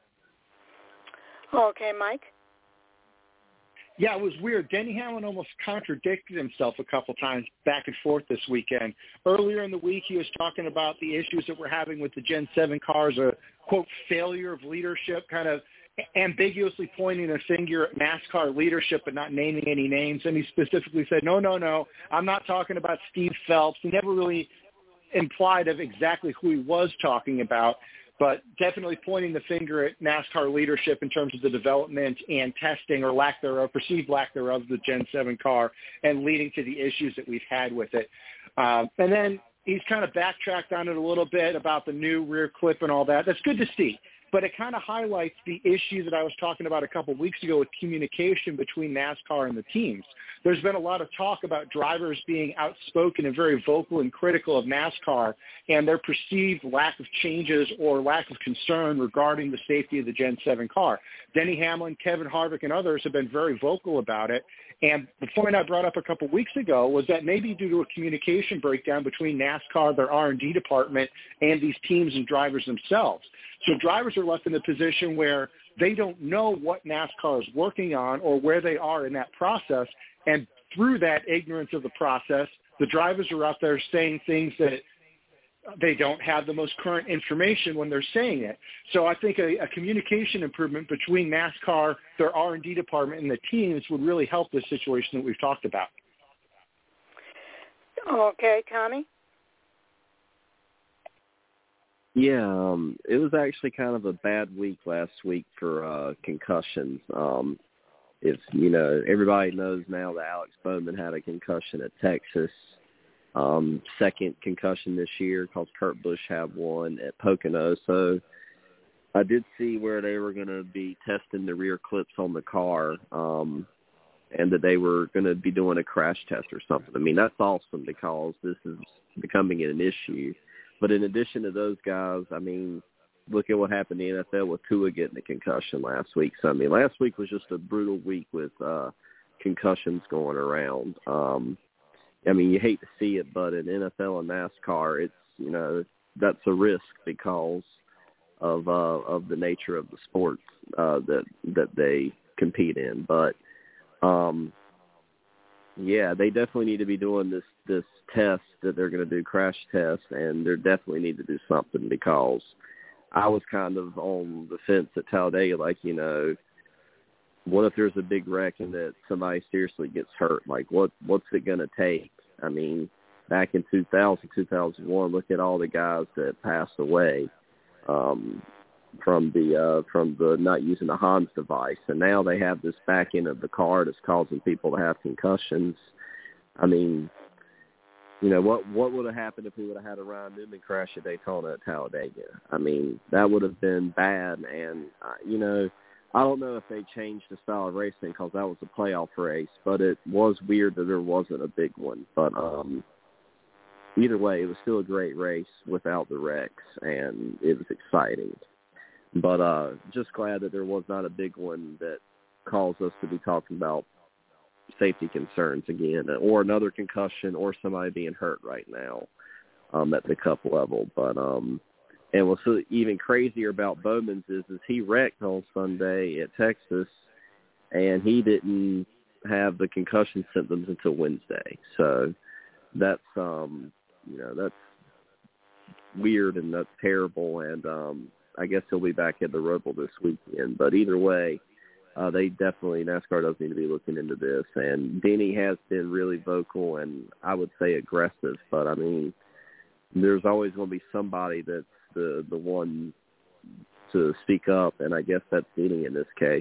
Okay, Mike? Yeah, it was weird. Denny Hamlin almost contradicted himself a couple times back and forth this weekend. Earlier in the week, he was talking about the issues that we're having with the Gen seven cars, a, quote, failure of leadership, kind of ambiguously pointing a finger at NASCAR leadership but not naming any names. And he specifically said, no, no, no, I'm not talking about Steve Phelps. He never really implied of exactly who he was talking about, but definitely pointing the finger at NASCAR leadership in terms of the development and testing or lack thereof, perceived lack thereof of the Gen seven car and leading to the issues that we've had with it. Um, and then he's kind of backtracked on it a little bit about the new rear clip and all that. That's good to see. But it kind of highlights the issue that I was talking about a couple of weeks ago with communication between NASCAR and the teams. There's been a lot of talk about drivers being outspoken and very vocal and critical of NASCAR and their perceived lack of changes or lack of concern regarding the safety of the Gen seven car. Denny Hamlin, Kevin Harvick, and others have been very vocal about it. And the point I brought up a couple of weeks ago was that maybe due to a communication breakdown between NASCAR, their R and D department, and these teams and drivers themselves. So drivers are left in a position where they don't know what NASCAR is working on or where they are in that process. And through that ignorance of the process, the drivers are out there saying things that they don't have the most current information when they're saying it. So I think a, a communication improvement between NASCAR, their R and D department, and the teams would really help this situation that we've talked about. Okay, Tommy? Yeah, um, it was actually kind of a bad week last week for uh, concussions. Um, it's, you know, everybody knows now that Alex Bowman had a concussion at Texas. Um, second concussion this year because Kurt Busch had one at Pocono. So I did see where they were going to be testing the rear clips on the car um, and that they were going to be doing a crash test or something. I mean, that's awesome because this is becoming an issue. But in addition to those guys, I mean, look at what happened in the N F L with Tua getting a concussion last week. So, I mean, last week was just a brutal week with uh, concussions going around. Um, I mean, you hate to see it, but in N F L and NASCAR, it's, you know, that's a risk because of uh, of the nature of the sports uh, that that they compete in. But um, yeah, they definitely need to be doing this this test that they're going to do, crash test, and they definitely need to do something because I was kind of on the fence at Talladega, like, you know, what if there's a big wreck and that somebody seriously gets hurt? Like, what what's it going to take? I mean, back in two thousand, two thousand one, look at all the guys that passed away um, from the uh, from the not using the Hans device, and now they have this back end of the car that's causing people to have concussions. I mean, you know, what what would have happened if we would have had a Ryan Newman crash at Daytona at Talladega? I mean, that would have been bad, and uh, you know, I don't know if they changed the style of racing because that was a playoff race, but it was weird that there wasn't a big one. But um, either way, it was still a great race without the wrecks, and it was exciting. But uh, just glad that there was not a big one that caused us to be talking about safety concerns again, or another concussion, or somebody being hurt right now um, at the Cup level. But um, and what's even crazier about Bowman's is, is he wrecked on Sunday at Texas, and he didn't have the concussion symptoms until Wednesday. So that's um, you know that's weird and that's terrible. And um, I guess he'll be back at the Roval this weekend. But either way, uh, they definitely NASCAR does need to be looking into this. And Denny has been really vocal and I would say aggressive. But I mean, there's always going to be somebody that's the the one to speak up, and I guess that's Denny in this case.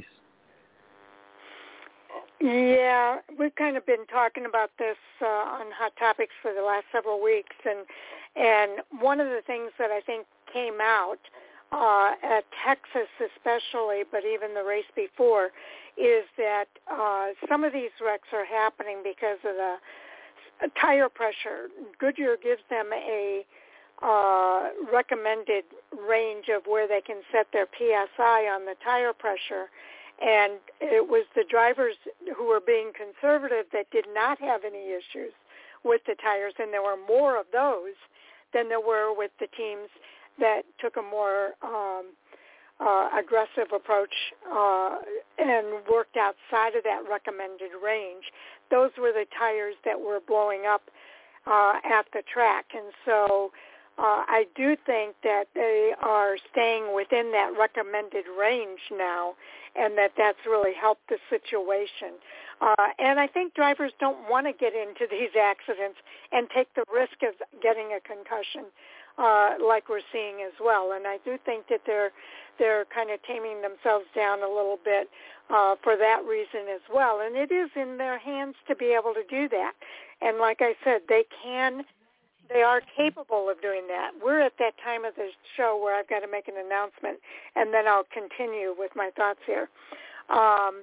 Yeah, we've kind of been talking about this uh, on Hot Topics for the last several weeks, and and one of the things that I think came out uh, at Texas especially, but even the race before, is that uh, some of these wrecks are happening because of the tire pressure. Goodyear gives them a uh, recommended range of where they can set their P S I on the tire pressure. And it was the drivers who were being conservative that did not have any issues with the tires, and there were more of those than there were with the teams that took a more um, uh, aggressive approach uh, and worked outside of that recommended range. Those were the tires that were blowing up uh, at the track. And so uh, I do think that they are staying within that recommended range now, and that that's really helped the situation. Uh, and I think drivers don't want to get into these accidents and take the risk of getting a concussion uh, like we're seeing as well. And I do think that they're they're kind of taming themselves down a little bit uh, for that reason as well. And it is in their hands to be able to do that. And like I said, they can, they are capable of doing that. We're at that time of the show where I've got to make an announcement, and then I'll continue with my thoughts here. Um,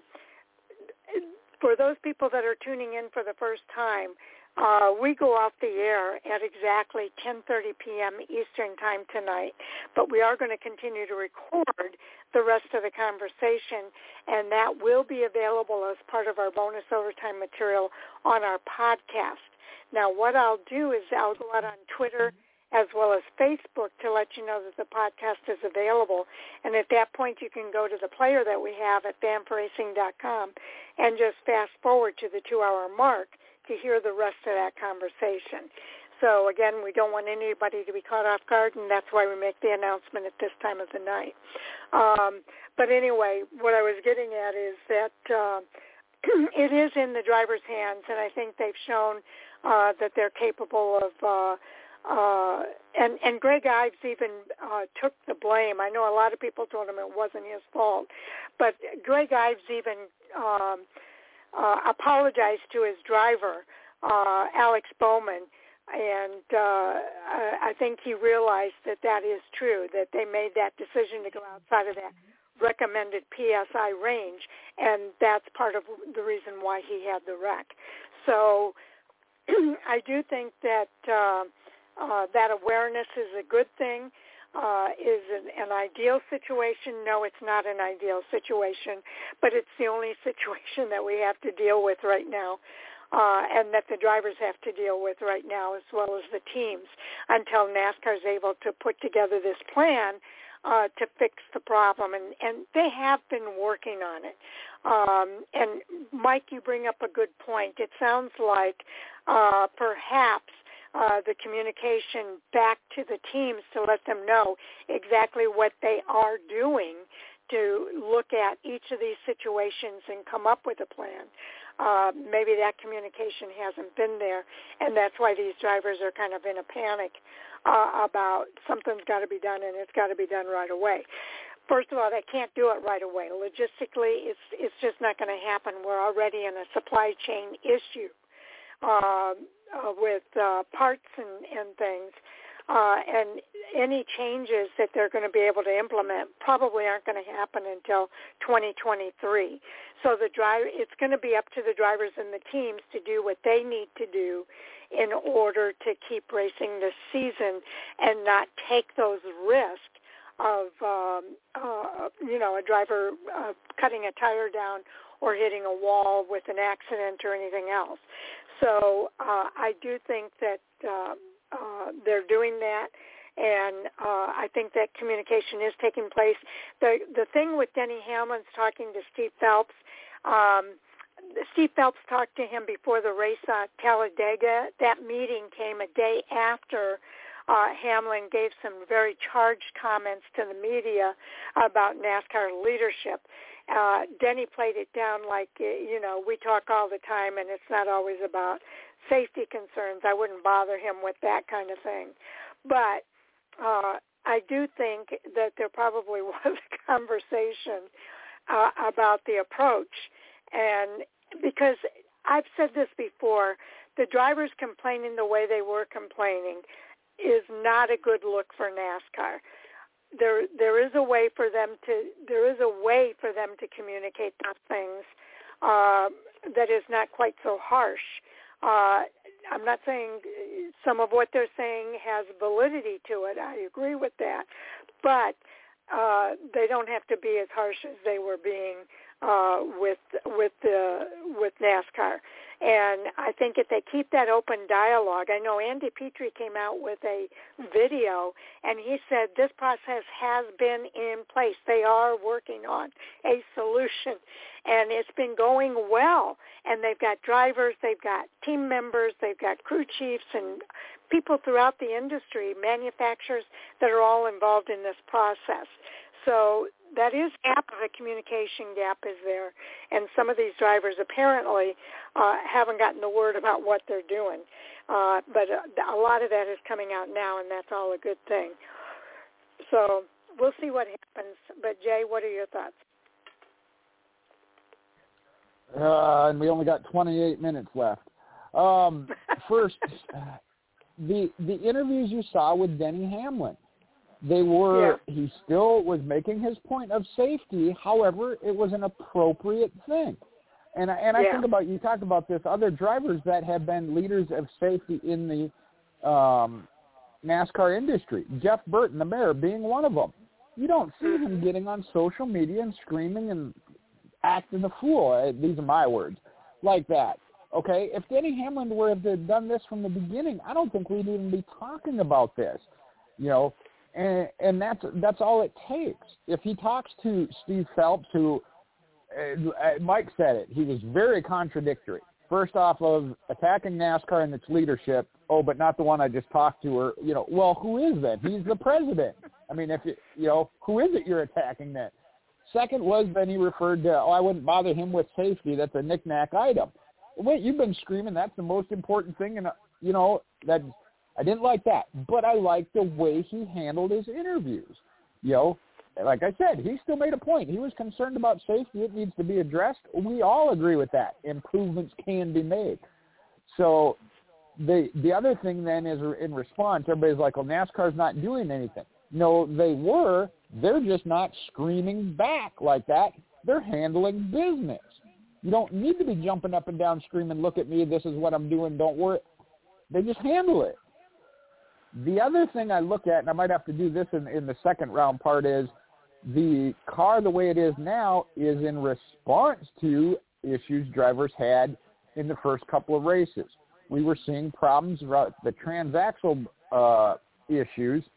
for those people that are tuning in for the first time, uh, we go off the air at exactly ten thirty p.m. Eastern time tonight, but we are going to continue to record the rest of the conversation, and that will be available as part of our bonus overtime material on our podcast. Now, what I'll do is I'll go out on Twitter as well as Facebook to let you know that the podcast is available. And at that point, you can go to the player that we have at van for racing dot com and just fast forward to the two-hour mark to hear the rest of that conversation. So, again, we don't want anybody to be caught off guard, and that's why we make the announcement at this time of the night. Um, but anyway, what I was getting at is that uh, it is in the driver's hands, and I think they've shown Uh, that they're capable of, uh, uh, and, and Greg Ives even uh, took the blame. I know a lot of people told him it wasn't his fault, but Greg Ives even um, uh, apologized to his driver, uh, Alex Bowman, and uh, I, I think he realized that that is true, that they made that decision to go outside of that recommended P S I range, and that's part of the reason why he had the wreck. So I do think that uh, uh, that awareness is a good thing. Uh, is an, an ideal situation? No, it's not an ideal situation, but it's the only situation that we have to deal with right now, uh, and that the drivers have to deal with right now, as well as the teams, until NASCAR is able to put together this plan uh, to fix the problem, and, and they have been working on it. Um, and Mike, you bring up a good point. It sounds like uh, perhaps uh, the communication back to the teams to let them know exactly what they are doing to look at each of these situations and come up with a plan. Uh, maybe that communication hasn't been there, and that's why these drivers are kind of in a panic uh, about something's got to be done, and it's got to be done right away. First of all, they can't do it right away. Logistically, it's it's just not going to happen. We're already in a supply chain issue uh, uh, with uh, parts and, and things. Uh, and any changes that they're going to be able to implement probably aren't going to happen until twenty twenty-three. So the drive, it's going to be up to the drivers and the teams to do what they need to do in order to keep racing this season and not take those risks of, um, uh, you know, a driver uh, cutting a tire down or hitting a wall with an accident or anything else. So uh, I do think that uh, uh, they're doing that, and uh, I think that communication is taking place. The the thing with Denny Hamlin's talking to Steve Phelps, um, Steve Phelps talked to him before the race at Talladega. That meeting came a day after Uh, Hamlin gave some very charged comments to the media about NASCAR leadership. Uh, Denny played it down like, you know, we talk all the time and it's not always about safety concerns. I wouldn't bother him with that kind of thing. But uh, I do think that there probably was a conversation uh, about the approach. And because I've said this before, the drivers complaining the way they were complaining is not a good look for NASCAR. There, there is a way for them to. There is a way for them to communicate those things uh, that is not quite so harsh. Uh, I'm not saying some of what they're saying has validity to it. I agree with that, but uh, they don't have to be as harsh as they were being uh, with with the with NASCAR. And I think if they keep that open dialogue, I know Andy Petrie came out with a video, and he said this process has been in place. They are working on a solution, and it's been going well. And they've got drivers, they've got team members, they've got crew chiefs, and people throughout the industry, manufacturers that are all involved in this process. So that is gap, the communication gap is there, and some of these drivers apparently uh, haven't gotten the word about what they're doing. Uh, but a, a lot of that is coming out now, and that's all a good thing. So we'll see what happens. But, Jay, what are your thoughts? Uh, and we only got twenty-eight minutes left. Um, first, the the interviews you saw with Denny Hamlin, they were, yeah. he still was making his point of safety. However, it was an appropriate thing. And, and I yeah. think about, you talked about this, other drivers that have been leaders of safety in the um, NASCAR industry. Jeff Burton, the mayor, being one of them. You don't see him getting on social media and screaming and acting a fool. These are my words. Like that. Okay? If Denny Hamlin would have done this from the beginning, I don't think we'd even be talking about this. You know, And, and that's that's all it takes. If he talks to Steve Phelps, who uh, Mike said it, he was very contradictory. First off of attacking NASCAR and its leadership, oh, but not the one I just talked to, or you know, well, who is that? He's the president. I mean, if you, you know, who is it you're attacking then? Second was then he referred to, oh, I wouldn't bother him with safety. That's a knick-knack item. Wait, you've been screaming that's the most important thing, and you know that. I didn't like that, but I liked the way he handled his interviews. You know, like I said, he still made a point. He was concerned about safety. It needs to be addressed. We all agree with that. Improvements can be made. So the the other thing then is in response, everybody's like, well, NASCAR's not doing anything. No, they were. They're just not screaming back like that. They're handling business. You don't need to be jumping up and down screaming, look at me, this is what I'm doing, don't worry. They just handle it. The other thing I look at, and I might have to do this in, in the second round part, is the car the way it is now is in response to issues drivers had in the first couple of races. We were seeing problems about the transaxle uh, issues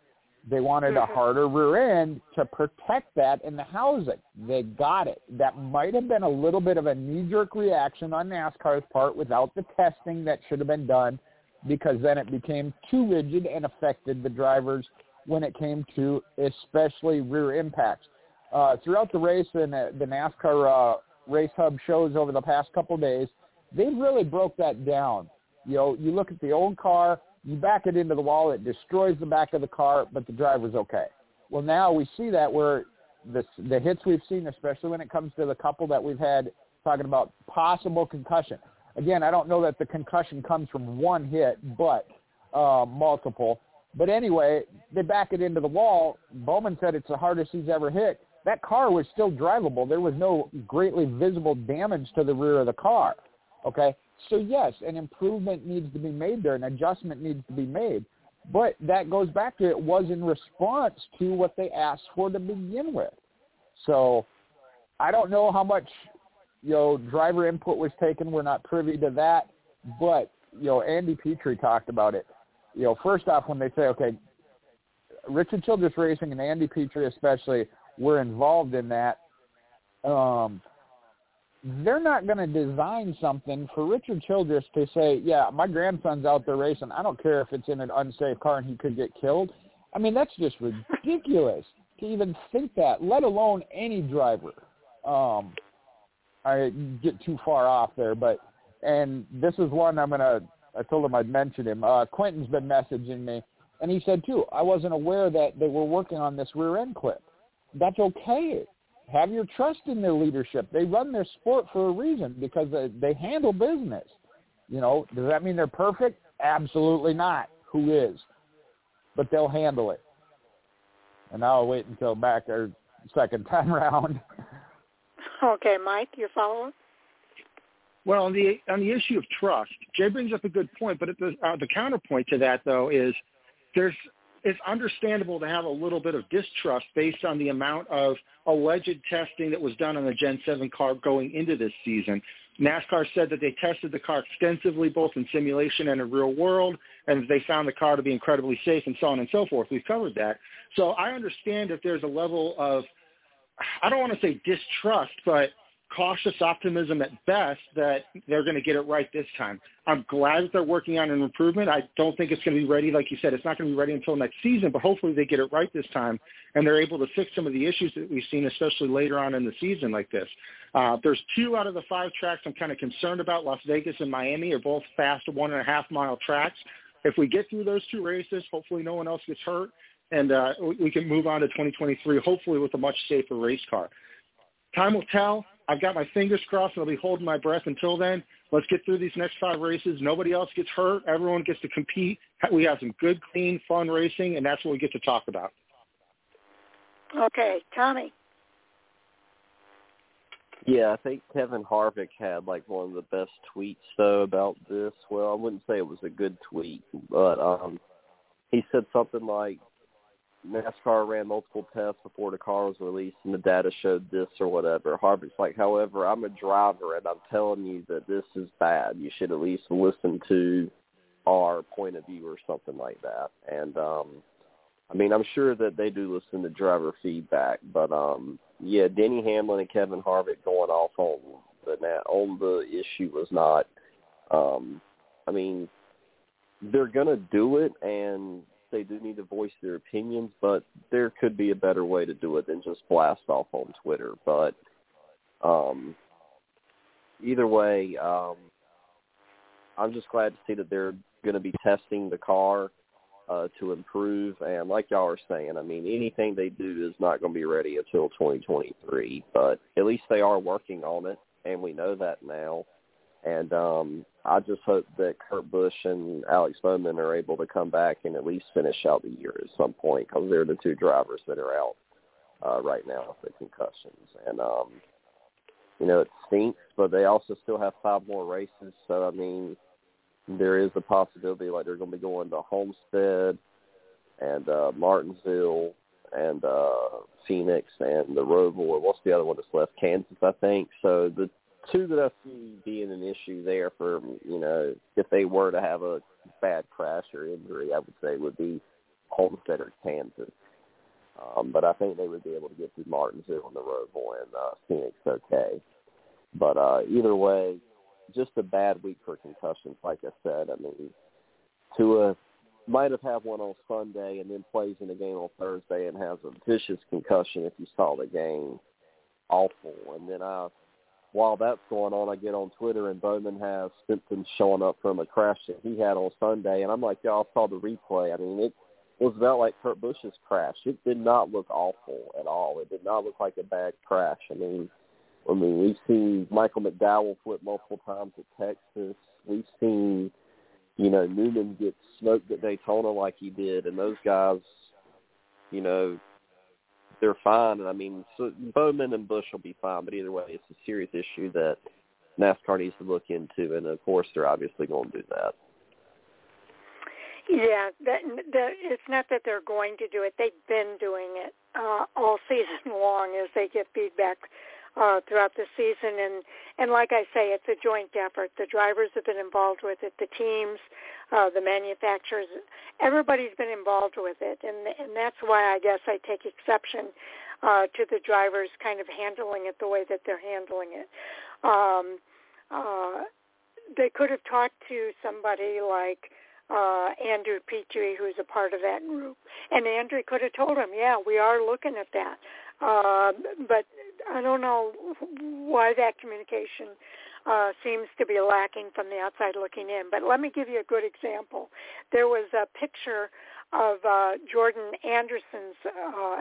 They wanted a harder rear end to protect that in the housing. They got it. That might have been a little bit of a knee-jerk reaction on NASCAR's part without the testing that should have been done, because then it became too rigid and affected the drivers when it came to especially rear impacts. Uh, throughout the race and uh, the NASCAR uh, Race Hub shows over the past couple days, they really broke that down. You know, you look at the old car, you back it into the wall, it destroys the back of the car, but the driver's okay. Well, now we see that where the, the hits we've seen, especially when it comes to the couple that we've had talking about possible concussion. Again, I don't know that the concussion comes from one hit, but uh, multiple. But anyway, they back it into the wall. Bowman said it's the hardest he's ever hit. That car was still drivable. There was no greatly visible damage to the rear of the car, okay? So, yes, an improvement needs to be made there. An adjustment needs to be made. But that goes back to it was in response to what they asked for to begin with. So I don't know how much, you know, driver input was taken. We're not privy to that. But, you know, Andy Petrie talked about it. You know, first off, when they say, okay, Richard Childress Racing and Andy Petrie especially were involved in that, um, they're not going to design something for Richard Childress to say, yeah, my grandson's out there racing. I don't care if it's in an unsafe car and he could get killed. I mean, that's just ridiculous to even think that, let alone any driver. Um, I get too far off there, but, and this is one I'm going to, I told him I'd mention him. Uh, Quentin's been messaging me, and he said, too, I wasn't aware that they were working on this rear end clip. That's okay. Have your trust in their leadership. They run their sport for a reason because they, they handle business. You know, does that mean they're perfect? Absolutely not. Who is? But they'll handle it. And I'll wait until back our second time around. Okay, Mike, your follow-up? Well, on the on the issue of trust, Jay brings up a good point, but the, uh, the counterpoint to that, though, is there's it's understandable to have a little bit of distrust based on the amount of alleged testing that was done on the Gen seven car going into this season. NASCAR said that they tested the car extensively, both in simulation and in real world, and they found the car to be incredibly safe and so on and so forth. We've covered that. So I understand that there's a level of, I don't want to say distrust, but cautious optimism at best that they're going to get it right this time. I'm glad that they're working on an improvement. I don't think it's going to be ready. Like you said, it's not going to be ready until next season, but hopefully they get it right this time and they're able to fix some of the issues that we've seen, especially later on in the season like this. Uh, there's two out of the five tracks I'm kind of concerned about. Las Vegas and Miami are both fast one and a half mile tracks. If we get through those two races, hopefully no one else gets hurt, and uh, we can move on to twenty twenty-three, hopefully with a much safer race car. Time will tell. I've got my fingers crossed, and I'll be holding my breath until then. Let's get through these next five races. Nobody else gets hurt. Everyone gets to compete. We have some good, clean, fun racing, and that's what we get to talk about. Okay, Tommy. Yeah, I think Kevin Harvick had like one of the best tweets though about this. Well, I wouldn't say it was a good tweet, but um, he said something like, NASCAR ran multiple tests before the car was released and the data showed this or whatever. Harvick's like, however, I'm a driver and I'm telling you that this is bad. You should at least listen to our point of view or something like that. And, um, I mean, I'm sure that they do listen to driver feedback, but, um, yeah, Denny Hamlin and Kevin Harvick going off on the, on the issue was not, um, I mean, they're going to do it and they do need to voice their opinions, but there could be a better way to do it than just blast off on Twitter. But um, either way, um, I'm just glad to see that they're going to be testing the car uh, to improve. And like y'all are saying, I mean, anything they do is not going to be ready until twenty twenty-three, but at least they are working on it, and we know that now. And um, I just hope that Kurt Busch and Alex Bowman are able to come back and at least finish out the year at some point, because they're the two drivers that are out uh, right now with the concussions. And, um, you know, it stinks, but they also still have five more races. So, I mean, there is a possibility like they're going to be going to Homestead and uh, Martinsville and uh, Phoenix and the Roval. What's the other one that's left? Kansas, I think. So the two that I see being an issue there for, you know, if they were to have a bad crash or injury, I would say would be Homestead or Kansas. Um, but I think they would be able to get through Martinsville and the Roval and uh, Phoenix okay. But uh, either way, just a bad week for concussions, like I said. I mean, Tua might have had one on Sunday and then plays in the game on Thursday and has a vicious concussion if you saw the game. Awful. And then I, while that's going on, I get on Twitter and Bowman has symptoms showing up from a crash that he had on Sunday. And I'm like, y'all saw the replay. I mean, it was about like Kurt Busch's crash. It did not look awful at all. It did not look like a bad crash. I mean, I mean, we've seen Michael McDowell flip multiple times at Texas. We've seen, you know, Newman get smoked at Daytona like he did, and those guys, you know, they're fine. And I mean, so Bowman and Busch will be fine, but either way, it's a serious issue that NASCAR needs to look into, and of course, they're obviously going to do that. Yeah, that, that, it's not that they're going to do it. They've been doing it uh, all season long as they get feedback uh, throughout the season. And, and like I say, it's a joint effort. The drivers have been involved with it, the teams, uh, the manufacturers. Everybody's been involved with it, and, and that's why I guess I take exception uh, to the drivers kind of handling it the way that they're handling it. Um, uh, they could have talked to somebody like Uh, Andrew Petrie, who's a part of that group. And Andrew could have told him, yeah, we are looking at that. Uh, but I don't know why that communication uh, seems to be lacking from the outside looking in. But let me give you a good example. There was a picture of uh, Jordan Anderson's uh,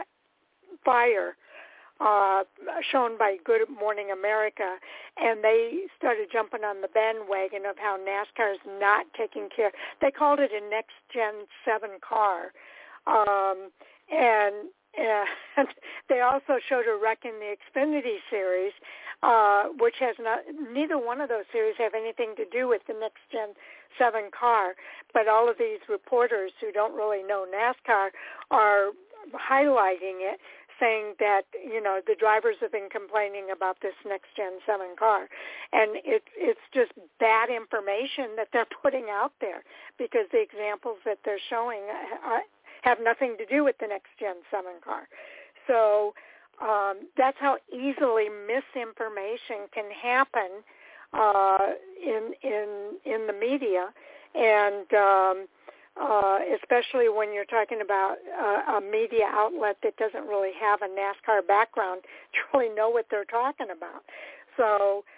fire Uh, shown by Good Morning America, and they started jumping on the bandwagon of how NASCAR is not taking care. They called it a next-gen seven car, um, and, and they also showed a wreck in the Xfinity Series, uh, which has not. Neither one of those series have anything to do with the next-gen seven car, but all of these reporters who don't really know NASCAR are highlighting it, saying that, you know, the drivers have been complaining about this next-gen seven car. And it, it's just bad information that they're putting out there because the examples that they're showing are, have nothing to do with the next-gen seven car. So um, that's how easily misinformation can happen uh, in, in, in the media. And um, Uh, especially when you're talking about uh, a media outlet that doesn't really have a NASCAR background to really know what they're talking about. So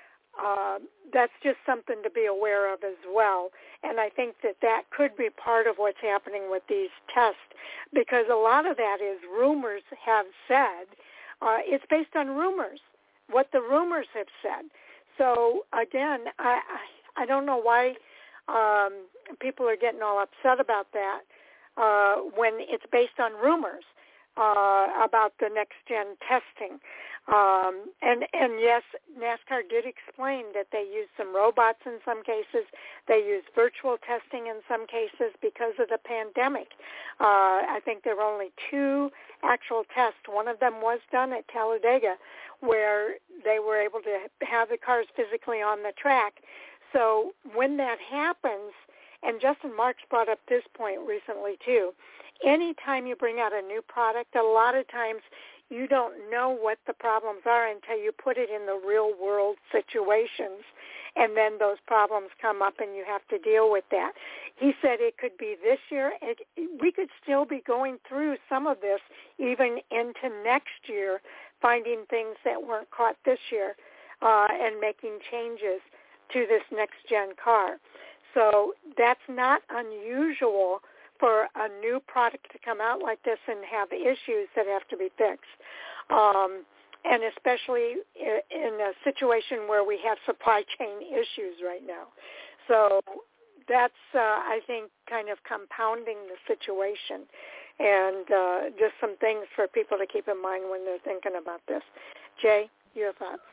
uh, that's just something to be aware of as well. And I think that that could be part of what's happening with these tests, because a lot of that is rumors have said. Uh, it's based on rumors, what the rumors have said. So, again, I, I, I don't know why Um, people are getting all upset about that uh, when it's based on rumors uh, about the next-gen testing. Um, and, and, yes, NASCAR did explain that they used some robots in some cases. They used virtual testing in some cases because of the pandemic. Uh, I think there were only two actual tests. One of them was done at Talladega, where they were able to have the cars physically on the track. So when that happens, and Justin Marks brought up this point recently too, anytime you bring out a new product, a lot of times you don't know what the problems are until you put it in the real world situations, and then those problems come up and you have to deal with that. He said it could be this year. It, we could still be going through some of this even into next year, finding things that weren't caught this year uh, and making changes to this next-gen car. So that's not unusual for a new product to come out like this and have issues that have to be fixed, um, and especially in a situation where we have supply chain issues right now. So that's, uh, I think, kind of compounding the situation, and uh, just some things for people to keep in mind when they're thinking about this. Jay, your thoughts?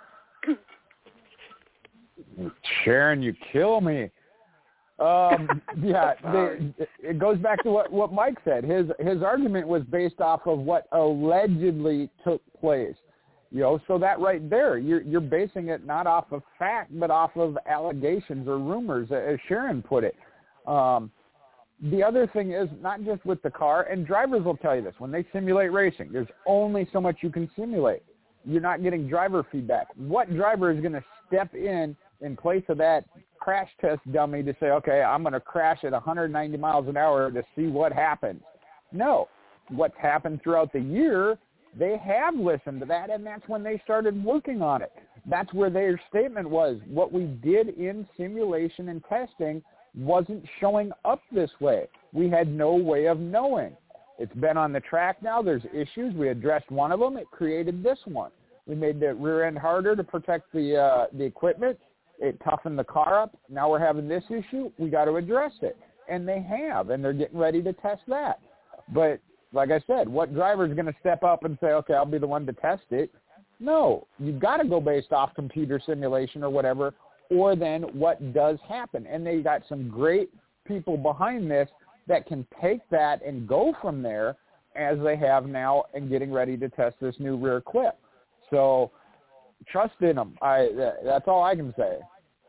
Sharon, you kill me. Um, yeah, they, it goes back to what, what Mike said. His his argument was based off of what allegedly took place. You know, so that right there, you're you're basing it not off of fact, but off of allegations or rumors, as Sharon put it. Um, the other thing is not just with the car, and drivers will tell you this, when they simulate racing, there's only so much you can simulate. You're not getting driver feedback. What driver is going to step in in place of that crash test dummy to say, okay, I'm going to crash at one hundred ninety miles an hour to see what happens? No. What's happened throughout the year, they have listened to that, and that's when they started working on it. That's where their statement was, what we did in simulation and testing wasn't showing up this way. We had no way of knowing. It's been on the track now. There's issues. We addressed one of them. It created this one. We made the rear end harder to protect the uh, the equipment. It toughened the car up. Now we're having this issue. We got to address it. And they have, and they're getting ready to test that. But like I said, what driver is going to step up and say, okay, I'll be the one to test it? No, you've got to go based off computer simulation or whatever, or then what does happen. And they got some great people behind this that can take that and go from there as they have now and getting ready to test this new rear clip. So trust in them. I, that's all I can say.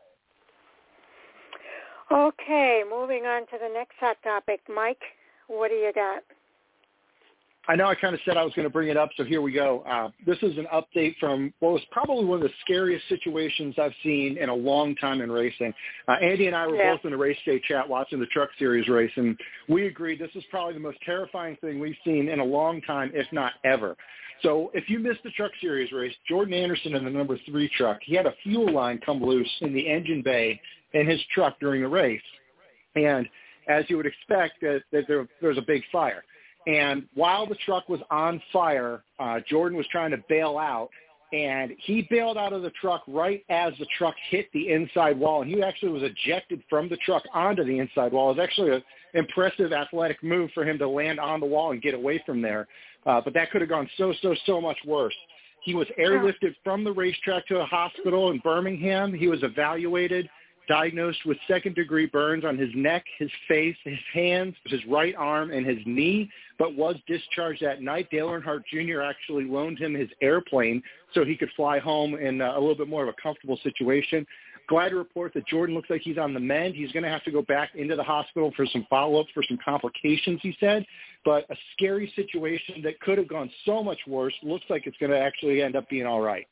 Okay, moving on to the next hot topic. Mike, what do you got? I know I kind of said I was going to bring it up, so here we go. Uh, this is an update from what was probably one of the scariest situations I've seen in a long time in racing. Uh, Andy and I were yeah. both in the race day chat watching the Truck Series race, and we agreed this is probably the most terrifying thing we've seen in a long time, if not ever. So if you missed the Truck Series race, Jordan Anderson in the number three truck, he had a fuel line come loose in the engine bay in his truck during the race. And as you would expect, that, that there, there was a big fire. And while the truck was on fire, uh, Jordan was trying to bail out, and he bailed out of the truck right as the truck hit the inside wall, and he actually was ejected from the truck onto the inside wall. It was actually an impressive athletic move for him to land on the wall and get away from there, uh, but that could have gone so, so, so much worse. He was airlifted from the racetrack to a hospital in Birmingham. He was evaluated, diagnosed with second-degree burns on his neck, his face, his hands, his right arm, and his knee, but was discharged that night. Dale Earnhardt Junior actually loaned him his airplane so he could fly home in uh, a little bit more of a comfortable situation. Glad to report that Jordan looks like he's on the mend. He's going to have to go back into the hospital for some follow-ups, for some complications, he said, but a scary situation that could have gone so much worse. Looks like it's going to actually end up being all right.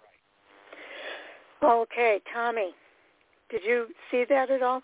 Okay, Tommy. Did you see that at all?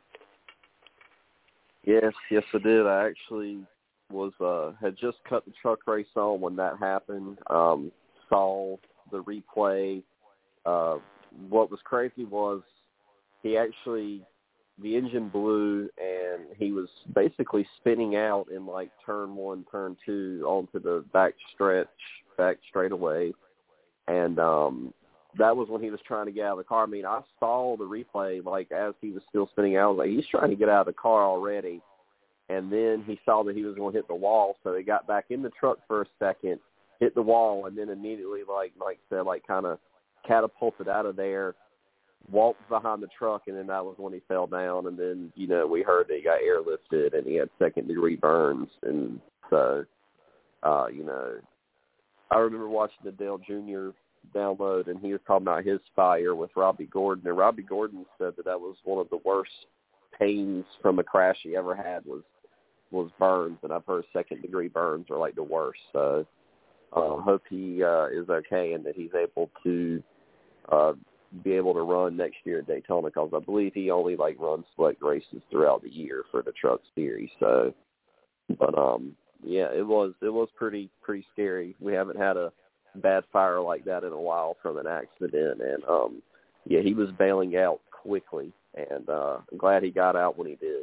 Yes, yes, I did. I actually was uh, had just cut the truck race on when that happened. Um, saw the replay. Uh, what was crazy was he actually the engine blew and he was basically spinning out in like turn one, turn two onto the back stretch, back straightaway, and um, that was when he was trying to get out of the car. I mean, I saw the replay, like, as he was still spinning out. I was like, he's trying to get out of the car already. And then he saw that he was going to hit the wall, so he got back in the truck for a second, hit the wall, and then immediately, like Mike said, like, kind of catapulted out of there, walked behind the truck, and then that was when he fell down. And then, you know, we heard that he got airlifted and he had second-degree burns. And so, uh, you know, I remember watching the Dale Junior download, and he was talking about his fire with Robbie Gordon, and Robbie Gordon said that that was one of the worst pains from a crash he ever had was was burns, and I've heard second degree burns are like the worst. So I uh, hope he uh, is okay and that he's able to uh, be able to run next year at Daytona, because I believe he only like runs select races throughout the year for the Truck Series. So, but um, yeah, it was it was pretty pretty scary. We haven't had a bad fire like that in a while from an accident, and um yeah he was bailing out quickly, and uh I'm glad he got out when he did.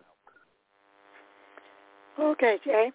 Okay, Jay.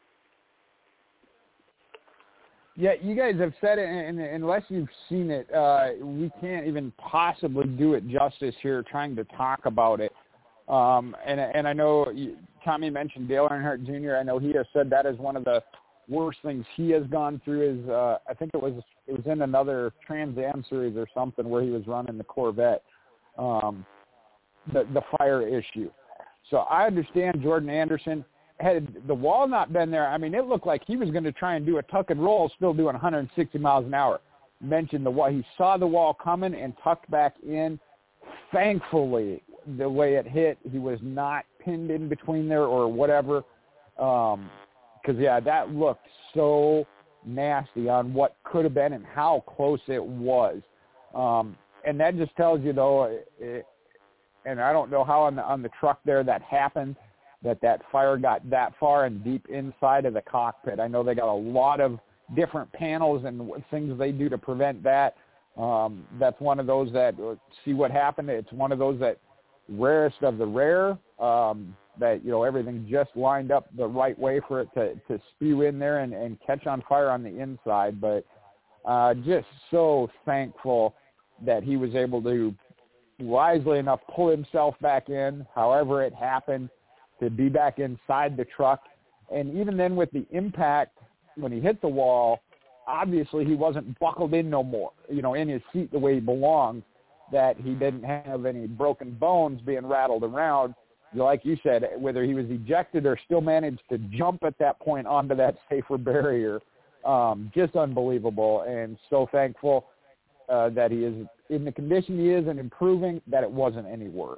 Yeah, you guys have said it, and, and unless you've seen it, uh we can't even possibly do it justice here trying to talk about it. Um and and I know you, Tommy mentioned Dale Earnhardt Junior I know he has said that is one of the worst things he has gone through. Is uh, I think it was it was in another Trans Am series or something where he was running the Corvette, um, the the fire issue. So I understand Jordan Anderson, had the wall not been there, I mean, it looked like he was going to try and do a tuck and roll, still doing one hundred sixty miles an hour. Mentioned the wall, he saw the wall coming and tucked back in. Thankfully, the way it hit, he was not pinned in between there or whatever. Um, because, yeah, that looked so nasty on what could have been and how close it was. Um, and that just tells you, though, it, it, and I don't know how on the, on the truck there that happened, that that fire got that far and deep inside of the cockpit. I know they got a lot of different panels and things they do to prevent that. Um, that's one of those that, see what happened. It's one of those that rarest of the rare, um, that, you know, everything just lined up the right way for it to, to spew in there and, and catch on fire on the inside. But uh, just so thankful that he was able to wisely enough pull himself back in, however it happened, to be back inside the truck. And even then with the impact, when he hit the wall, obviously he wasn't buckled in no more, you know, in his seat the way he belonged, that he didn't have any broken bones being rattled around. Like you said, whether he was ejected or still managed to jump at that point onto that safer barrier, um, just unbelievable. And so thankful uh, that he is in the condition he is and improving, that it wasn't any worse.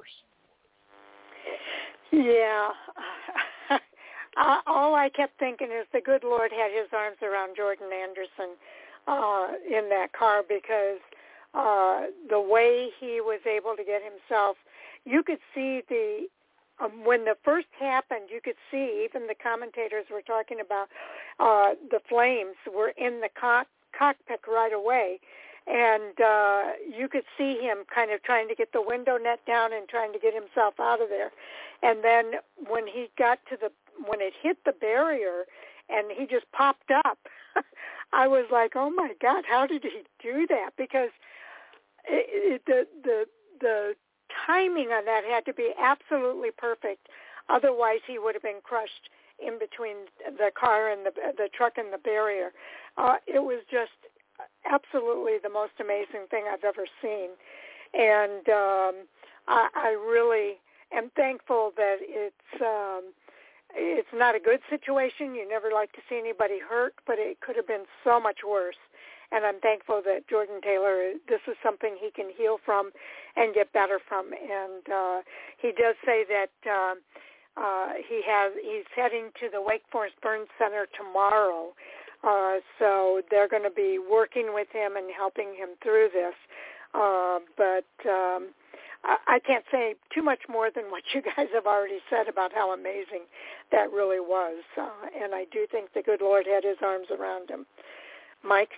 Yeah. uh, all I kept thinking is the good Lord had his arms around Jordan Anderson uh, in that car, because uh, the way he was able to get himself, you could see the, um, when the first happened, you could see, even the commentators were talking about uh, the flames were in the cock, cockpit right away. And uh, you could see him kind of trying to get the window net down and trying to get himself out of there. And then when he got to the, when it hit the barrier and he just popped up, I was like, oh my God, how did he do that? Because it, it, the the the timing on that had to be absolutely perfect. Otherwise, he would have been crushed in between the car and the the truck and the barrier. Uh, it was just absolutely the most amazing thing I've ever seen, and um, I, I really am thankful that it's um, it's not a good situation. You never like to see anybody hurt, but it could have been so much worse. And I'm thankful that Jordan Taylor, this is something he can heal from and get better from. And uh, he does say that uh, uh, he has he's heading to the Wake Forest Burn Center tomorrow. Uh, so they're going to be working with him and helping him through this. Uh, but um, I, I can't say too much more than what you guys have already said about how amazing that really was. Uh, and I do think the good Lord had his arms around him. Mike?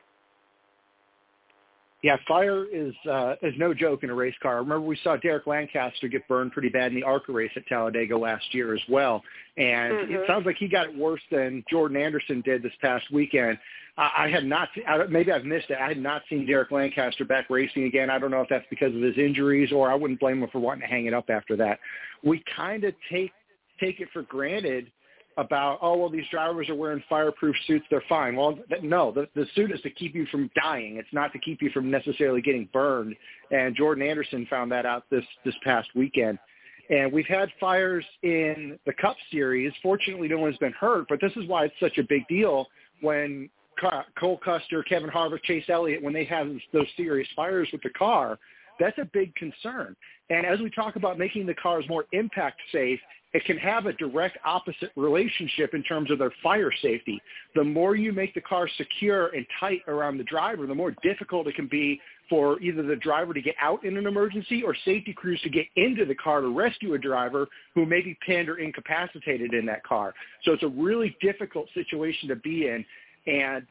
Yeah, fire is uh, is no joke in a race car. I remember we saw Derek Lancaster get burned pretty bad in the ARCA race at Talladega last year as well. And mm-hmm. It sounds like he got it worse than Jordan Anderson did this past weekend. I, I had not seen, I, maybe I've missed it. I had not seen Derek Lancaster back racing again. I don't know if that's because of his injuries, or I wouldn't blame him for wanting to hang it up after that. We kind of take take it for granted about, oh, well, these drivers are wearing fireproof suits, they're fine. Well, th- no, the, the suit is to keep you from dying. It's not to keep you from necessarily getting burned. And Jordan Anderson found that out this, this past weekend. And we've had fires in the Cup Series. Fortunately, no one's been hurt, but this is why it's such a big deal when Cole Custer, Kevin Harvick, Chase Elliott, when they have those serious fires with the car, that's a big concern. And as we talk about making the cars more impact safe, it can have a direct opposite relationship in terms of their fire safety. The more you make the car secure and tight around the driver, the more difficult it can be for either the driver to get out in an emergency or safety crews to get into the car to rescue a driver who may be pinned or incapacitated in that car. So it's a really difficult situation to be in. And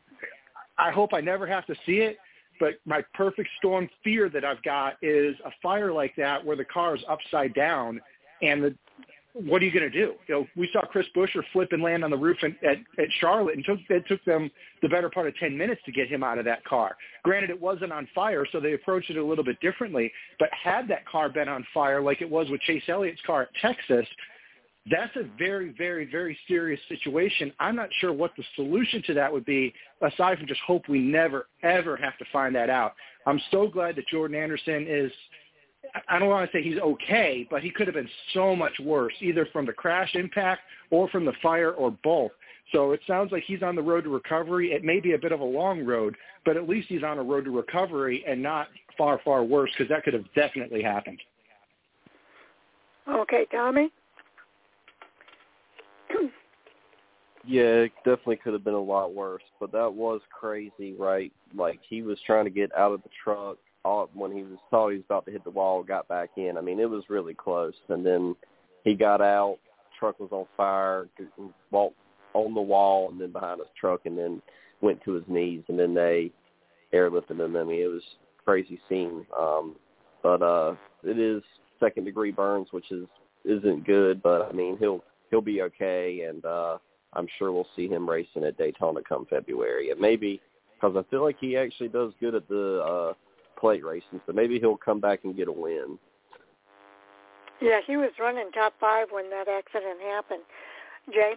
I hope I never have to see it. But my perfect storm fear that I've got is a fire like that where the car is upside down, and the what are you going to do? You know, we saw Chris Buescher flip and land on the roof in, at, at Charlotte, and took, it took them the better part of ten minutes to get him out of that car. Granted, it wasn't on fire, so they approached it a little bit differently. But had that car been on fire like it was with Chase Elliott's car at Texas, that's a very, very, very serious situation. I'm not sure what the solution to that would be, aside from just hope we never, ever have to find that out. I'm so glad that Jordan Anderson is – I don't want to say he's okay, but he could have been so much worse, either from the crash impact or from the fire or both. So it sounds like he's on the road to recovery. It may be a bit of a long road, but at least he's on a road to recovery and not far, far worse, because that could have definitely happened. Okay, Tommy? Yeah, it definitely could have been a lot worse, but that was crazy, right? Like, he was trying to get out of the truck all, when he was thought he was about to hit the wall, got back in. I mean, it was really close. And then he got out, truck was on fire, walked on the wall and then behind his truck and then went to his knees, and then they airlifted him. I mean, it was a crazy scene. Um, but uh, it is second-degree burns, which is, isn't good, but, I mean, he'll he'll be okay, and uh, I'm sure we'll see him racing at Daytona come February. And maybe, because I feel like he actually does good at the uh, plate racing, so maybe he'll come back and get a win. Yeah, he was running top five when that accident happened. Jay?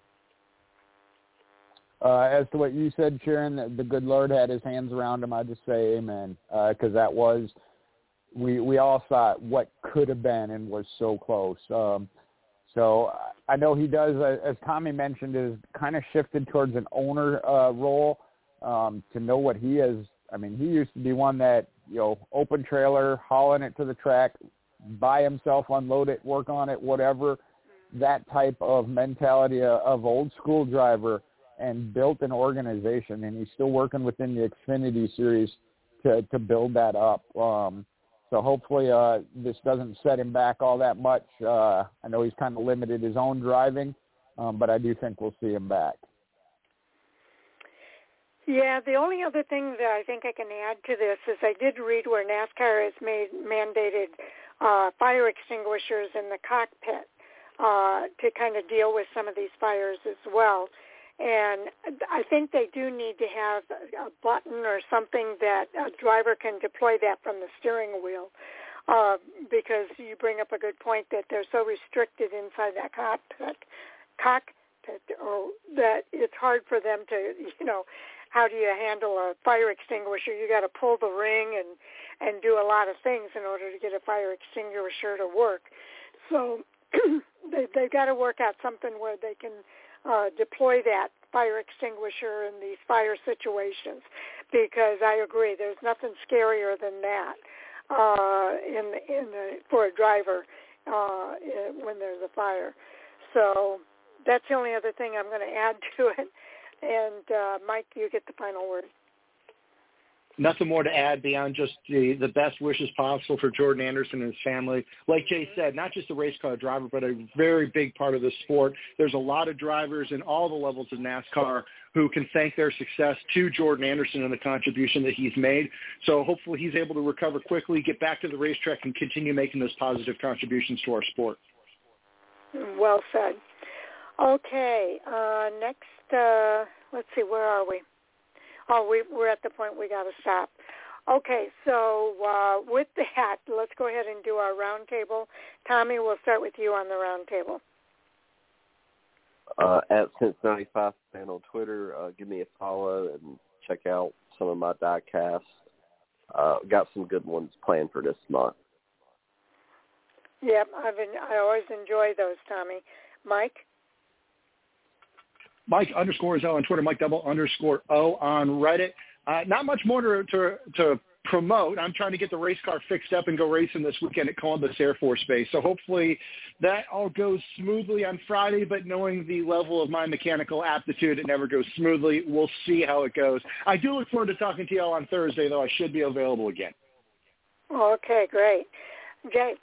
Uh, as to what you said, Sharon, the good Lord had his hands around him. I just say amen, because uh, that was, we we all saw what could have been and was so close. Um, so I know he does, uh, as Tommy mentioned, is kind of shifted towards an owner uh, role um, to know what he is. I mean, he used to be one that, you know, open trailer, hauling it to the track, by himself, unload it, work on it, whatever, that type of mentality of old school driver, and built an organization, and he's still working within the Xfinity series to, to build that up. Um, so hopefully uh, this doesn't set him back all that much. Uh, I know he's kind of limited his own driving, um, but I do think we'll see him back. Yeah, the only other thing that I think I can add to this is I did read where NASCAR has made mandated uh, fire extinguishers in the cockpit uh, to kind of deal with some of these fires as well. And I think they do need to have a button or something that a driver can deploy that from the steering wheel, uh, because you bring up a good point that they're so restricted inside that cockpit, cockpit or that it's hard for them to, you know, how do you handle a fire extinguisher? You got to pull the ring and, and do a lot of things in order to get a fire extinguisher to work. So they, they've got to work out something where they can Uh, deploy that fire extinguisher in these fire situations, because I agree there's nothing scarier than that uh, in in the, for a driver uh, when there's a fire. So that's the only other thing I'm going to add to it. And uh, Mike, you get the final word. Nothing more to add beyond just the, the best wishes possible for Jordan Anderson and his family. Like Jay said, not just a race car driver, but a very big part of the sport. There's a lot of drivers in all the levels of NASCAR who can thank their success to Jordan Anderson and the contribution that he's made. So hopefully he's able to recover quickly, get back to the racetrack, and continue making those positive contributions to our sport. Well said. Okay, uh, next, uh, let's see, where are we? Oh, we, we're at the point we got to stop. Okay, so uh, with that, let's go ahead and do our roundtable. Tommy, we'll start with you on the roundtable. Uh, at Cincinnati Five Fan on Twitter, uh, give me a follow and check out some of my diecasts. Uh, got some good ones planned for this month. Yep, I've been, I always enjoy those, Tommy. Mike? Mike underscore O on Twitter, Mike double underscore O on Reddit. Uh, not much more to, to to promote. I'm trying to get the race car fixed up and go racing this weekend at Columbus Air Force Base. So hopefully that all goes smoothly on Friday, but knowing the level of my mechanical aptitude, it never goes smoothly. We'll see how it goes. I do look forward to talking to y'all on Thursday, though I should be available again. Okay, great. Jay?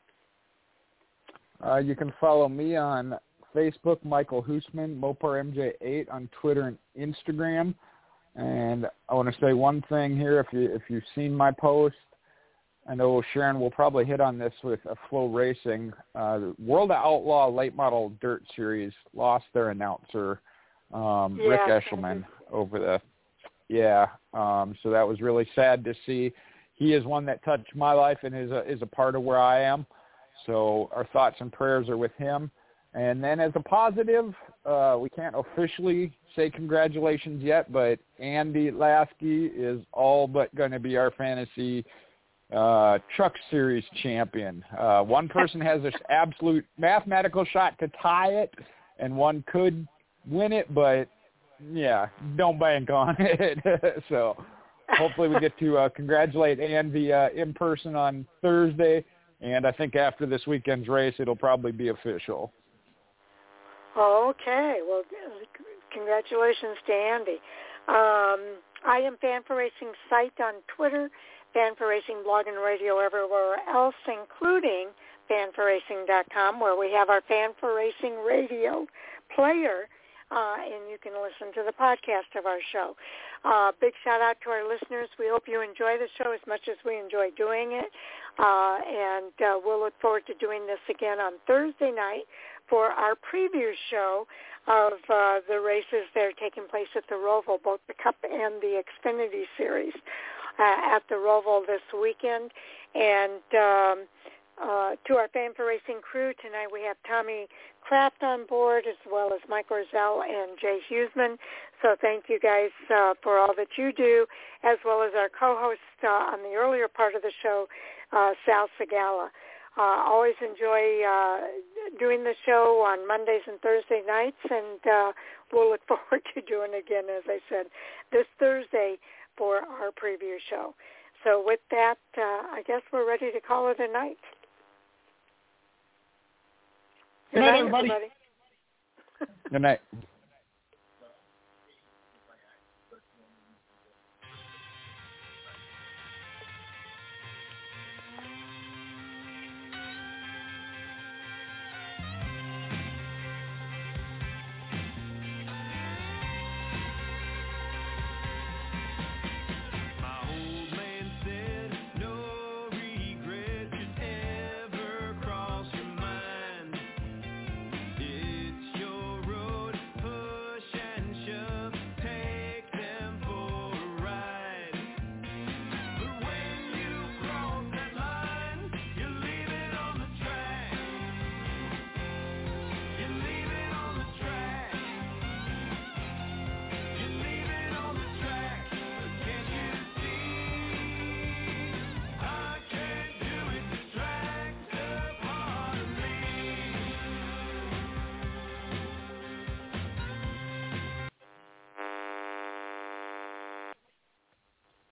Uh, you can follow me on Facebook, Michael Hoosman, Mopar M J eight on Twitter and Instagram. And I want to say one thing here. If you if you've seen my post, I know Sharon will probably hit on this with a Flow Racing. Uh, the World of Outlaw Late Model Dirt Series lost their announcer, um, yeah, Rick Eshelman, over the yeah. Um, so that was really sad to see. He is one that touched my life and is a, is a part of where I am. So our thoughts and prayers are with him. And then as a positive, uh, we can't officially say congratulations yet, but Andy Lasky is all but going to be our fantasy uh, truck series champion. Uh, one person has an absolute mathematical shot to tie it, and one could win it, but, yeah, don't bank on it. So hopefully we get to uh, congratulate Andy uh, in person on Thursday. And I think after this weekend's race, it'll probably be official. Okay. Well, congratulations to Andy. Um, I am Fan for Racing site on Twitter, Fan for Racing blog and radio everywhere else, including fan for racing dot com, where we have our Fan for Racing radio player, uh, and you can listen to the podcast of our show. Uh, big shout out to our listeners. We hope you enjoy the show as much as we enjoy doing it, uh, and uh, we'll look forward to doing this again on Thursday night for our preview show of uh, the races that are taking place at the Roval, both the Cup and the Xfinity Series uh, at the Roval this weekend. And um, uh, to our Fan for Racing crew, tonight we have Tommy Kraft on board, as well as Mike Orzel and Jay Huseman. So thank you guys uh, for all that you do, as well as our co-host uh, on the earlier part of the show, uh, Sal Segala. Uh, always enjoy uh, doing the show on Mondays and Thursday nights, and uh, we'll look forward to doing it again, as I said, this Thursday for our preview show. So with that, uh, I guess we're ready to call it a night. Good night, everybody. everybody. Good night.